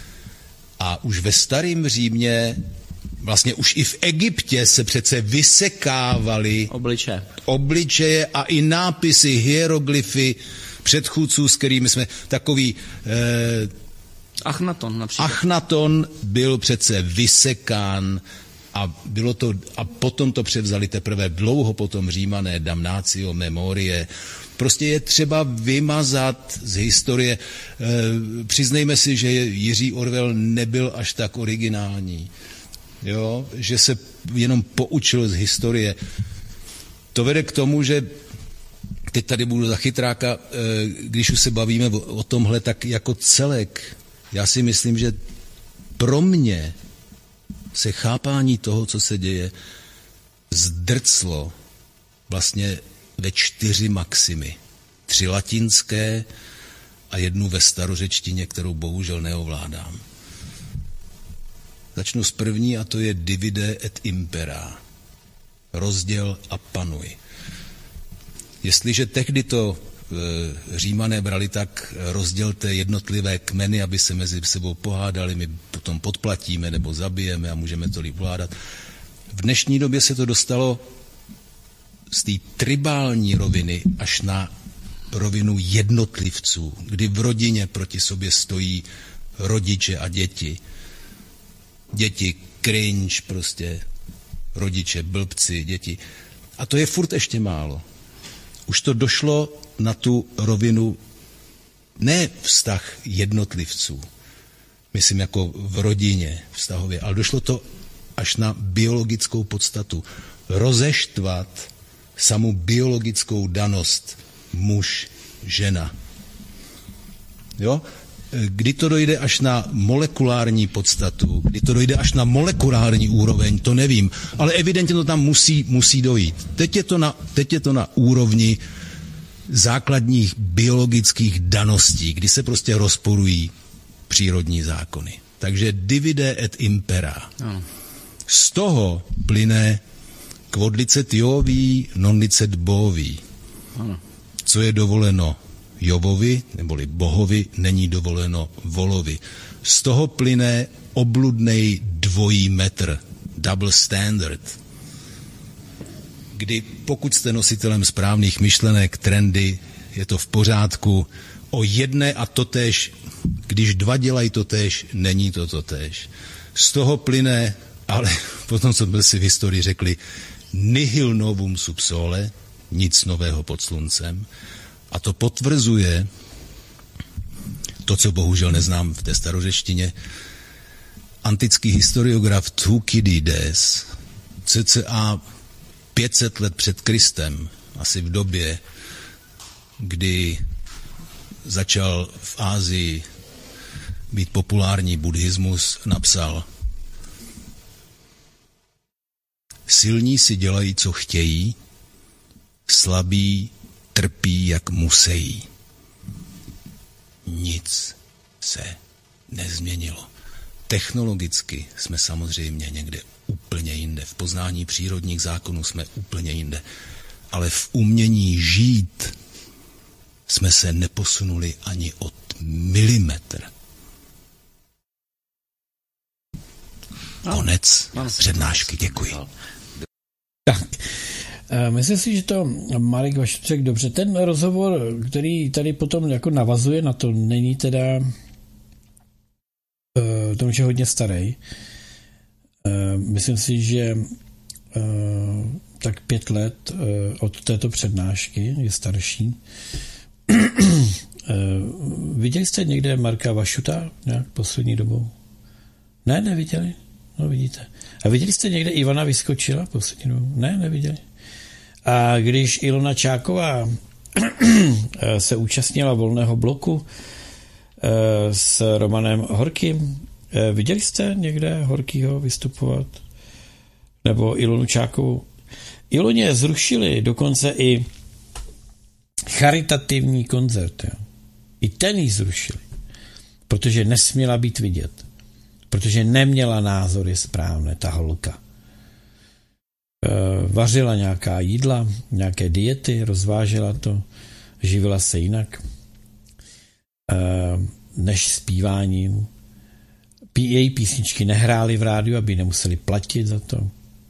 A už ve starém Římě, vlastně už i v Egyptě se přece vysekávaly obličeje. obličeje a i nápisy, hieroglyfy předchůdců, s kterými jsme takový... Eh, Achnaton například. Achnaton byl přece vysekán a, bylo to, a potom to převzali teprve dlouho potom Římané, damnatio memoriae. Prostě je třeba vymazat z historie. E, přiznejme si, že Jiří Orwell nebyl až tak originální. Jo? Že se jenom poučil z historie. To vede k tomu, že teď tady budu za chytráka, e, když už se bavíme o, o tomhle, tak jako celek, já si myslím, že pro mě se chápání toho, co se děje, zdrclo vlastně ve čtyři maximy. Tři latinské a jednu ve starořečtině, kterou bohužel neovládám. Začnu s první a to je divide et impera. Rozděl a panuj. Jestliže tehdy to Římané brali tak, rozdělte jednotlivé kmeny, aby se mezi sebou pohádali, my potom podplatíme nebo zabijeme a můžeme to líp vládat. V dnešní době se to dostalo z té tribální roviny až na rovinu jednotlivců, kdy v rodině proti sobě stojí rodiče a děti. Děti cringe prostě, rodiče blbci, děti. A to je furt ještě málo. Už to došlo na tu rovinu ne vztah jednotlivců, myslím jako v rodině vztahově, ale došlo to až na biologickou podstatu. Rozeštvat samu biologickou danost muž, žena. Jo? Kdy to dojde až na molekulární podstatu, kdy to dojde až na molekulární úroveň, to nevím, ale evidentně to tam musí, musí dojít. Teď je to na, teď je to na úrovni základních biologických daností, kdy se prostě rozporují přírodní zákony. Takže divide et impera. No. Z toho plyne quod licet Jovi, non licet bovi. No. Co je dovoleno Jovovi, neboli Bohovi, není dovoleno volovi. Z toho plyne obludnej dvojí metr, double standard, kdy pokud jste nositelem správných myšlenek, trendy, je to v pořádku, o jedné a totéž, když dva dělají totéž, není to totéž. Z toho plyne, ale potom, co jsme si v historii řekli, nihil novum sub sole, nic nového pod sluncem, a to potvrzuje to, co bohužel neznám v té starořečtině. Antický historiograf Thukydides cca pět set let před Kristem, asi v době, kdy začal v Ázii být populární buddhismus, napsal: silní si dělají, co chtějí, slabí trpí, jak musejí. Nic se nezměnilo. Technologicky jsme samozřejmě někde úplně jinde v poznání přírodních zákonů jsme úplně jinde. Ale v umění žít jsme se neposunuli ani od milimetr. Konec přednášky. Děkuji. Tak, myslím si, že to Marek Vašut řekl dobře. Ten rozhovor, který tady potom jako navazuje na to, není teda to už je hodně starý. Myslím si, že tak pět let od této přednášky je starší. Viděli jste někde Marka Vašuta nějak poslední dobou? Ne, neviděli? No vidíte. A viděli jste někde Ivana Vyskočila poslední dobou? Ne, neviděli. A když Ilona Čáková se účastnila Volného bloku s Romanem Horkým, viděli jste někde Horkýho vystupovat? Nebo Ilonu Čákovou? Iloně zrušili dokonce i charitativní koncert. Jo. I ten jí zrušili. Protože nesměla být vidět. Protože neměla názory správné, ta holka. E, vařila nějaká jídla, nějaké diety, rozvážela to, živila se jinak e, než zpíváním. Pí, její písničky nehrály v rádiu, aby nemuseli platit za to.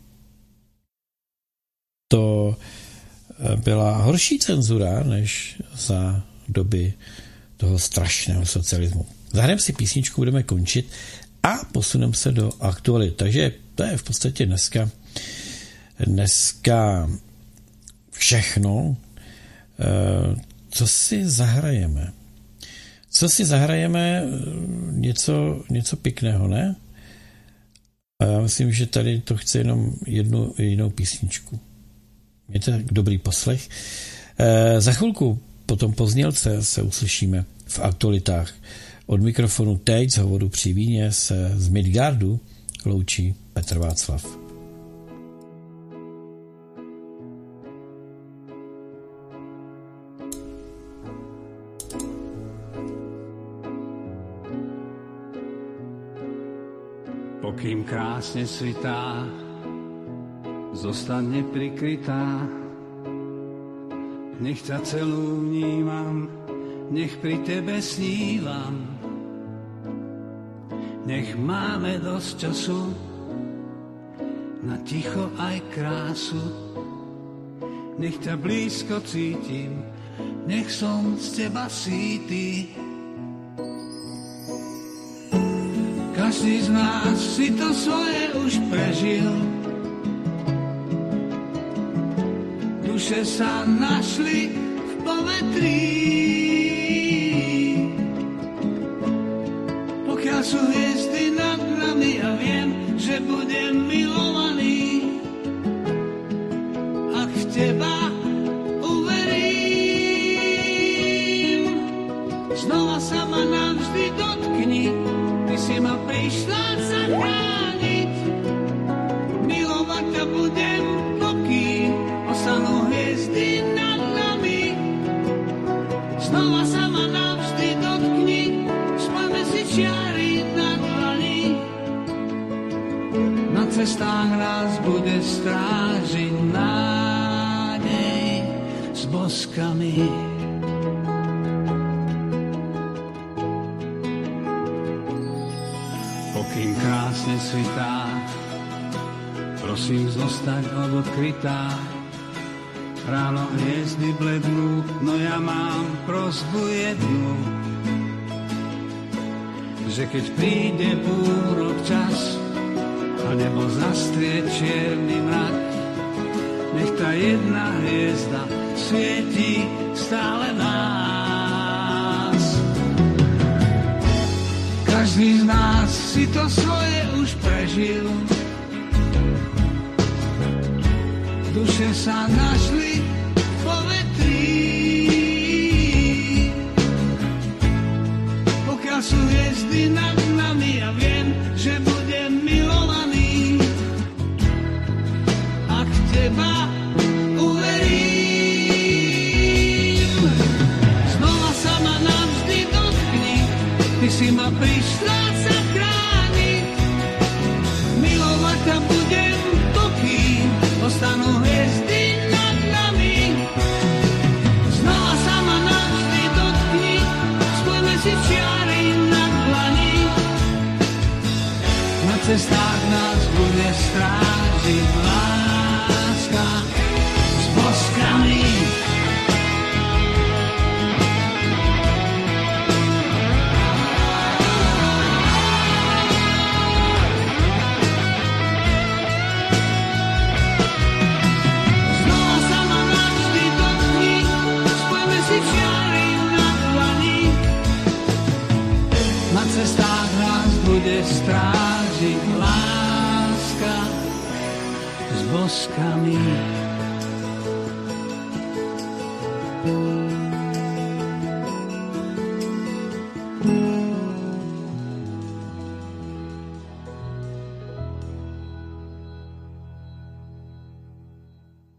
To byla horší cenzura, než za doby toho strašného socialismu. Zahrajeme si písničku, budeme končit a posuneme se do aktualit. Takže to je v podstatě dneska dneska všechno. Co si zahrajeme? Co si zahrajeme? Něco, něco pěkného, ne? A já myslím, že tady to chce jenom jednu jinou písničku. Mějte dobrý poslech. E, za chvilku potom po znělce se uslyšíme v aktualitách. Od mikrofonu teď z hovoru při víně se z Midgardu loučí Petr Václav. Pokým krásne svitá, zostane prikrytá. Nech ťa celú vnímam, nech pri tebe snívam. Nech máme dosť času na ticho aj krásu. Nech ťa blízko cítim, nech som z teba sýty. Každý z nás si to svoje už prežil. Duše sa našli v povetrí. Pokiaľ sú hviezdy nad nami, ja viem, že budem milovaný. Ak v teba uverím, znova sa ma navždy dotkni. Ty si ma prišla zachrániť. Milovať ťa budem, pokým ostanú hviezdy nad nami. Znova sa ma navždy dotkni, spojme si čiary na dlani. Na cestách nás bude strážiť nádej s boskami. Pokým krásne svitá, prosím zostať odkrytá. Ráno hviezdy blednú, no ja mám prosbu jednu, že keď príde búrok čas a nebo zastrie čierny mrak, nech tá jedna hviezda svieti stále nás. Každý z nás si to svoje už prežil. Duše sa našli v povetrí. Pokiaľ sú hviezdy nad nami, ja viem, že budem milovaný. Ak teba uverím, znova sa ma navždy dotkni. Ty si ma prišla zachrániť. Milovať ťa budem, pokým bude strážiť láska s boskami.